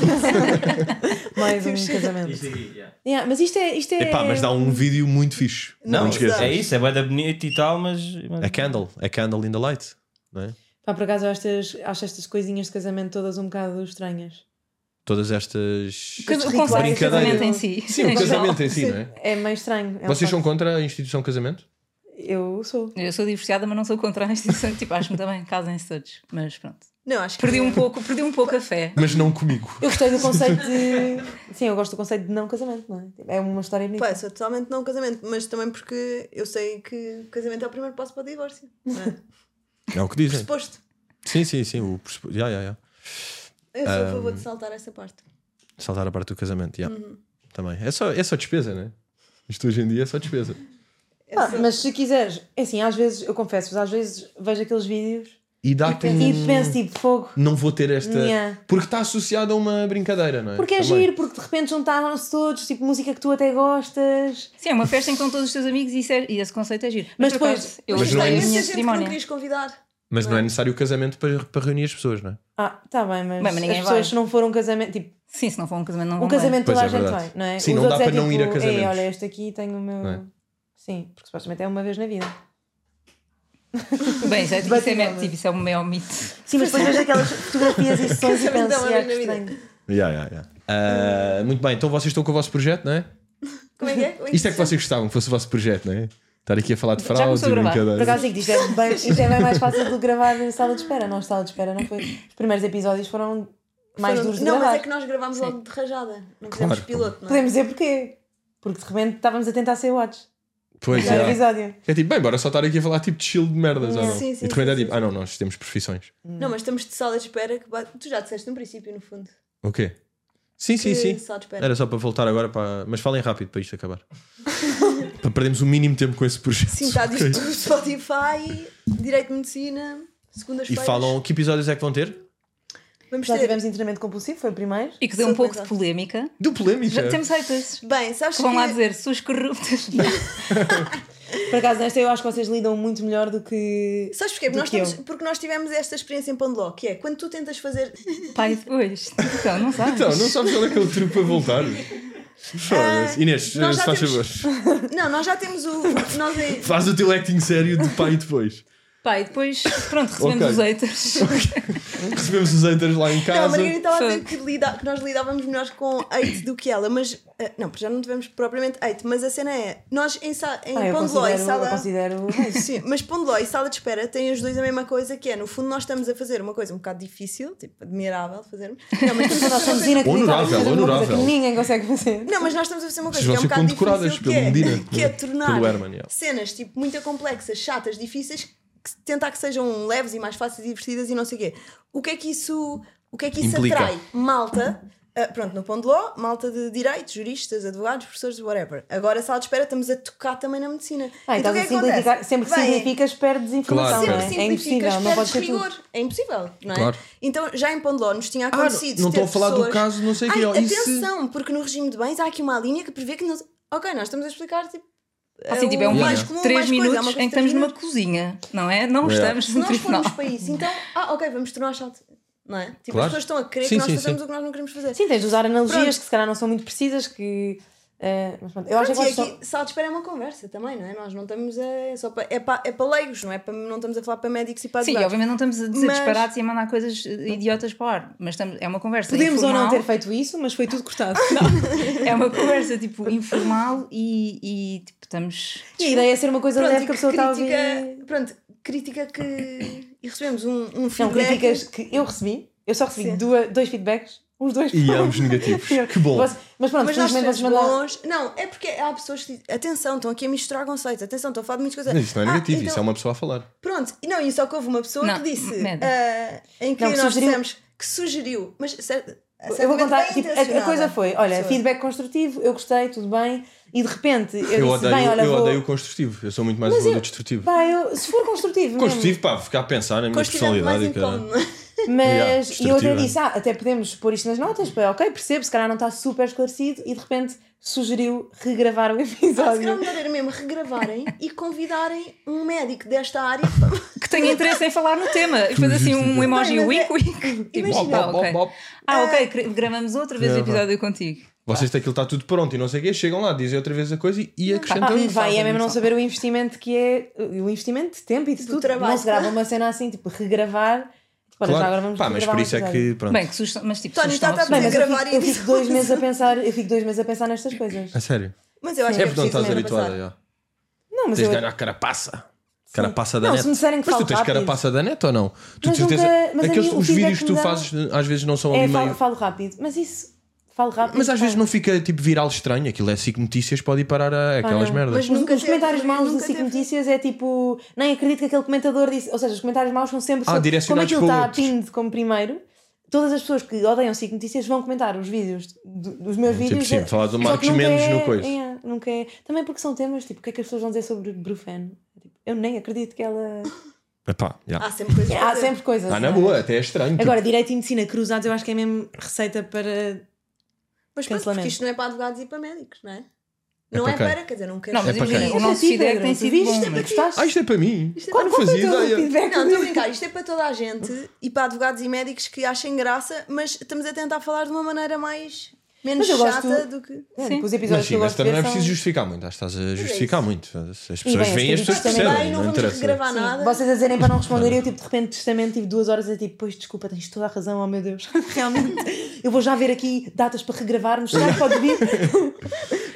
Mais um casamento. Isto aqui, yeah. Yeah, mas isto é. Epá, mas dá um vídeo muito fixe. Não, te esqueças. é isso, é bué da bonita e tal, mas A candle in the light. Não é? Pá, por acaso eu acho estas coisinhas de casamento todas um bocado estranhas. Todas estas. O conceito de brincadeiras. casamento em si. Sim, o casamento em si, não é? É meio estranho. É um Vocês são facto. contra a instituição casamento? Eu sou. Eu sou divorciada, mas não sou contra a instituição. Tipo, acho-me também, casem-se todos. Mas pronto. Não, acho que Perdi um pouco a fé. Mas não comigo. Eu gostei do conceito de. Sim, eu gosto do conceito de não casamento, não é? É uma história bonita. Pá, eu sou totalmente não casamento, mas também porque eu sei que o casamento é o primeiro passo para o divórcio. Não é? É o que dizem. Pressuposto. Sim. O pressuposto. Ya. Eu sou a favor de saltar essa parte. Saltar a parte do casamento, ya. Também. É só despesa, né? Isto hoje em dia é só despesa. Mas se quiseres, é assim, às vezes, eu confesso, às vezes vejo aqueles vídeos E dá-te e penso tipo, fogo. Não vou ter esta. Yeah. Porque está associado a uma brincadeira, não é? Porque é Também. giro, porque de repente juntaram-se todos, tipo música que tu até gostas. Sim, é uma festa em que estão todos os teus amigos e esse conceito é giro. Mas por depois- acaso, eu Mas não é gostei da isso. minha Muita gente que não cerimónia. querias convidar. Mas não é necessário o casamento para reunir as pessoas, não é? Ah, tá bem, mas, Bem, mas ninguém as pessoas vai. se não for um casamento, tipo, Sim, se não for um casamento, não um vão bem. casamento Pois toda é a gente verdade. vai, não é? Sim, Os não dá outros para não ir a "Ei, casamentos." olha, este aqui tem o meu. Não é? Sim, porque supostamente é uma vez na vida. Bem, isso é Debatível, tipo, isso é um maior mito. Sim, mas depois vejo aquelas fotografias e sessões e Casamento penso, é uma "Ah, vez que na vida." estranho." Muito bem, então vocês estão com o vosso projeto, não é? Como é que é? Isto é que vocês gostavam que fosse o vosso projeto, não é? Estar aqui a falar de Já fraudes começou e a gravar. Por brincadeiras. acaso digo, isto é bem mais fácil de gravar na sala de espera. Não, sala de espera não foi. Os primeiros episódios foram mais duros de Não, gravar. mas é que nós gravámos logo de rajada. Não fizemos Claro. piloto, não é? Podemos dizer porquê. Porque de repente estávamos a tentar ser watch. Pois No é. episódio. É tipo, bem, bora só estar aqui a falar tipo de chill de merdas, ou não? Sim, sim, E de repente é sim, tipo, sim. não, nós temos profissões. Não, mas estamos de sala de espera que tu já disseste no princípio, no fundo. O quê? Sim, sim, Que sim. sala de espera. Era só para voltar agora para. Mas falem rápido para isto acabar. Para perdermos o mínimo tempo com esse projeto. Sim, está Ok. disto no Spotify, Direito de Medicina, E segundas-feiras. falam que episódios é que vão ter? Vamos Já ter. tivemos treinamento compulsivo, foi o primeiro. E que deu um pouco de polémica. Do polémica. Já temos haters. Bem, sabes Que vão lá que... dizer, suas corruptas. Por acaso, nesta eu acho que vocês lidam muito melhor do que. Sabes porquê? do Porque que nós, eu. porque nós tivemos esta experiência em Pandeló, que é quando tu tentas fazer... Pai, depois. Então, não sabes. Então, não sabes qual é que é o truque para voltar? Foda-se. Inês, nós se já faz temos- favor. Não, nós já temos o... Nós em... Faz o teu acting sério de pai depois. Pai, depois, pronto, recebemos Ok. os haters. Recebemos os haters lá em Não, a casa. Margarida estava a dizer Fuck. que nós lidávamos melhor com hate do que ela, mas... não, já não tivemos propriamente hate, mas a cena é... Nós em Eu Pandeló e considero. sala... Eu considero... Sim, mas Pandeló e sala de espera têm os dois a mesma coisa, que é, no fundo, nós estamos a fazer uma coisa um bocado difícil, tipo, admirável fazermos. Não, mas estamos a Nós fazer uma somos coisa... inacreditáveis. Honorável, fazemos uma coisa honorável. que ninguém consegue fazer. Não, mas nós estamos a fazer uma Vocês coisa que é vão um ser bocado condecoradas difícil, pelo Medina, que é tornar pelo Herman, yeah. cenas tipo muito complexas, chatas, difíceis, tentar que sejam leves e mais fáceis e divertidas e não sei o quê. O que é que isso Implica. atrai? Malta, pronto, no Pão de Ló, malta de direito, juristas, advogados, professores, whatever. Agora, a sala de espera, estamos a tocar também na medicina. Ah, Então, estás o a que é que simplificar. acontece? Sempre que Vem- simplificas, perdes informação, Claro, não é? Sempre É impossível, simplificas, não perdes pode ser tudo. rigor. É impossível, não é? Claro. Então, já em Pão de Ló nos tinha acontecido. não ter estou a falar do pessoas- caso, não sei o quê, Ai, ó, isso- atenção, porque no regime de bens há aqui uma linha que prevê que... Ok, nós estamos a explicar, tipo... Assim, tipo, é um mais vídeo comum, de 3 mais coisa, minutos é uma coisa em que de 3 estamos numa minutos. cozinha, não é? Não É. estamos Se no nós tribunal. formos para isso, então... ok, vamos tornar chato. Não é? Tipo, Claro. as pessoas estão a querer Sim, que nós sim, façamos sim. o que nós não queremos fazer. Sim, tens de usar analogias Pronto. que se calhar não são muito precisas, que... mas pronto, eu acho Pronto, que e vocês aqui, sala de espera é uma conversa também, não é? Nós não estamos a... É para leigos, não é? Não estamos a falar para médicos e para Sim, advogados. obviamente não estamos a dizer Mas- disparates e a mandar coisas idiotas para o ar, mas é uma conversa podemos ou não informal. ter feito isso, mas foi tudo cortado. É uma conversa tipo informal e tipo estamos. E a ideia é ser uma coisa Pronto, leve e que a pessoa está a ouvir. Pronto, crítica que... E recebemos um São feedback... críticas que eu recebi. Eu só recebi Sim. dois feedbacks. Os dois E foram- ambos negativos. Que bom. Mas pronto, Mas nós felizmente vocês tivemos mandaram. bons... Não, é porque há pessoas que... Atenção, estão aqui a misturar conceitos. Atenção, estão a falar de muitas coisas. Mas isso não é negativo, então- isso é uma pessoa a falar. Pronto, e não, e só que houve uma pessoa Não, que disse merda. em que Não, que nós sugeriu- dissemos que sugeriu, mas Eu vou contar, bem tipo, a intencionada coisa foi, olha, pessoa. feedback construtivo, eu gostei, tudo bem, e de repente eu Eu disse, bem, olha, eu vou... odeio o construtivo. Eu sou muito mais a favor do destrutivo. Pá, se for construtivo, Construtivo, pá, ficar a pensar na minha Construtivo mais personalidade. incómodo. mesmo. Yeah, Mas e eu até destrutivo, disse, até podemos pôr isto nas notas, para, ok, percebo, se calhar não está super esclarecido, e de repente sugeriu regravar o Se calhar episódio. melhor era mesmo regravarem e convidarem um médico desta área. Que tenha interesse em falar no tema. E depois assim um emoji Bem, mas wink é- wink. Tipo, Imagina. ah, ok. Ok, gravamos outra vez o episódio contigo. Vocês têm aquilo está tudo pronto e não sei o quê, chegam lá, dizem outra vez a coisa e acrescentam isso. Vai, é mesmo não saber o investimento que é, o investimento de tempo e de tudo. trabalho. Não se grava uma cena assim, tipo, regravar. Tipo, olha, já agora vamos Pá, mas regravar por um isso é episódio. que, pronto. Bem, que sugestão, mas tipo, Tony, sugestão está a Bem, absoluta. mas gravar eu e fico 2 meses a pensar, eu fico 2 meses a pensar nestas coisas. A sério. Mas eu acho É que porque não estás preciso mesmo habituada, já. Não, mas Tens de eu... ganhar carapaça. Carapaça da Não, net. se me disserem que Mas tu falo tens rápido. carapaça da net ou não? Tu Mas de certeza. nunca- mas a Aqueles, mim o os feedback vídeos que tu me dá- fazes às vezes não são ali meio. falo rápido, mas isso... Falo rápido. Mas às pá. vezes não fica tipo viral estranho. Aquilo é SIC Notícias, pode ir parar a aquelas não. merdas. Mas nunca Os comentários teve- maus do nunca SIC teve- Notícias é tipo... Nem acredito que aquele comentador disse... Ou seja, os comentários maus são sempre... como direcionados aquilo para está outros. pinned como primeiro, todas as pessoas que odeiam SIC Notícias vão comentar os vídeos dos meus Tipo, vídeos. sim, falar do Só que Marcos nunca Mendes é- no coisa. nunca é... Também porque são temas, tipo, o que é que as pessoas vão dizer sobre Brufen? Tipo, eu nem acredito que ela... Epá, já. Há sempre coisas para Há dizer. sempre coisas. Ah, na não é? boa, até é estranho. Agora, Direito e Medicina cruzados eu acho que é mesmo receita para... Mas pronto, Cancelamento. porque isto não é para advogados e para médicos, não é? É Não para é quem? para, quer dizer, não quero Não, mas É para imagina, quem? o nosso Sim, feedback Pedro, tem tu sido viste? bom. Isto é mas- para gostaste? Ah, isto é para mim. Isto é Eu não Qual foi fazia o teu ideia. feedback? Não, estou a brincar, isto é para toda a gente e para advogados e médicos que achem graça, mas estamos a tentar falar de uma maneira menos Mas eu gosto- chata do que. É, Sim. tipo, os Mas episódios sim, que eu mas gosto de também não ver é são... preciso justificar muito. Estás a justificar muito. As pessoas bem, veem e as as pessoas críticas também percebem. não Não vamos interessa. regravar nada. Vocês a dizerem para não responder, eu tipo de repente testamento tive 2 horas a tipo, pois desculpa, tens toda a razão, oh meu Deus, realmente eu vou já ver aqui datas para regravarmos, será que pode vir?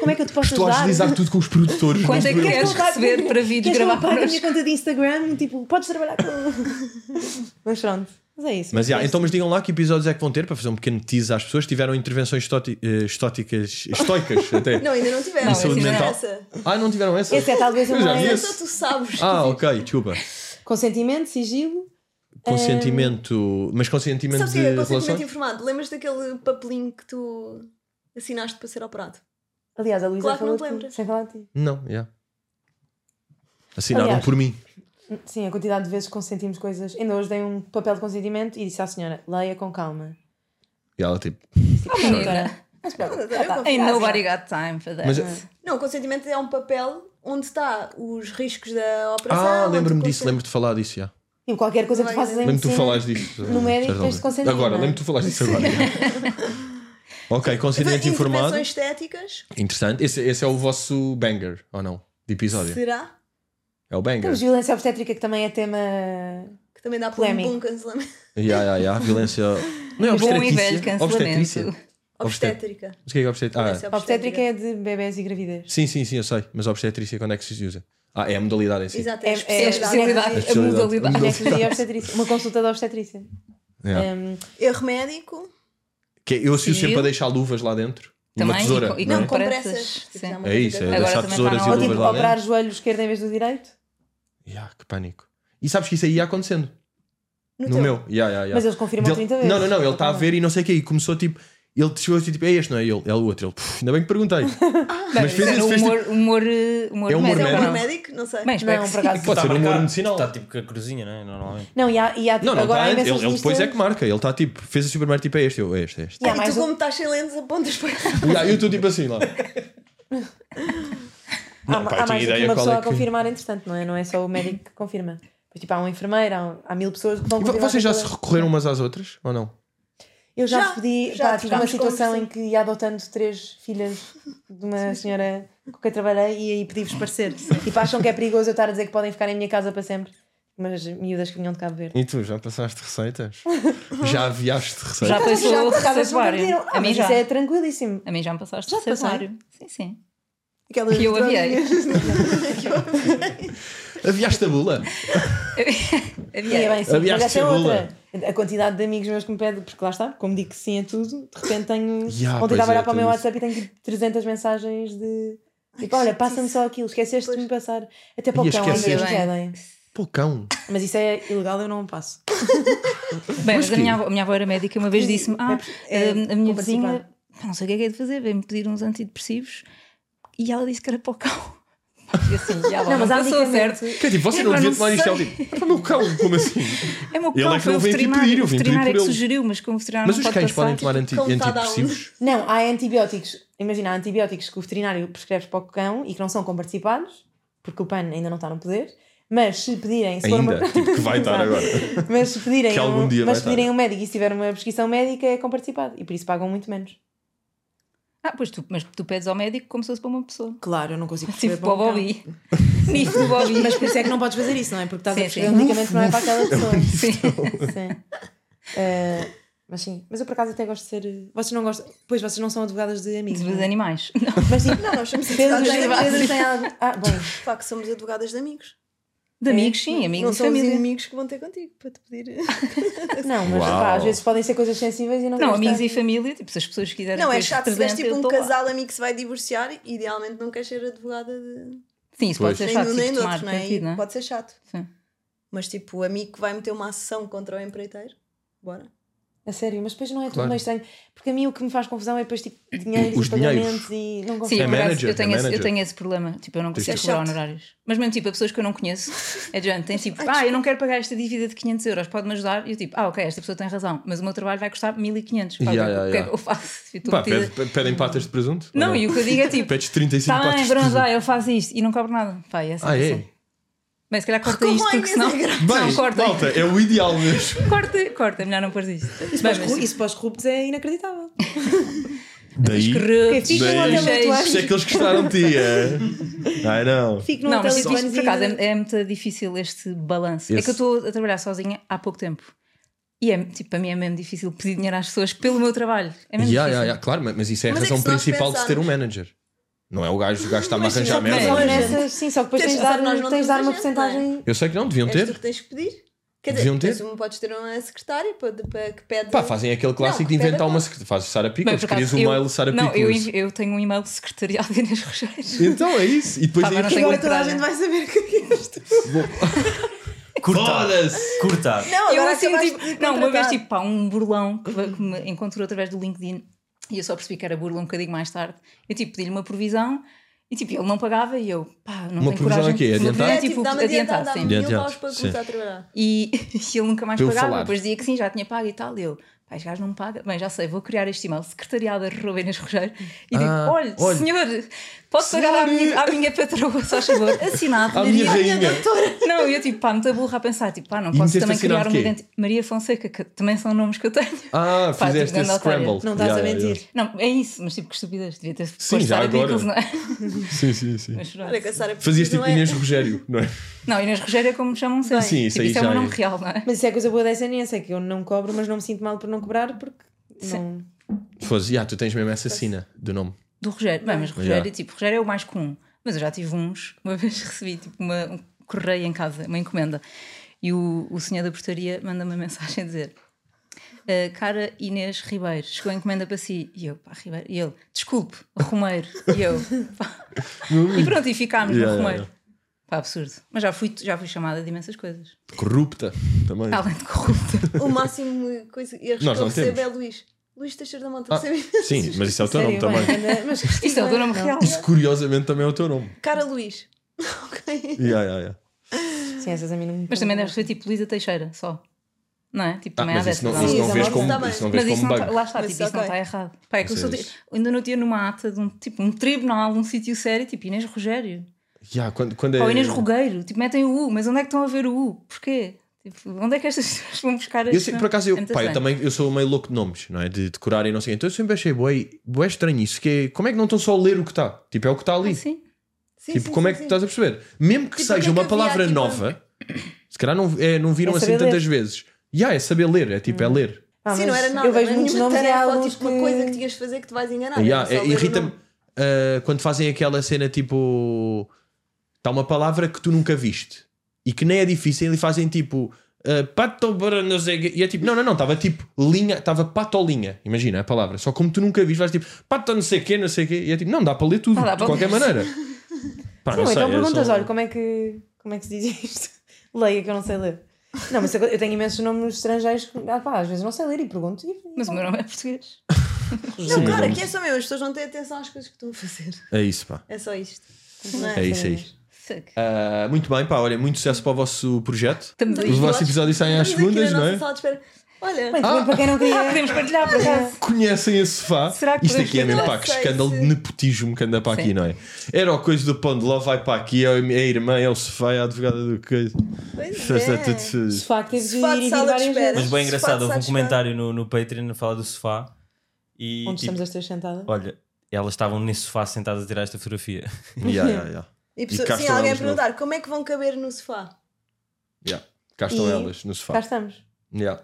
como é que eu te posso Estou a ajudar? agilizar tudo com os produtores. Quanto é que não sou eu. queres receber para vídeos Queres que eu gravar pague a minha connosco? conta de Instagram? Tipo, podes trabalhar com... Mas pronto, mas é isso. Mas então mas digam lá que episódios é que vão ter para fazer um pequeno teaser às pessoas. Tiveram intervenções estoicas até. Não, ainda não tivemos. Não, saúde esse ainda mental. Essa. Ah, não tiveram essa? Esse é talvez o Eu já vi mais... esse. Só tu sabes. Ah, ok, desculpa. Consentimento, sigilo... Consentimento. Mas consentimento Sabes o de que é consentimento relações? informado? Lembras daquele papelinho que tu assinaste para ser operado? Aliás, a Luísa Claro que não falou te de ti, lembras. sem falar de ti. Não, já. Assinaram Aliás, por mim. Sim, a quantidade de vezes que consentimos coisas. Ainda hoje dei um papel de consentimento e disse à senhora, leia com calma. E ela tipo. Menina, Não se preocupe. Eu confio. ain't nobody got time for that. Mas- Não, o consentimento é um papel onde está os riscos da operação. Ah, onde lembro-me tu disso, lembro-te de falar disso, já. E qualquer coisa que tu faças em Lembro-me de tu medicina, falares disso. no médico tens de consentir, Agora, não é? lembro-me de tu falares disso agora. Ok, consentimento informado. Intervenções estéticas. Interessante. Esse é o vosso banger, ou não? De episódio. Será? É o banger. Temos violência obstétrica, que também é tema... Que também dá para um Polémico. bom cancelamento. Violência. Não é Bom e obstetrícia? velho Obstetrícia. cancelamento. Obstétrica. Mas o que é obstetrícia? Violência Obstétrica é de bebés e gravidez. Sim, eu sei. Mas obstetrícia, quando é que se usa? Ah, é a modalidade em si. Exato, É a especialidade, a especialidade. modalidade. Anestesia e obstetrícia. Uma consulta de obstetrícia. Yeah. Erro médico. Que eu associo Sigilo. sempre a deixar luvas lá dentro. E uma Também, tesoura. e não é? Não, com pressas, pressas. sim. já uma É coisa isso, que- é Agora deixar também tesouras está e na Ou luvas tipo, lá operar o dentro. joelho esquerdo em vez do direito. Que pânico. E sabes que isso aí ia acontecendo. No teu. meu. Mas eles confirmam 30 vezes. Não, ele está a ver e não sei o que. E começou tipo. Ele chegou assim, tipo, é este, não é ele? É o outro. Ele, ainda bem que perguntei. Mas fez Era isso, fez tipo. humor É humor médico. Mas é médico? um não? médico? Não sei. Bem, espero Não, que por sim. acaso. Pode ser Está humor marcado. medicinal. Está tipo com a cruzinha, não é? Normalmente. Não, e há Não, agora há tá, imensas ele depois é listas. que marca. Ele está tipo, fez assim o primeiro tipo, é este. Eu, é este. E há E mais tu, um- como estás sem lentes, apontas para Eu estou tipo assim lá. Há, pá, há tinha mais do ideia que uma qual pessoa é a que- confirmar, entretanto, não é? Não é só o médico que confirma. Depois, tipo, há um enfermeiro, há 1000 pessoas que vão confirmar. Vocês já com se aquilo. recorreram umas às outras? Ou não? Eu já Já, pedi, já pá, tive uma trocámos situação conversa. em que ia adotando 3 filhas de uma senhora com quem trabalhei e aí pedi-vos parecer. Tipo, acham que é perigoso eu estar a dizer que podem ficar em minha casa para sempre. Mas miúdas que vinham de Cabo Verde. E tu, já passaste receitas? Já aviaste receitas? Já passou o Por acaso, receituário. eles nunca pediram. A mim mas já. isso é tranquilíssimo. A mim já me passaste Já o te passei? receituário. Sim, sim. aquelas E eu aviei. Aviaste a bula? E é Aviei. bem, sim. Aviaste Mas essa é cebola. outra. A quantidade de amigos meus que me pedem, porque lá está, como digo que sim a tudo, de repente tenho. Ya, Ontem pois estava a é, olhar para o meu tudo WhatsApp e tenho tipo 300 mensagens de. Tipo, olha, passa-me só aquilo, esqueceste de me passar. Até para o Ia cão, às vezes esquecer. pedem. Pô, cão. Mas isso é ilegal, eu não passo. Bem, mas quê? a minha avó era médica e uma vez disse-me: É, a minha vou vizinha, participar. não sei o que é de fazer, veio-me pedir uns antidepressivos e ela disse que era para o cão. E assim, e a avó Não, mas há passou medicamentos. certo. Que é tipo, você não Epá, devia não tomar isto. sei. Ela tipo, é para o meu cão. Como assim? É meu Ele cão, é que foi não o veio aqui veterinário. pedir, eu O vim pedir veterinário é por que ele. sugeriu, mas como o veterinário Mas não os pode cães passar. podem tomar cão está down. antidepressivos? Não, há antibióticos. Imagina, há antibióticos que o veterinário prescreve para o cão e que não são comparticipados, porque o PAN ainda não está no poder. Mas se pedirem. Se for Ainda? uma- Tipo, que vai estar agora. Mas se pedirem, Que algum dia mas vai se pedirem estar. um médico e se tiver uma prescrição médica, é comparticipado. E por isso pagam muito menos. Pois mas tu pedes ao médico como se fosse para uma pessoa. Claro, eu não consigo Tipo para o Bobby. Nifo do Bobby. Mas por isso é que não podes fazer isso, não é? Porque estás Sim, a prescrever sim. um medicamento que não é para aquela pessoa. Sim. Sim. Mas sim, mas eu por acaso até gosto de ser. Vocês não gostam. Pois vocês não são advogadas de amigos. Dos não é? animais. Mas sim, Não, nós somos Pedro, advogadas de amigos. Pedro tem algo. Bem. Pá, que somos advogadas de amigos. De amigos, sim, Não amigos e são os família. inimigos que vão ter contigo para te pedir. Não, mas Uau. pá, às vezes podem ser coisas sensíveis e não Não, quero amigos estar- e família, tipo, se as pessoas quiserem. Não, é depois chato se vês representar, tipo eu um estou lá. casal amigo que se vai divorciar e idealmente não queres ser advogada de. Sim, isso pode Pois. ser Nem chato, de um tipo, nem do tomar outro, não é? partido, não é? Pode ser chato. Sim. Mas tipo, o amigo que vai meter uma ação contra o empreiteiro, bora. A sério, mas depois não é tudo Claro. meio estranho. Porque a mim o que me faz confusão é depois tipo dinheiros Os e pagamentos dinheiros. e não Sim, consigo. por acaso, manager, eu tenho, é esse, eu manager. tenho esse problema. Tipo, eu não consigo É cobrar chato. honorários. Mas mesmo tipo, a pessoas que eu não conheço, é de género, tem tipo, eu não quero pagar esta dívida de 500 euros, pode-me ajudar? E eu tipo, ok, esta pessoa tem razão, mas o meu trabalho vai custar 1500. Pá, Ya, o ya, que é ya. que eu faço? Eu estou Pá, metida- pedem patas de presunto? Não, Ou e o que eu digo é tipo, Pedes 35 tá patas bem, de pronto, presunto. vai, eu faço isto e não cobro nada. Pá, é assim. É? assim. Mas se calhar corta Como isto, é porque que senão. é grátis? Bem, Não, corta. malta, é o ideal mesmo. Corta, é melhor não pôr isto. Isso para os corruptos é inacreditável. Daí, Corruptos, Fica no daí, hotel cheios. lituano. por isso é que eles gostaram de ti, é? Ai não. Fico no Não, hotel mas tipo, lituano isto, por acaso é muito difícil este balanço. É Esse- que eu estou a trabalhar sozinha há pouco tempo. E é, tipo, para mim é mesmo difícil pedir dinheiro às pessoas pelo meu trabalho. É mesmo difícil. Claro, mas isso é a Mas é razão que se nós principal de se ter um pensarmos- manager. Não é o gajo está-me a Mas arranjar sim, merda. não é. Nessas, sim, só que depois Tens tens de de dar, pensar, nós não tens de dar temos uma agente, não porcentagem. Eu sei que não, deviam És tu ter. que tens que pedir. Quer Deviam dizer, ter. tu podes ter uma secretária que pede. Pá, fazem aquele clássico Não, de inventar pede uma a- secretária. Fazes Sara Bem, Pickles, por acaso, crias um mail Sara Não, Pickles. eu tenho um e-mail secretarial de Inês Rogério. Então é isso. E depois Pá, mas não aí tenho Agora toda a coragem. gente vai saber que és tu. Cortar. Foda-se! Cortar. Não, Eu agora assim, acabaste tipo, de não, uma vez, contratar. tipo, pá, um burlão que me encontrou através do LinkedIn e eu só percebi que era burlão um bocadinho mais tarde. Eu, tipo, pedi-lhe uma provisão e, tipo, ele não pagava e eu, pá, não Uma tenho provisão coragem. aqui, Uma adiantar? provisão, É, tipo, dá-me adiantar, dá-me sim. 1000 Adiantar, paus para sim. começar a trabalhar. E ele nunca mais Para eu pagava. falar. Depois dizia que sim, já tinha pago e tal. E eu, pá, este gajo não me paga. Bem, já sei, vou criar este e-mail, secretariado@Inês Rogério, e digo: olha, senhor, posso pagar à minha patroa, só favor, assinado. À minha Maria. rainha. Não, eu tipo, pá, muito burra a pensar, tipo, pá, não E posso meteste também assinado criar uma quê? identidade. Maria Fonseca, que também são nomes que eu tenho. Ah, Pá, fizeste tipo, esse grande otária. scramble. Não estás a Yeah, yeah, mentir. Não, é isso, mas tipo, que estupidez, devia ter Sim, posto já Sara agora. Pickles, não é? yeah. Sim, sim, sim. Mas pronto. Olha que a Sara Fazias tipo não é- Inês Rogério, não é? Não, Inês Rogério é como me chamam sempre. Sim, isso tipo, aí isso é o já meu é. nome real, não é? Mas isso é a coisa boa da SNS, é que eu não cobro, mas não me sinto mal por não cobrar porque não. Fosse, tu tens mesmo essa sina do nome. Do Rogério. Bem, mas Rogério, Yeah. tipo, Rogério é o mais comum. Mas eu já tive uns. Uma vez recebi tipo um correio em casa, uma encomenda. E o senhor da portaria manda-me uma mensagem a dizer: cara Inês Ribeiro, chegou a encomenda para si. E eu, pá, Ribeiro. E ele, desculpe, Romeiro. E eu, pá. E pronto, e ficámos Yeah, no yeah, Romeiro. Pá, absurdo. Mas já fui chamada de imensas coisas. Corrupta também. Além de corrupta. O máximo coisa erros que Nós eu não recebo temos. é Luís. Luís Teixeira da Mota. Ah, Recebo imensos. sim, mas isso é o teu nome Sério, também. bem, mas Isto é o teu nome real. Isso curiosamente também é o teu nome. Cara Luís. Ok. Yeah, yeah, yeah. Sim, essas a mim não me Mas também deve ser tipo Luísa Teixeira, só. Não é? Tipo, também há Mas isso não, dessas. isso não Sim, vês isso como, está bem. isso não vês Mas isso como não bug. tá, lá está, Mas tipo, isso não ok. está errado. Pá, é que eu Isso é sou isso. ainda não tinha numa ata de um tribunal, um sítio sério, tipo Inês Rogério. Yeah, quando é... Ou Inês Rogueiro, tipo, metem o U, mas onde é que estão a ver o U? Porquê? Tipo, onde é que estas pessoas vão buscar Eu sei, por acaso, É muito eu estranho. também eu sou meio louco de nomes, não é? De decorar e não sei. Então eu sempre achei bué estranho isso. Que é, como é que não estão só a ler o que está? Tipo, é o que está ali. Ah, sim. Sim, Tipo, sim, como sim, é que sim. estás a perceber? Mesmo que Tipo, o seja que é uma que havia palavra aqui para- nova, se calhar não viram É assim saber tantas ler. vezes. É saber ler, é tipo, é ler. Ah, Sim, mas não era nada. eu vejo não é muitos nenhuma nomes e há tarefa, alguns tipo, uma coisa que tinhas de fazer que te vais enganar. Yeah, era só ler o irrita-me nome. quando fazem aquela cena tipo. Está uma palavra que tu nunca viste e que nem é difícil e fazem tipo. Pato, não sei o quê. E é tipo, não, estava tipo linha, estava patolinha, imagina a palavra. Só como tu nunca viste, vais tipo pato, não sei o quê. E é tipo, não, dá para ler tudo, Ah, dá de para qualquer ler. maneira. Pá, Não, sei, então é perguntas, só- olha, como é que se diz isto? Leia que eu não sei ler. Não, mas eu tenho imensos nomes estrangeiros que às vezes não sei ler e pergunto. Mas o meu nome é português. Sim, Não, mas cara, vamos- aqui é só meu. As pessoas não têm atenção às coisas que estão a fazer. É isso, pá. É só isto. Não É isso aí. Fuck. Muito bem, pá, olha, muito sucesso para o vosso projeto. Estamos aí. Os vossos episódios saem às Estamos aqui segundas, na não nossa é? sala de espera. Olha, Bem, também para quem não queria. Podemos partilhar, por acaso. Conhecem esse sofá? Será que Isto aqui é podemos mesmo, fazer? pá, que Não sei escândalo se- de nepotismo que anda para aqui, Sim. não é? Era a coisa do pão de ló, vai para aqui, é a irmã, é o sofá, é a advogada do coisa. pois Faz é. tudo- O sofá que teve de Sofá de ir e vir sala de várias espera. vezes. Mas bem Sofá engraçado, de houve um sala de comentário no Patreon a falar do sofá e Onde tipo, estamos as três sentadas. olha, elas estavam nesse sofá sentadas a tirar esta fotografia. Yeah. E E cá sim, estão alguém a elas, perguntar como é que vão caber no sofá? Cá estão E- elas, no Cá sofá. estamos. Yeah.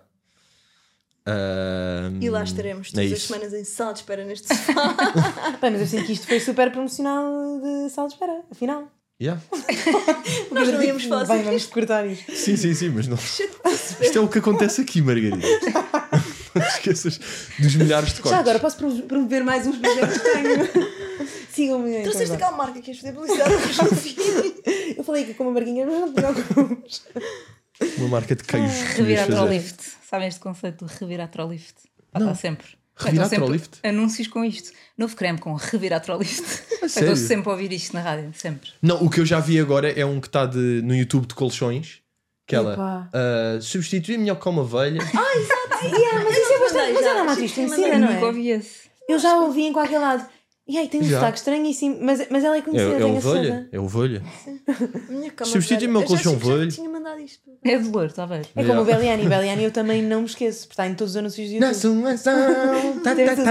E lá estaremos é todas as isso. semanas em sala de espera neste sofá. Bem, mas eu sinto que isto foi super promocional de sala de espera, afinal. Yeah. Nós não íamos falar Bem, sobre vamos isto. cortar isto. Sim, mas não. Isto é o que acontece aqui, Margarida. Não te esqueças dos milhares de Já cortes. agora posso promover mais uns projetos que tenho. Sigam-me aí. Trouxeste aquela marca que ias fazer publicidade hoje no fim. Eu falei que com uma barquinha, mas não te preocupes. Uma marca de queijos. que devias fazer. Reviratrolift. Sabem este conceito do reviratrolift? Está sempre. Reviratrolift? Estão sempre anúncios com isto. Novo creme com reviratrolift. sério? Estou sempre a ouvir isto na rádio, sempre. Não, o que eu já vi agora é um que está no YouTube de colchões. Que ela Epá. substitui melhor com uma ovelha. Mas isso é bastante. Mas era uma atriz conhecida, não Nunca é? ouvi esse. Eu já ouvi em qualquer lado. E aí tem um Já. sotaque estranhíssimo. Mas ela é conhecida, É tenho a ovelha. certeza. É ovelha. Minha cama Substitui-me velha. ao colchão Eu já velho. tinha mandado isto. É de louro, está a ver? É como o Belliani. Belliani eu também não me esqueço, porque está em todos os anúncios do YouTube.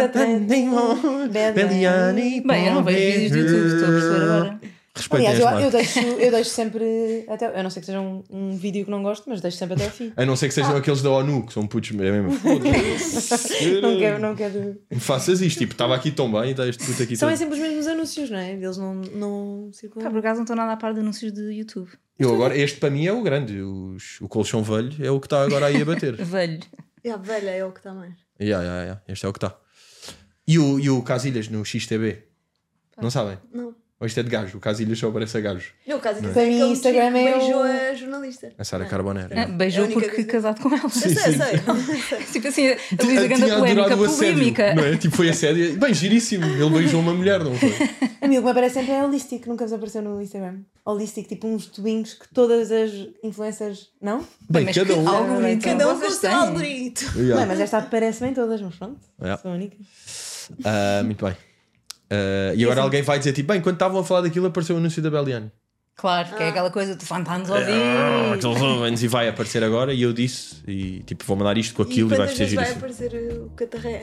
Belliani. Bem, eu não vejo vídeos do YouTube, estou a perceber agora. Respeitem Aliás, as marcas. eu deixo sempre até. Eu não sei que seja um vídeo que não gosto, mas deixo sempre até ao fim. A não ser que sejam aqueles da ONU, que são putos mesmo. Não quero. Me faças isto, tipo, estava aqui tão bem e está este puto aqui São tão... é sempre os mesmos anúncios, não é? Eles não Pá, circulam. por acaso não estou nada a par de anúncios de YouTube. Eu agora, este para mim é o grande. O colchão velho é o que está agora aí a bater. Velho. A velha é o que está mais. Este é o que está. E o Casilhas no XTB? Não sabem? Não. Ou isto é de gajo? O Casilhas só parece a gajo. Não, o caso é Para mim, aquele Instagram tipo que é beijou o- a jornalista. A Sara Carbonera. Beijou É a única porque coisa. casado com ela. Eu sei. Tipo assim, a Luísa Ganda Tinha polémica, adorado o assédio, polémica. não é? Tipo, foi assédio. Bem, giríssimo. Ele beijou uma mulher, não foi? A mim o que me aparece sempre é Holistic, nunca vos apareceu no Instagram. Holistic, tipo uns tubinhos que todas as influencers. Não? Bem, Mas cada que um. algoritmo Cada um com o vocês seu têm? algoritmo. Não, mas esta aparece-me em todas, mas pronto. Yeah. Sou a única. Muito bem. E agora alguém vai dizer tipo, bem, quando estavam a falar daquilo apareceu o anúncio da Belliani. Claro, que é aquela coisa de fantasmas ouvir. E vai aparecer agora e eu disse e tipo, vou mandar isto com E aquilo e vai quantas ser vezes vai giríssimo. aparecer o catarré?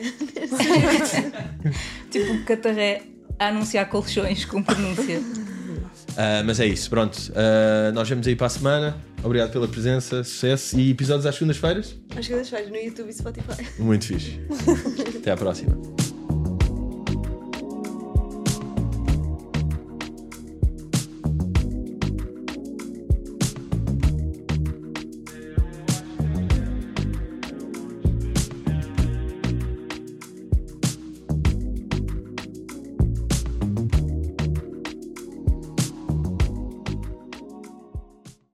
Tipo um catarré a anunciar colchões com pronúncia. Mas é isso, pronto. Nós vemos aí para a semana. Obrigado pela presença, sucesso e episódios às segundas-feiras. Às segundas-feiras no YouTube e Spotify. Muito fixe. Até à próxima.